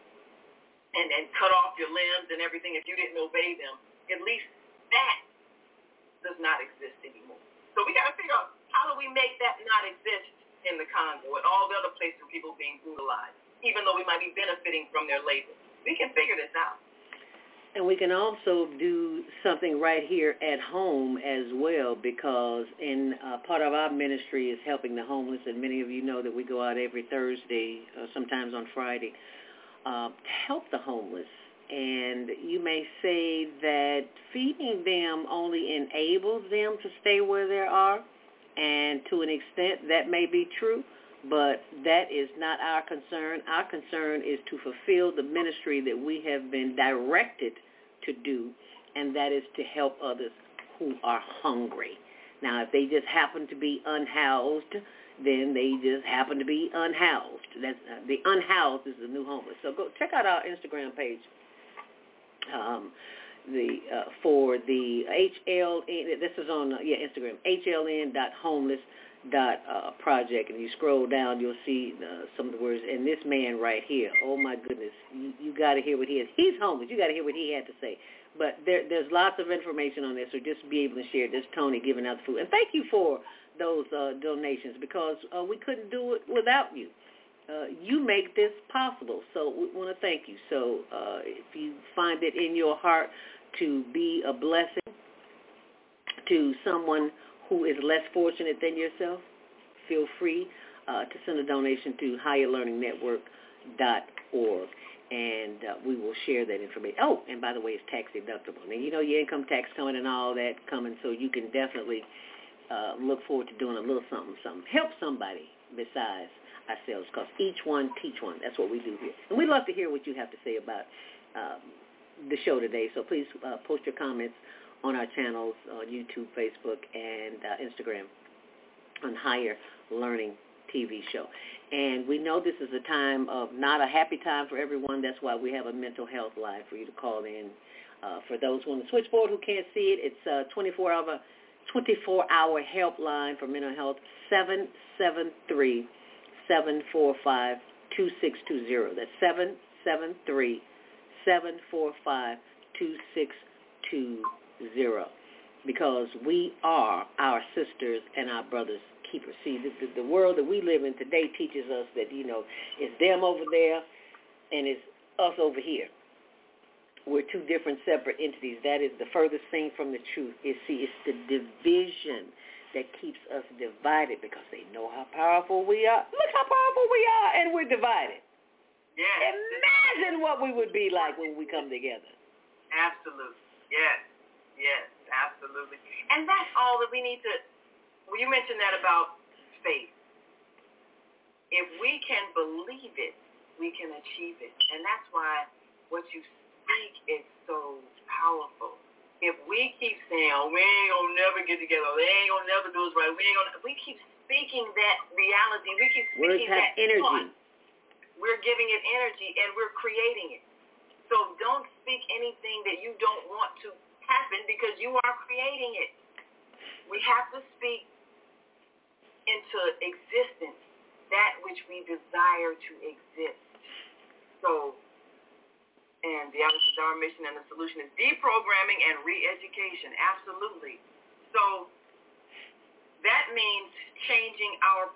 cut off your limbs and everything if you didn't obey them. At least that does not exist anymore. So we got to figure out, how do we make that not exist in the Congo and all the other places where people are being brutalized, even though we might be benefiting from their labor? We can figure this out. And we can also do something right here at home as well, because in part of our ministry is helping the homeless, and many of you know that we go out every Thursday, sometimes on Friday, to help the homeless. And you may say that feeding them only enables them to stay where they are, and to an extent that may be true, but that is not our concern. Our concern is to fulfill the ministry that we have been directed to do, and that is to help others who are hungry. Now, if they just happen to be unhoused, then they just happen to be unhoused. That's the unhoused is the new homeless. So go check out our Instagram page. For the HLN, this is on Instagram, HLN.homeless.project, and you scroll down, you'll see some of the words. And this man right here, oh my goodness, you got to hear what he is. He's homeless. You got to hear what he had to say. But there's lots of information on this, so just be able to share. This Tony giving out the food, and thank you for those donations, because we couldn't do it without you. You make this possible, so we want to thank you. So if you find it in your heart to be a blessing to someone who is less fortunate than yourself, feel free to send a donation to higherlearningnetwork.org, and we will share that information. Oh, and by the way, it's tax deductible. Now, you know your income tax coming and all that coming, so you can definitely look forward to doing a little something. Help somebody besides ourselves, because each one teach one. That's what we do here. And we'd love to hear what you have to say about the show today. So please post your comments on our channels on YouTube, Facebook, and Instagram on Higher Learning TV show. And we know this is a time of not a happy time for everyone. That's why we have a mental health line for you to call in. For those who on the switchboard who can't see it, it's a 24-hour helpline for mental health, 773-745-2620. That's 773-745-2620, because we are our sisters and our brothers' keepers. See, the world that we live in today teaches us that, it's them over there and it's us over here. We're two different separate entities. That is the furthest thing from the truth. It's the division that keeps us divided, because they know how powerful we are. Look how powerful we are, and we're divided. Yes. Imagine what we would be like when we come together. Absolutely. Yes, absolutely. And that's all that we need to, well, you mentioned that about faith. If we can believe it, we can achieve it. And that's why what you speak is so powerful. If we keep saying, we ain't going to never get together, they ain't going to never do us right, we keep speaking that reality, we keep speaking that energy. Thought, we're giving it energy, and we're creating it. So don't speak anything that you don't want to happen, because you are creating it. We have to speak into existence that which we desire to exist. So, and the our mission and the solution is deprogramming and re-education. Absolutely. So that means changing our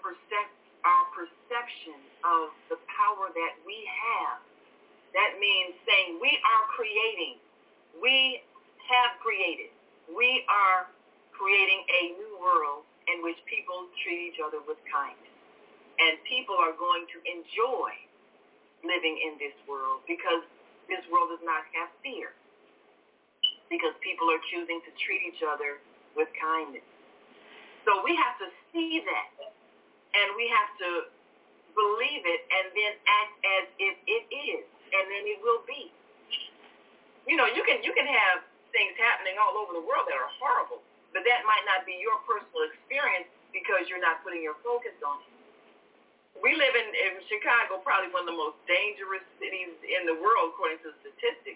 perception of the power that we have. That means saying we are creating. We have created. We are creating a new world in which people treat each other with kindness. And people are going to enjoy living in this world because this world does not have fear. Because people are choosing to treat each other with kindness. So we have to see that. And we have to believe it and then act as if it is. And then it will be. You know, you can have things happening all over the world that are horrible. But that might not be your personal experience because you're not putting your focus on it. We live in Chicago, probably one of the most dangerous cities in the world, according to statistics.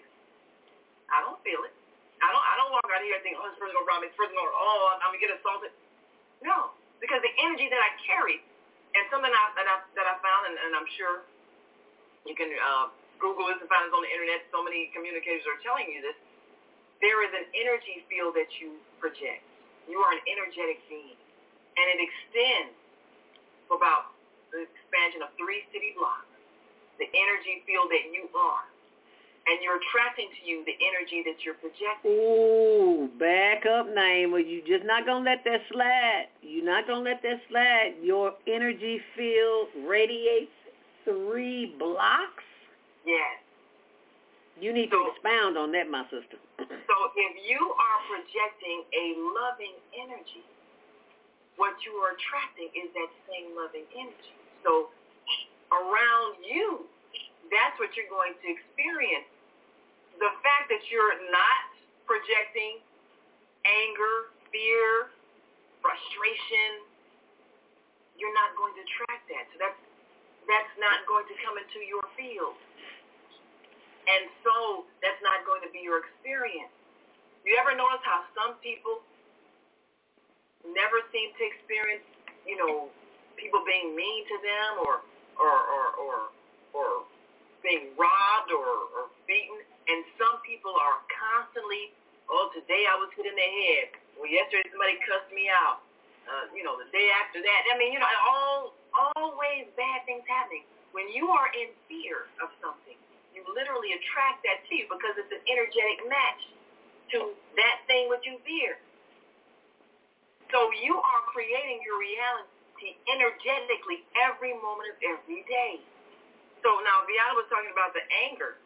I don't feel it. I don't walk out here and think, oh, this person going to rob me, this person going to, I'm going to get assaulted. No, because the energy that I carry, and something that I found, and I'm sure you can Google this and find this on the internet, so many communicators are telling you this, there is an energy field that you project. You are an energetic being, and it extends for about the expansion of 3 city blocks, the energy field that you are. And you're attracting to you the energy that you're projecting. Ooh, back up, Naima. You're just not going to let that slide. You're not going to let that slide. Your energy field radiates 3 blocks? Yes. You need to expound on that, my sister. So if you are projecting a loving energy, what you are attracting is that same loving energy. So around you, that's what you're going to experience. The fact that you're not projecting anger, fear, frustration, you're not going to attract that. So that's not going to come into your field. And so that's not going to be your experience. You ever notice how some people never seem to experience, people being mean to them or being robbed or beaten, and some people are constantly, today I was hit in the head. Well, yesterday somebody cussed me out. The day after that. Always bad things happening. When you are in fear of something, you literally attract that to you because it's an energetic match to that thing which you fear. So you are creating your reality energetically every moment of every day. So now Viana was talking about the anger.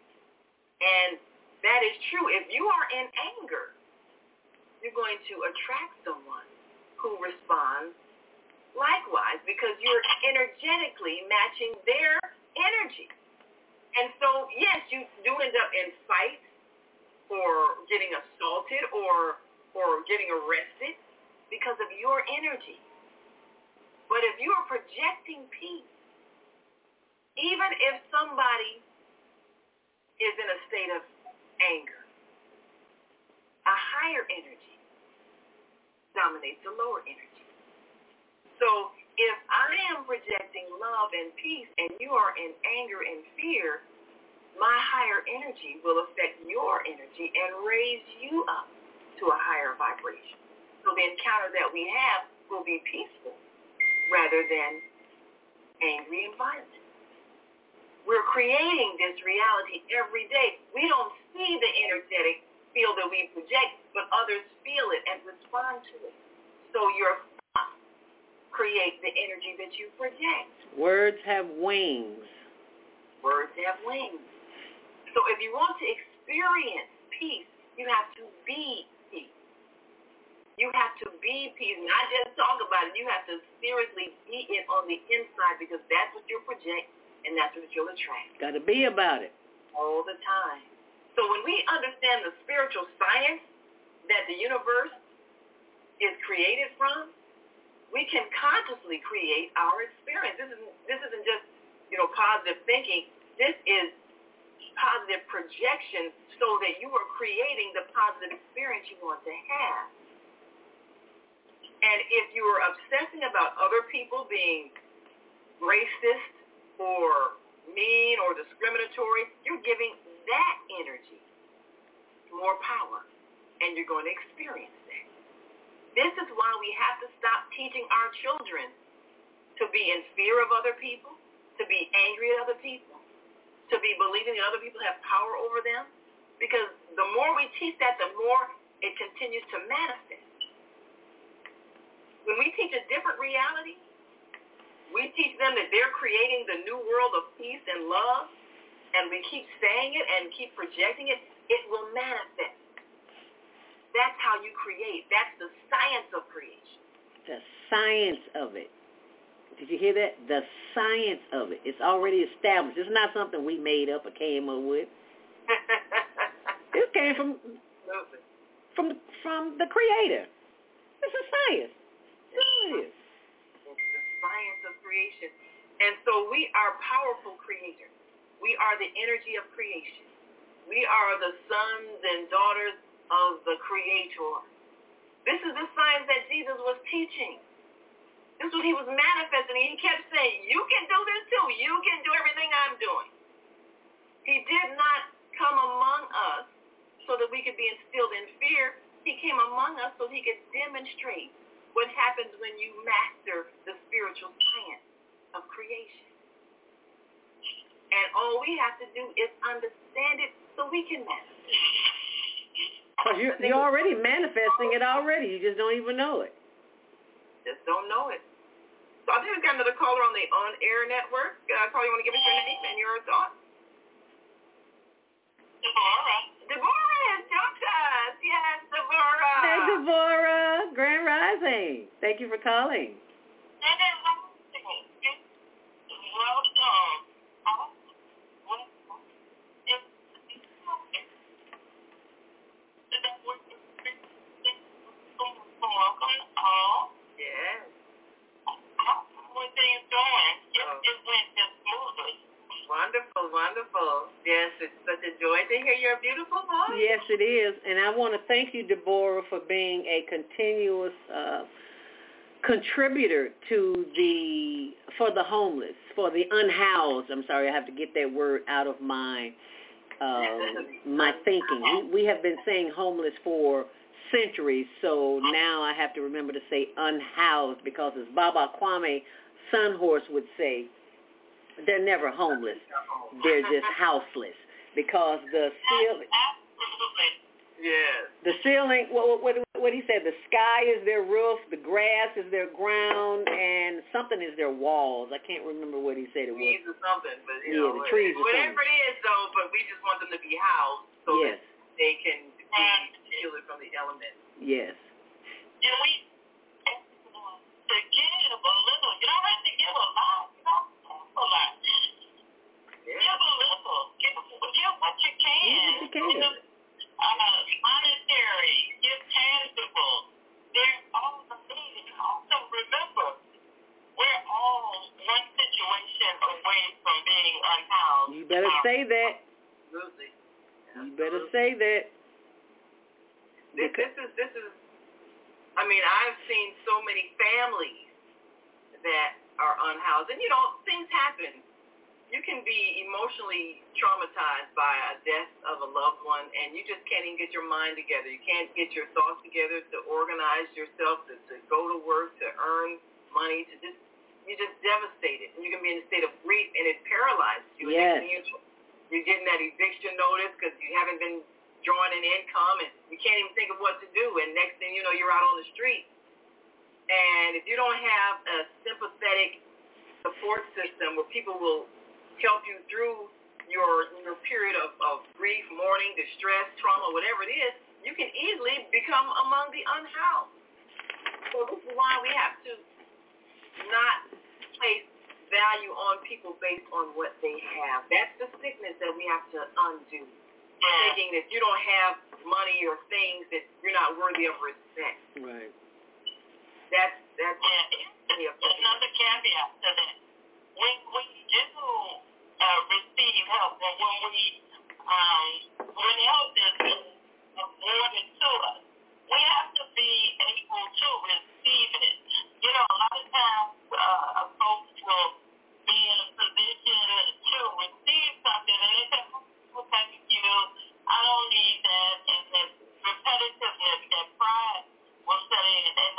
And that is true. If you are in anger, you're going to attract someone who responds likewise because you're energetically matching their energy. And so, yes, you do end up in fight or getting assaulted or getting arrested because of your energy. But if you are projecting peace, even if somebody is in a state of anger, a higher energy dominates the lower energy. So if I am projecting love and peace and you are in anger and fear, my higher energy will affect your energy and raise you up to a higher vibration. So the encounter that we have will be peaceful rather than angry and violent. We're creating this reality every day. We don't see the energetic field that we project, but others feel it and respond to it. So your thoughts create the energy that you project. Words have wings. Words have wings. So if you want to experience peace, you have to be peace. You have to be peace, not just talk about it. You have to seriously be it on the inside because that's what you'll project and that's what you'll attract. Got to be about it. All the time. So when we understand the spiritual science that the universe is created from, we can consciously create our experience. This isn't just, positive thinking. This is positive projection so that you are creating the positive experience you want to have. And if you are obsessing about other people being racist or mean or discriminatory, you're giving that energy more power, and you're going to experience that. This is why we have to stop teaching our children to be in fear of other people, to be angry at other people, to be believing that other people have power over them. Because the more we teach that, the more it continues to manifest. When we teach a different reality, we teach them that they're creating the new world of peace and love, and we keep saying it and keep projecting it, it will manifest. That's how you create. That's the science of creation. The science of it. Did you hear that? The science of it. It's already established. It's not something we made up or came up with. It came from the Creator. It's a science. It is. It's the science of creation. And so we are powerful creators. We are the energy of creation. We are the sons and daughters of the Creator. This is the science that Jesus was teaching. This is what he was manifesting. He kept saying, you can do this too. You can do everything I'm doing. He did not come among us so that we could be instilled in fear. He came among us so he could demonstrate what happens when you master the spiritual science of creation. And all we have to do is understand it so we can master it. Because you're already manifesting it already. You just don't even know it. Just don't know it. So I think we've got another caller on the on-air network. Caller, you want to give us your name and your thoughts? Deborah has jumped us. Yes, Deborah. Hey, Deborah. Grand Rising. Thank you for calling. Yes. What things going? It went just smoothly. Wonderful, wonderful. Yes, it's such a joy to hear your beautiful voice. Yes, it is. And I want to thank you, Deborah, for being a continuous contributor for the homeless, for the unhoused. I'm sorry, I have to get that word out of my thinking. We have been saying homeless for centuries, so now I have to remember to say unhoused, because as Baba Kwame Sunhorse would say, they're never homeless. They're just houseless, because the ceiling. Yes. The ceiling. What he said. The sky is their roof. The grass is their ground, and something is their walls. I can't remember what he said it was. Trees or something, but the trees. Whatever it is, though. But we just want them to be housed so that they can be shielded from the elements. Yes. And we to give a little. You don't have to give a lot. You don't have a lot. Yeah. Give a little. Give what you can. Monetary. Give tangible. They're all amazing. Also remember, we're all one situation away from being unhoused. You better say that. Absolutely. You better say that. This is. I mean, I've seen so many families that are unhoused, and things happen. You can be emotionally traumatized by a death of a loved one, and you just can't even get your mind together. You can't get your thoughts together to organize yourself, to go to work, to earn money, you're just devastated. And you can be in a state of grief, and it paralyzes you. Yes. And you're getting that eviction notice because you haven't been drawing in income, and you can't even think of what to do. And next thing you know, you're out on the street. And if you don't have a sympathetic support system where people will help you through your period of grief, mourning, distress, trauma, whatever it is, you can easily become among the unhoused. So this is why we have to not place value on people based on what they have. That's the sickness that we have to undo. Thinking that you don't have money or things, that you're not worthy of respect. Right. That's another caveat to that. When we do receive help, or when help is awarded to us, we have to be able to receive it. A lot of times folks will be in a position to receive something, and they say, "Oh, thank you, I don't need that," and that repetitiveness, that pride will set in, and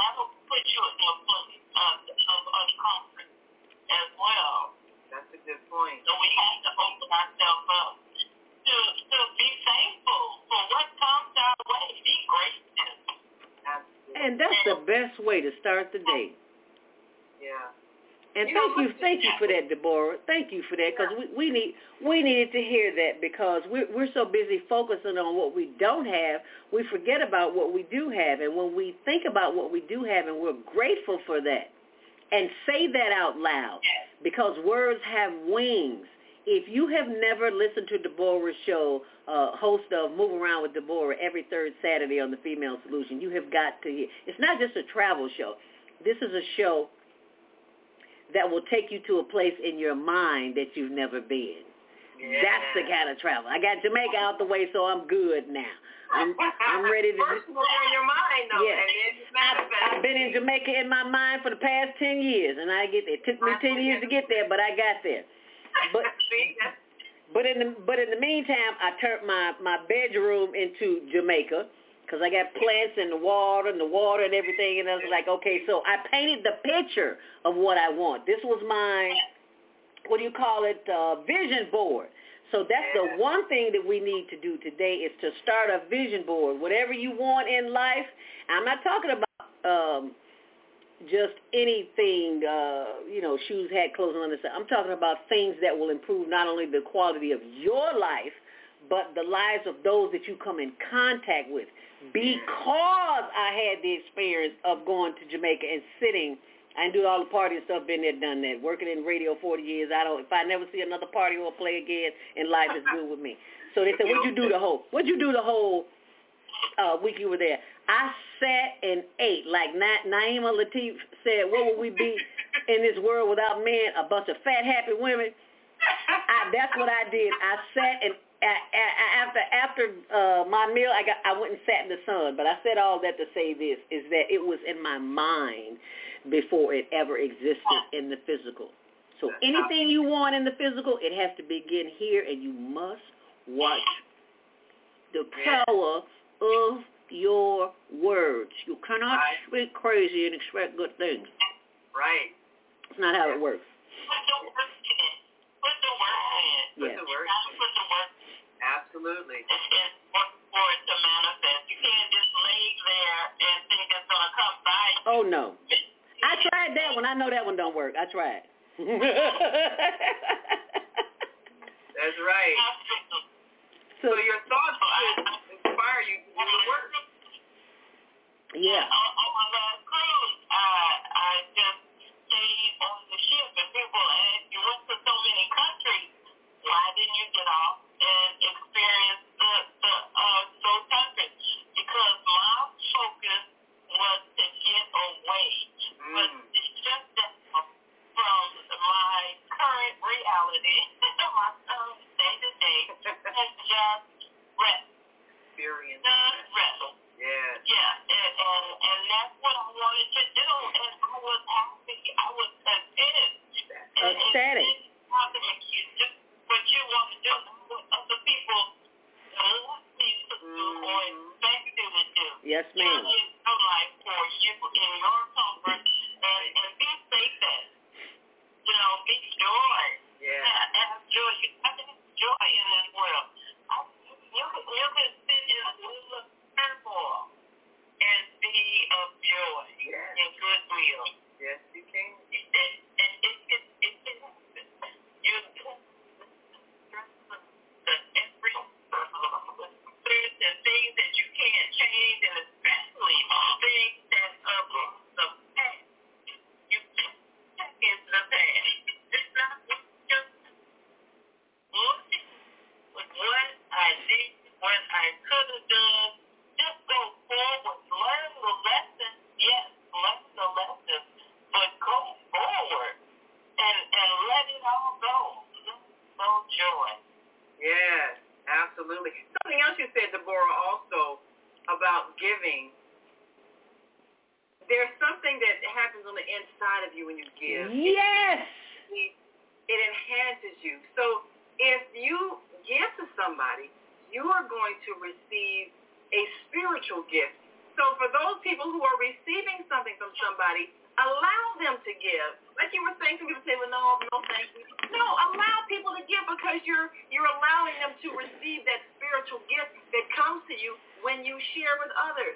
best way to start the day. Yeah. And thank you for that, Deborah. Thank you for that, because we needed to hear that, because we're so busy focusing on what we don't have, we forget about what we do have. And when we think about what we do have and we're grateful for that, and say that out loud, because words have wings. If you have never listened to Deborah's show, host of Move Around with Deborah every third Saturday on the Female Solution, you have got to hear. It's not just a travel show. This is a show that will take you to a place in your mind that you've never been. Yeah. That's the kind of travel. I got Jamaica out the way, so I'm good now. I'm ready to. First of all, in your mind, though. Yeah. I've been in Jamaica in my mind for the past 10 years, and I get there. It took me 10 years to get there, but I got there. But in the meantime, I turned my bedroom into Jamaica, because I got plants in the water and everything, and I was like, okay, so I painted the picture of what I want. This was my, vision board. So that's the one thing that we need to do today, is to start a vision board. Whatever you want in life, I'm not talking about just anything, shoes, hat, clothes, and other stuff. I'm talking about things that will improve not only the quality of your life, but the lives of those that you come in contact with. Because I had the experience of going to Jamaica and sitting, I do all the party and stuff, been there, done that. Working in radio 40 years, if I never see another party or play again in life, it's good with me. So they said, what'd you do the whole week you were there? I sat and ate. Like Naima Latif said, what would we be in this world without men? A bunch of fat, happy women. That's what I did. I sat and after my meal, I went and sat in the sun. But I said all that to say this, is that it was in my mind before it ever existed in the physical. So anything you want in the physical, it has to begin here, and you must watch the power of your words. You cannot speak crazy and expect good things. Right. It's not how it works. Put the work in. Yes. Put the work. Absolutely. For it to manifest. You can't just lay there and think it's going to come by. Oh, no. I tried that one. I know that one don't work. I tried. That's right. So your thoughts inspire you to do the work. Yeah. On my last cruise, I just stayed on the ship, and people ask, you went to so many countries, why didn't you get off and experience those countries? Because my focus was to get away, was to shift that from my current reality, my current day-to-day, and just rest. Experience. Rest. Yeah, and that's what I wanted to do, and I was happy. I was content. Ecstatic. Just what you want to do, what other people want you to do or expect you to do. Yes, ma'am. Live your life for you in your comfort, and be safest. Be joy. Yeah. Have joy. You have to have joy in this world. You can sit in a little turmoil and be of joy and goodwill. Yes, you can. It can happen. You can there's things that you can't change, and especially things that are the past. You can't check into the past. It's not just looking with what I did, what I could have done. Just go forward, learn the lesson. Yes, learn the lesson, but go forward and let it all go. No joy. Yes, absolutely. Something else you said, Deborah, also about giving. There's something that happens on the inside of you when you give. Yes. It enhances you. So if you give to somebody, you are going to receive a spiritual gift. So for those people who are receiving something from somebody, allow them to give. Like you were saying, some people say, well, no, thank you. No, allow people to give, because you're allowing them to receive that spiritual gift that comes to you when you share with others.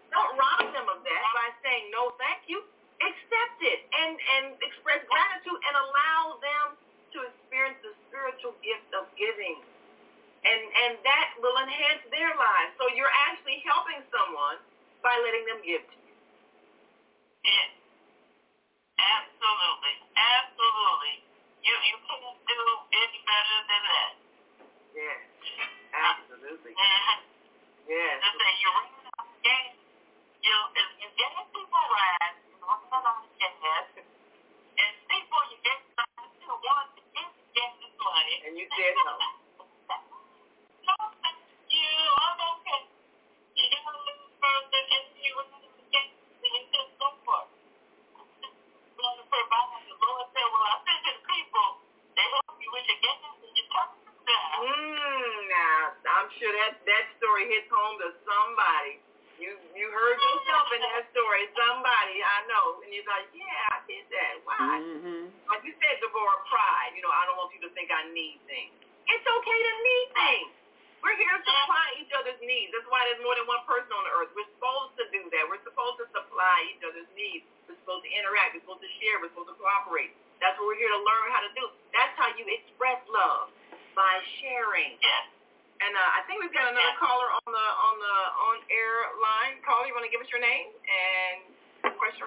Don't rob them of that by saying no, thank you. Accept it and express gratitude and allow them to experience the spiritual gift of giving. And that will enhance their lives. So you're actually helping someone by letting them give to you. Yes. Absolutely. Absolutely. You couldn't do any better than that. Yes. Absolutely. Mm-hmm. Yes. Just say you ran out of gas. If you get people right, you run out of gas. And people you get still want to get this money. And you said no. No, thank you. I'm okay. You don't want to lose further and you run out of gas. And you just go for it. Going to provide. The Lord said, well, I sent you the people. They help you with your gas and you turn them down. Now, I'm sure that story hits home to somebody. You heard yourself in that story. Somebody I know. And you're like, yeah, I did that. Why? Mm-hmm. Like you said, Deborah, pride. I don't want you to think I need things. It's okay to need things. We're here to supply each other's needs. That's why there's more than one person on the earth. We're supposed to do that. We're supposed to supply each other's needs. We're supposed to interact. We're supposed to share. We're supposed to cooperate. That's what we're here to learn how to do. That's how you express love, by sharing. Yes. And I think we've got another caller on the on-air line. Caller, you want to give us your name and question?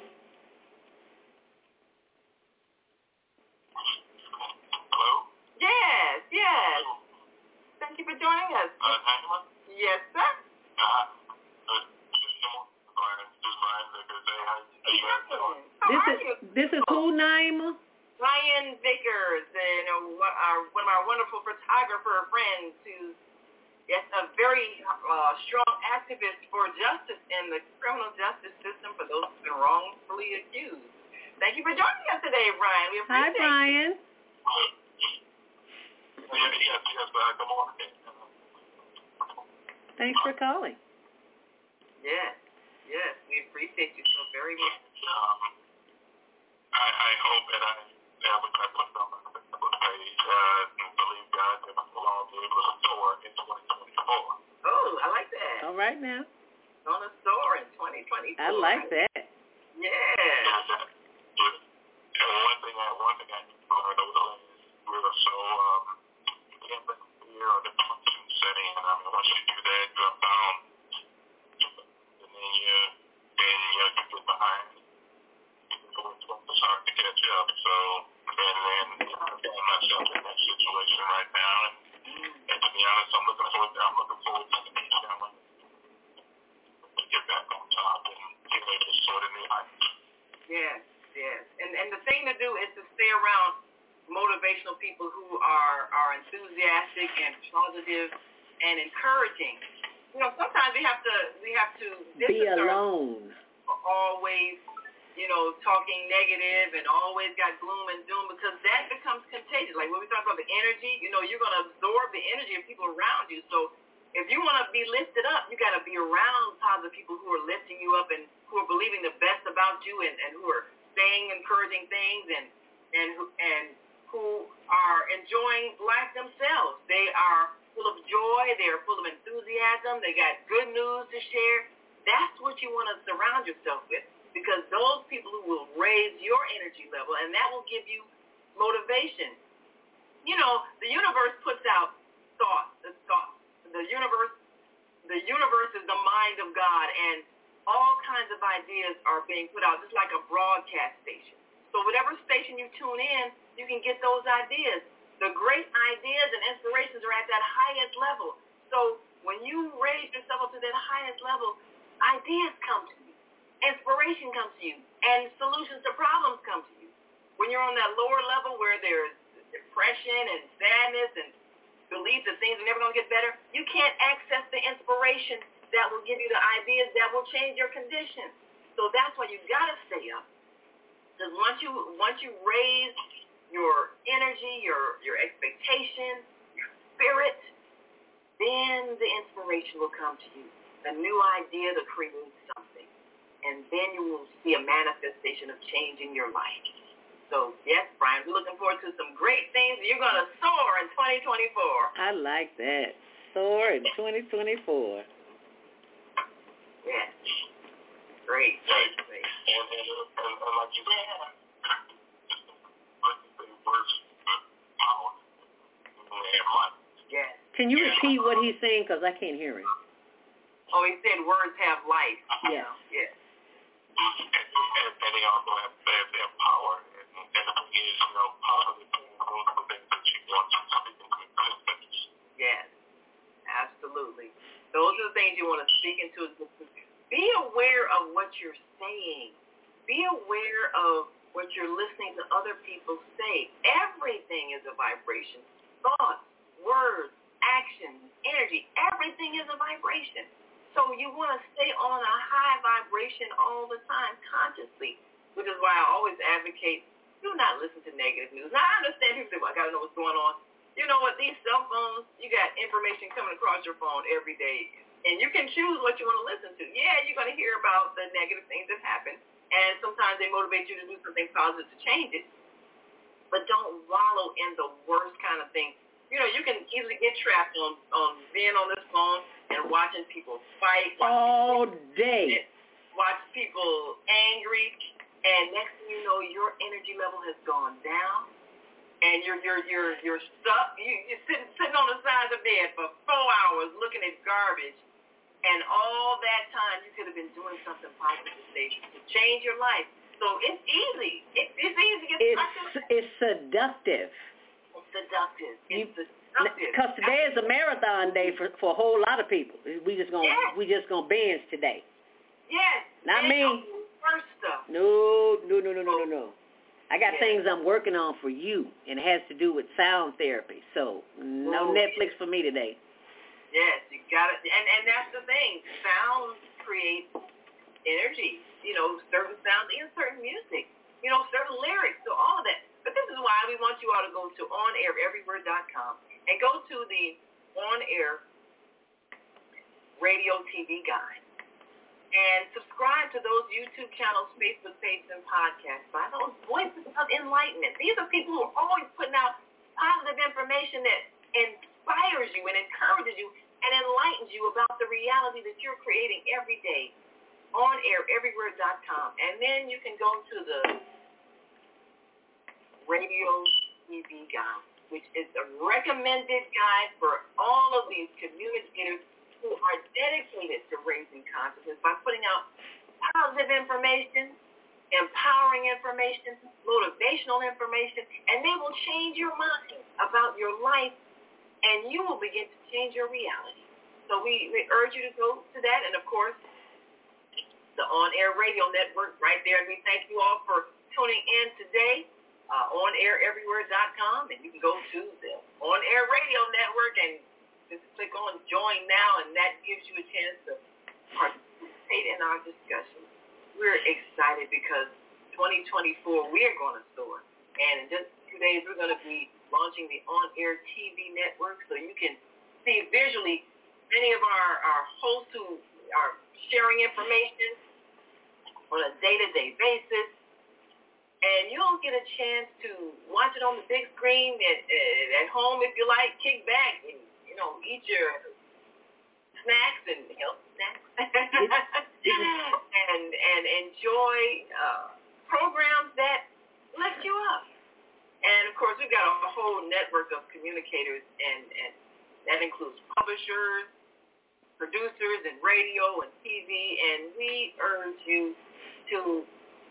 Hello? Yes. Thank you for joining us. Yes, sir. This is who, Naima? Ryan Vickers, one of our wonderful photographer friends who's a very strong activist for justice in the criminal justice system for those who've been wrongfully accused. Thank you for joining us today, Brian. We appreciate it. Hi, Brian. Yes, good morning. Thanks for calling. Yes, we appreciate you so very much. I hope that I put on my Facebook page and believe God that we'll all be able to soar in 2024. Oh, I like that. All right now. Gonna soar in 2024. I like that. Yeah. And one thing I learned over the last year or so, can't let fear or depression set in. Once you do that, you're bound, and then you get behind. It's hard to catch up. So, and then I find myself in that situation right now. And to be honest, I'm looking forward to the next challenge to get back on top and get able to sort of new life. Yes. And the thing to do is to stay around motivational people who are enthusiastic and positive and encouraging. Sometimes we have to be alone. Always, talking negative and always got gloom and doom, because that becomes contagious. Like when we talk about the energy, you're going to absorb the energy of people around you. So if you want to be lifted up, you got to be around positive people who are lifting you up and who are believing the best about you and who are saying encouraging things and who are enjoying life themselves. They are full of joy. They are full of enthusiasm. They got good news to share. That's what you want to surround yourself with, because those people who will raise your energy level, and that will give you motivation. The universe puts out thoughts. The universe is the mind of God, and all kinds of ideas are being put out, just like a broadcast station. So whatever station you tune in, you can get those ideas. The great ideas and inspirations are at that highest level. So when you raise yourself up to that highest level, ideas come to you. Inspiration comes to you. And solutions to problems come to you. When you're on that lower level where there's depression and sadness and belief that things are never going to get better, you can't access the inspiration that will give you the ideas that will change your condition. So that's why you've got to stay up. Because once you raise your energy, your expectation, your spirit, then the inspiration will come to you. A new idea to create something. And then you will see a manifestation of change in your life. So, yes, Brian, we're looking forward to some great things. You're going to soar in 2024. I like that. Soar in 2024. Yes. Great. And like you said, words with power and money. Yes. Can you repeat what he's saying? Because I can't hear him. Oh, he said words have life. Yes. Yes. And they also have power. And the thing is, power is those things that you want to speak into existence. Yes. Absolutely. Those are the things you want to speak into existence. Be aware of what you're saying. Be aware of what you're listening to other people say. Everything is a vibration. Thoughts, words, actions, energy, everything is a vibration. So you want to stay on a high vibration all the time consciously, which is why I always advocate do not listen to negative news. Now, I understand people say, well, I got to know what's going on. You know what? These cell phones, you got information coming across your phone every day. And you can choose what you want to listen to. Yeah, you're going to hear about the negative things that happen. And sometimes they motivate you to do something positive to change it. But don't wallow in the worst kind of thing. You can easily get trapped on being on this phone and watching people fight. All day. Watch people angry. And next thing you know, your energy level has gone down. And you're stuck. You're sitting on the side of the bed for 4 hours looking at garbage. And all that time, you could have been doing something positive to change your life. So it's easy. It's easy to get stuck. It's seductive. It's seductive. It's seductive. Because today is a marathon day for a whole lot of people. We just gonna binge today. Yes. Not me. First stuff. No. I got things I'm working on for you, and it has to do with sound therapy. So no Netflix for me today. Yes, you got it. And that's the thing. Sound creates energy. Certain sounds, even certain music, certain lyrics, so all of that. But this is why we want you all to go to onaireverywhere.com and go to the On Air Radio TV Guide and subscribe to those YouTube channels, Facebook pages, and podcasts by those voices of enlightenment. These are people who are always putting out positive information that inspires you and encourages you and enlightens you about the reality that you're creating every day. OnAirEverywhere.com. And then you can go to the Radio TV Guide, which is a recommended guide for all of these communicators who are dedicated to raising consciousness by putting out positive information, empowering information, motivational information, and they will change your mind about your life, and you will begin to change your reality. So we urge you to go to that, and of course, the On Air Radio Network right there. And we thank you all for tuning in today, OnAirEverywhere.com, and you can go to the On Air Radio Network and just click on Join Now, and that gives you a chance to participate in our discussion. We're excited because 2024, we're going to soar. And in just 2 days, we're going to be launching the On Air TV network, so you can see visually many of our hosts who are sharing information on a day-to-day basis. And you'll get a chance to watch it on the big screen at home if you like. Kick back and, eat your snacks and healthy snacks. and enjoy programs that lift you up. And, of course, we've got a whole network of communicators, and that includes publishers, producers in radio and TV, and we urge you to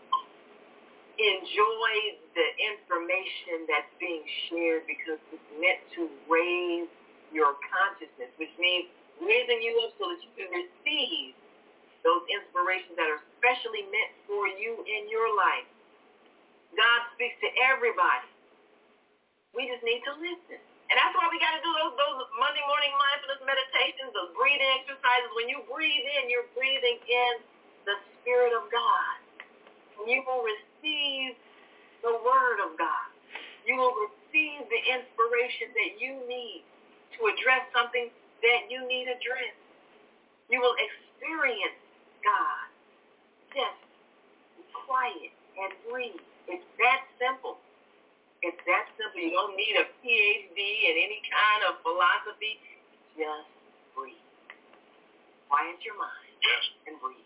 enjoy the information that's being shared because it's meant to raise your consciousness, which means raising you up so that you can receive those inspirations that are specially meant for you in your life. God speaks to everybody. We just need to listen. And that's why we got to do those Monday morning mindfulness meditations, those breathing exercises. When you breathe in, you're breathing in the Spirit of God. And you will receive the Word of God. You will receive the inspiration that you need to address something that you need addressed. You will experience God. Just be quiet and breathe. It's that simple. It's that simple. You don't need a PhD in any kind of philosophy. Just breathe. Quiet your mind. Yes. And breathe.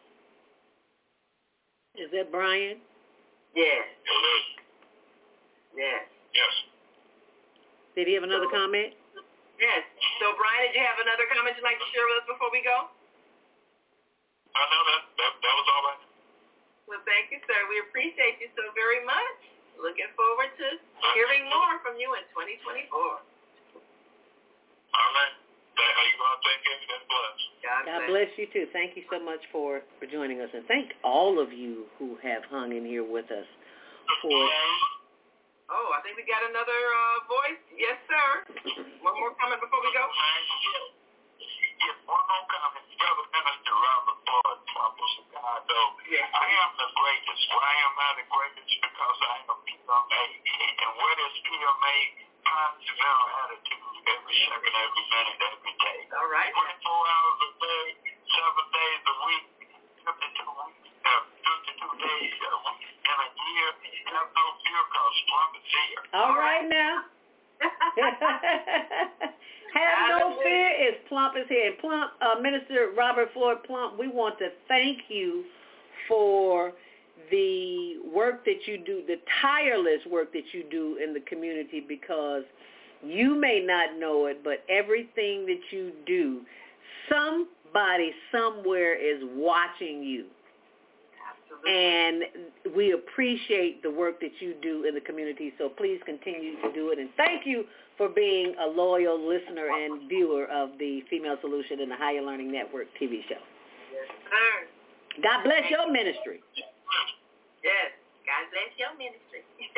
Is that Brian? Yes. Hello. Yes. Yes. Did he have another comment? Yes. So, Brian, did you have another comment you'd like to share with us before we go? No, that was all right. Well, thank you, sir. We appreciate you so very much. Looking forward to hearing more from you in 2024. All right. Are you going to take care of that bless? God bless you, too. Thank you so much for joining us. And thank all of you who have hung in here with us for... Oh, I think we got another voice. Yes, sir. One more comment before we go. Yes, one more comment. Brother Minister Robert Floyd, Trump of Chicago. Yes. I am the greatest. Why am I the greatest? Because I am PMA. And what is PMA? Positive mental attitude every second, every minute, every day. All right. 24 hours a day, 7 days a week, 52 days a week in a year. Have no fear because Trump is here. All right now. Have no fear, is Plump is here. And Plump, Minister Robert Floyd Plump, we want to thank you for the work that you do, the tireless work that you do in the community, because you may not know it, but everything that you do, somebody somewhere is watching you. And we appreciate the work that you do in the community, so please continue to do it. And thank you for being a loyal listener and viewer of the Female Solution and the Higher Learning Network TV show. Yes, sir. God bless your ministry. Yes, God bless your ministry.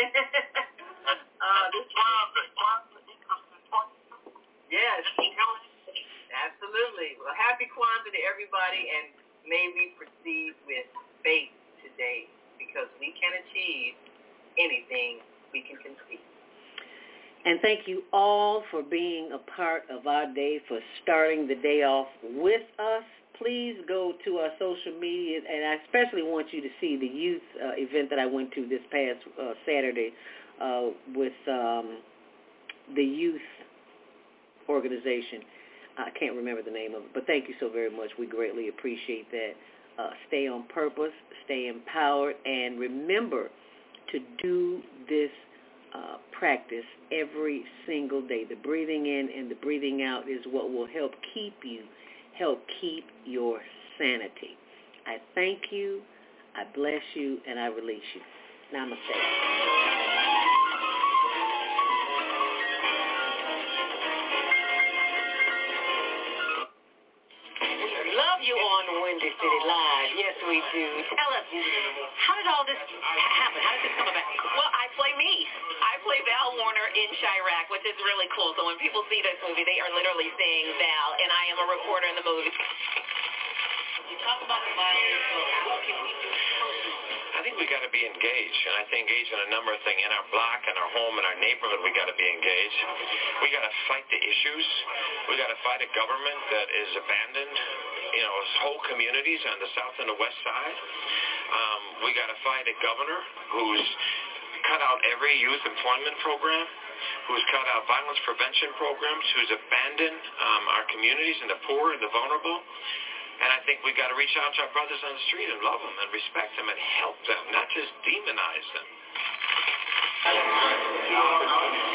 Yes, absolutely. Well, happy Kwanzaa to everybody, and may we proceed with faith today, because we can achieve anything we can conceive. And thank you all for being a part of our day, for starting the day off with us. Please go to our social media, and I especially want you to see the youth event that I went to this past Saturday with the youth organization. I can't remember the name of it, but thank you so very much. We greatly appreciate that. Stay on purpose, stay empowered, and remember to do this practice every single day. The breathing in and the breathing out is what will help keep your sanity. I thank you, I bless you, and I release you. Namaste. You on Windy City Live. Yes, we do. Tell us, how did all this happen? How did this come about? Well, I play me. I play Val Warner in Chirac, which is really cool. So when people see this movie, they are literally seeing Val, and I am a reporter in the movie. You talk about the violence, so how can we do it personally? I think we got to be engaged, and I think engaged in a number of things. In our block, in our home, in our neighborhood, we got to be engaged. We got to fight the issues. We got to fight a government that is abandoned, whole communities on the south and the west side. We got to fight a governor who's cut out every youth employment program, who's cut out violence prevention programs, who's abandoned our communities and the poor and the vulnerable. And I think we got to reach out to our brothers on the street and love them and respect them and help them, not just demonize them.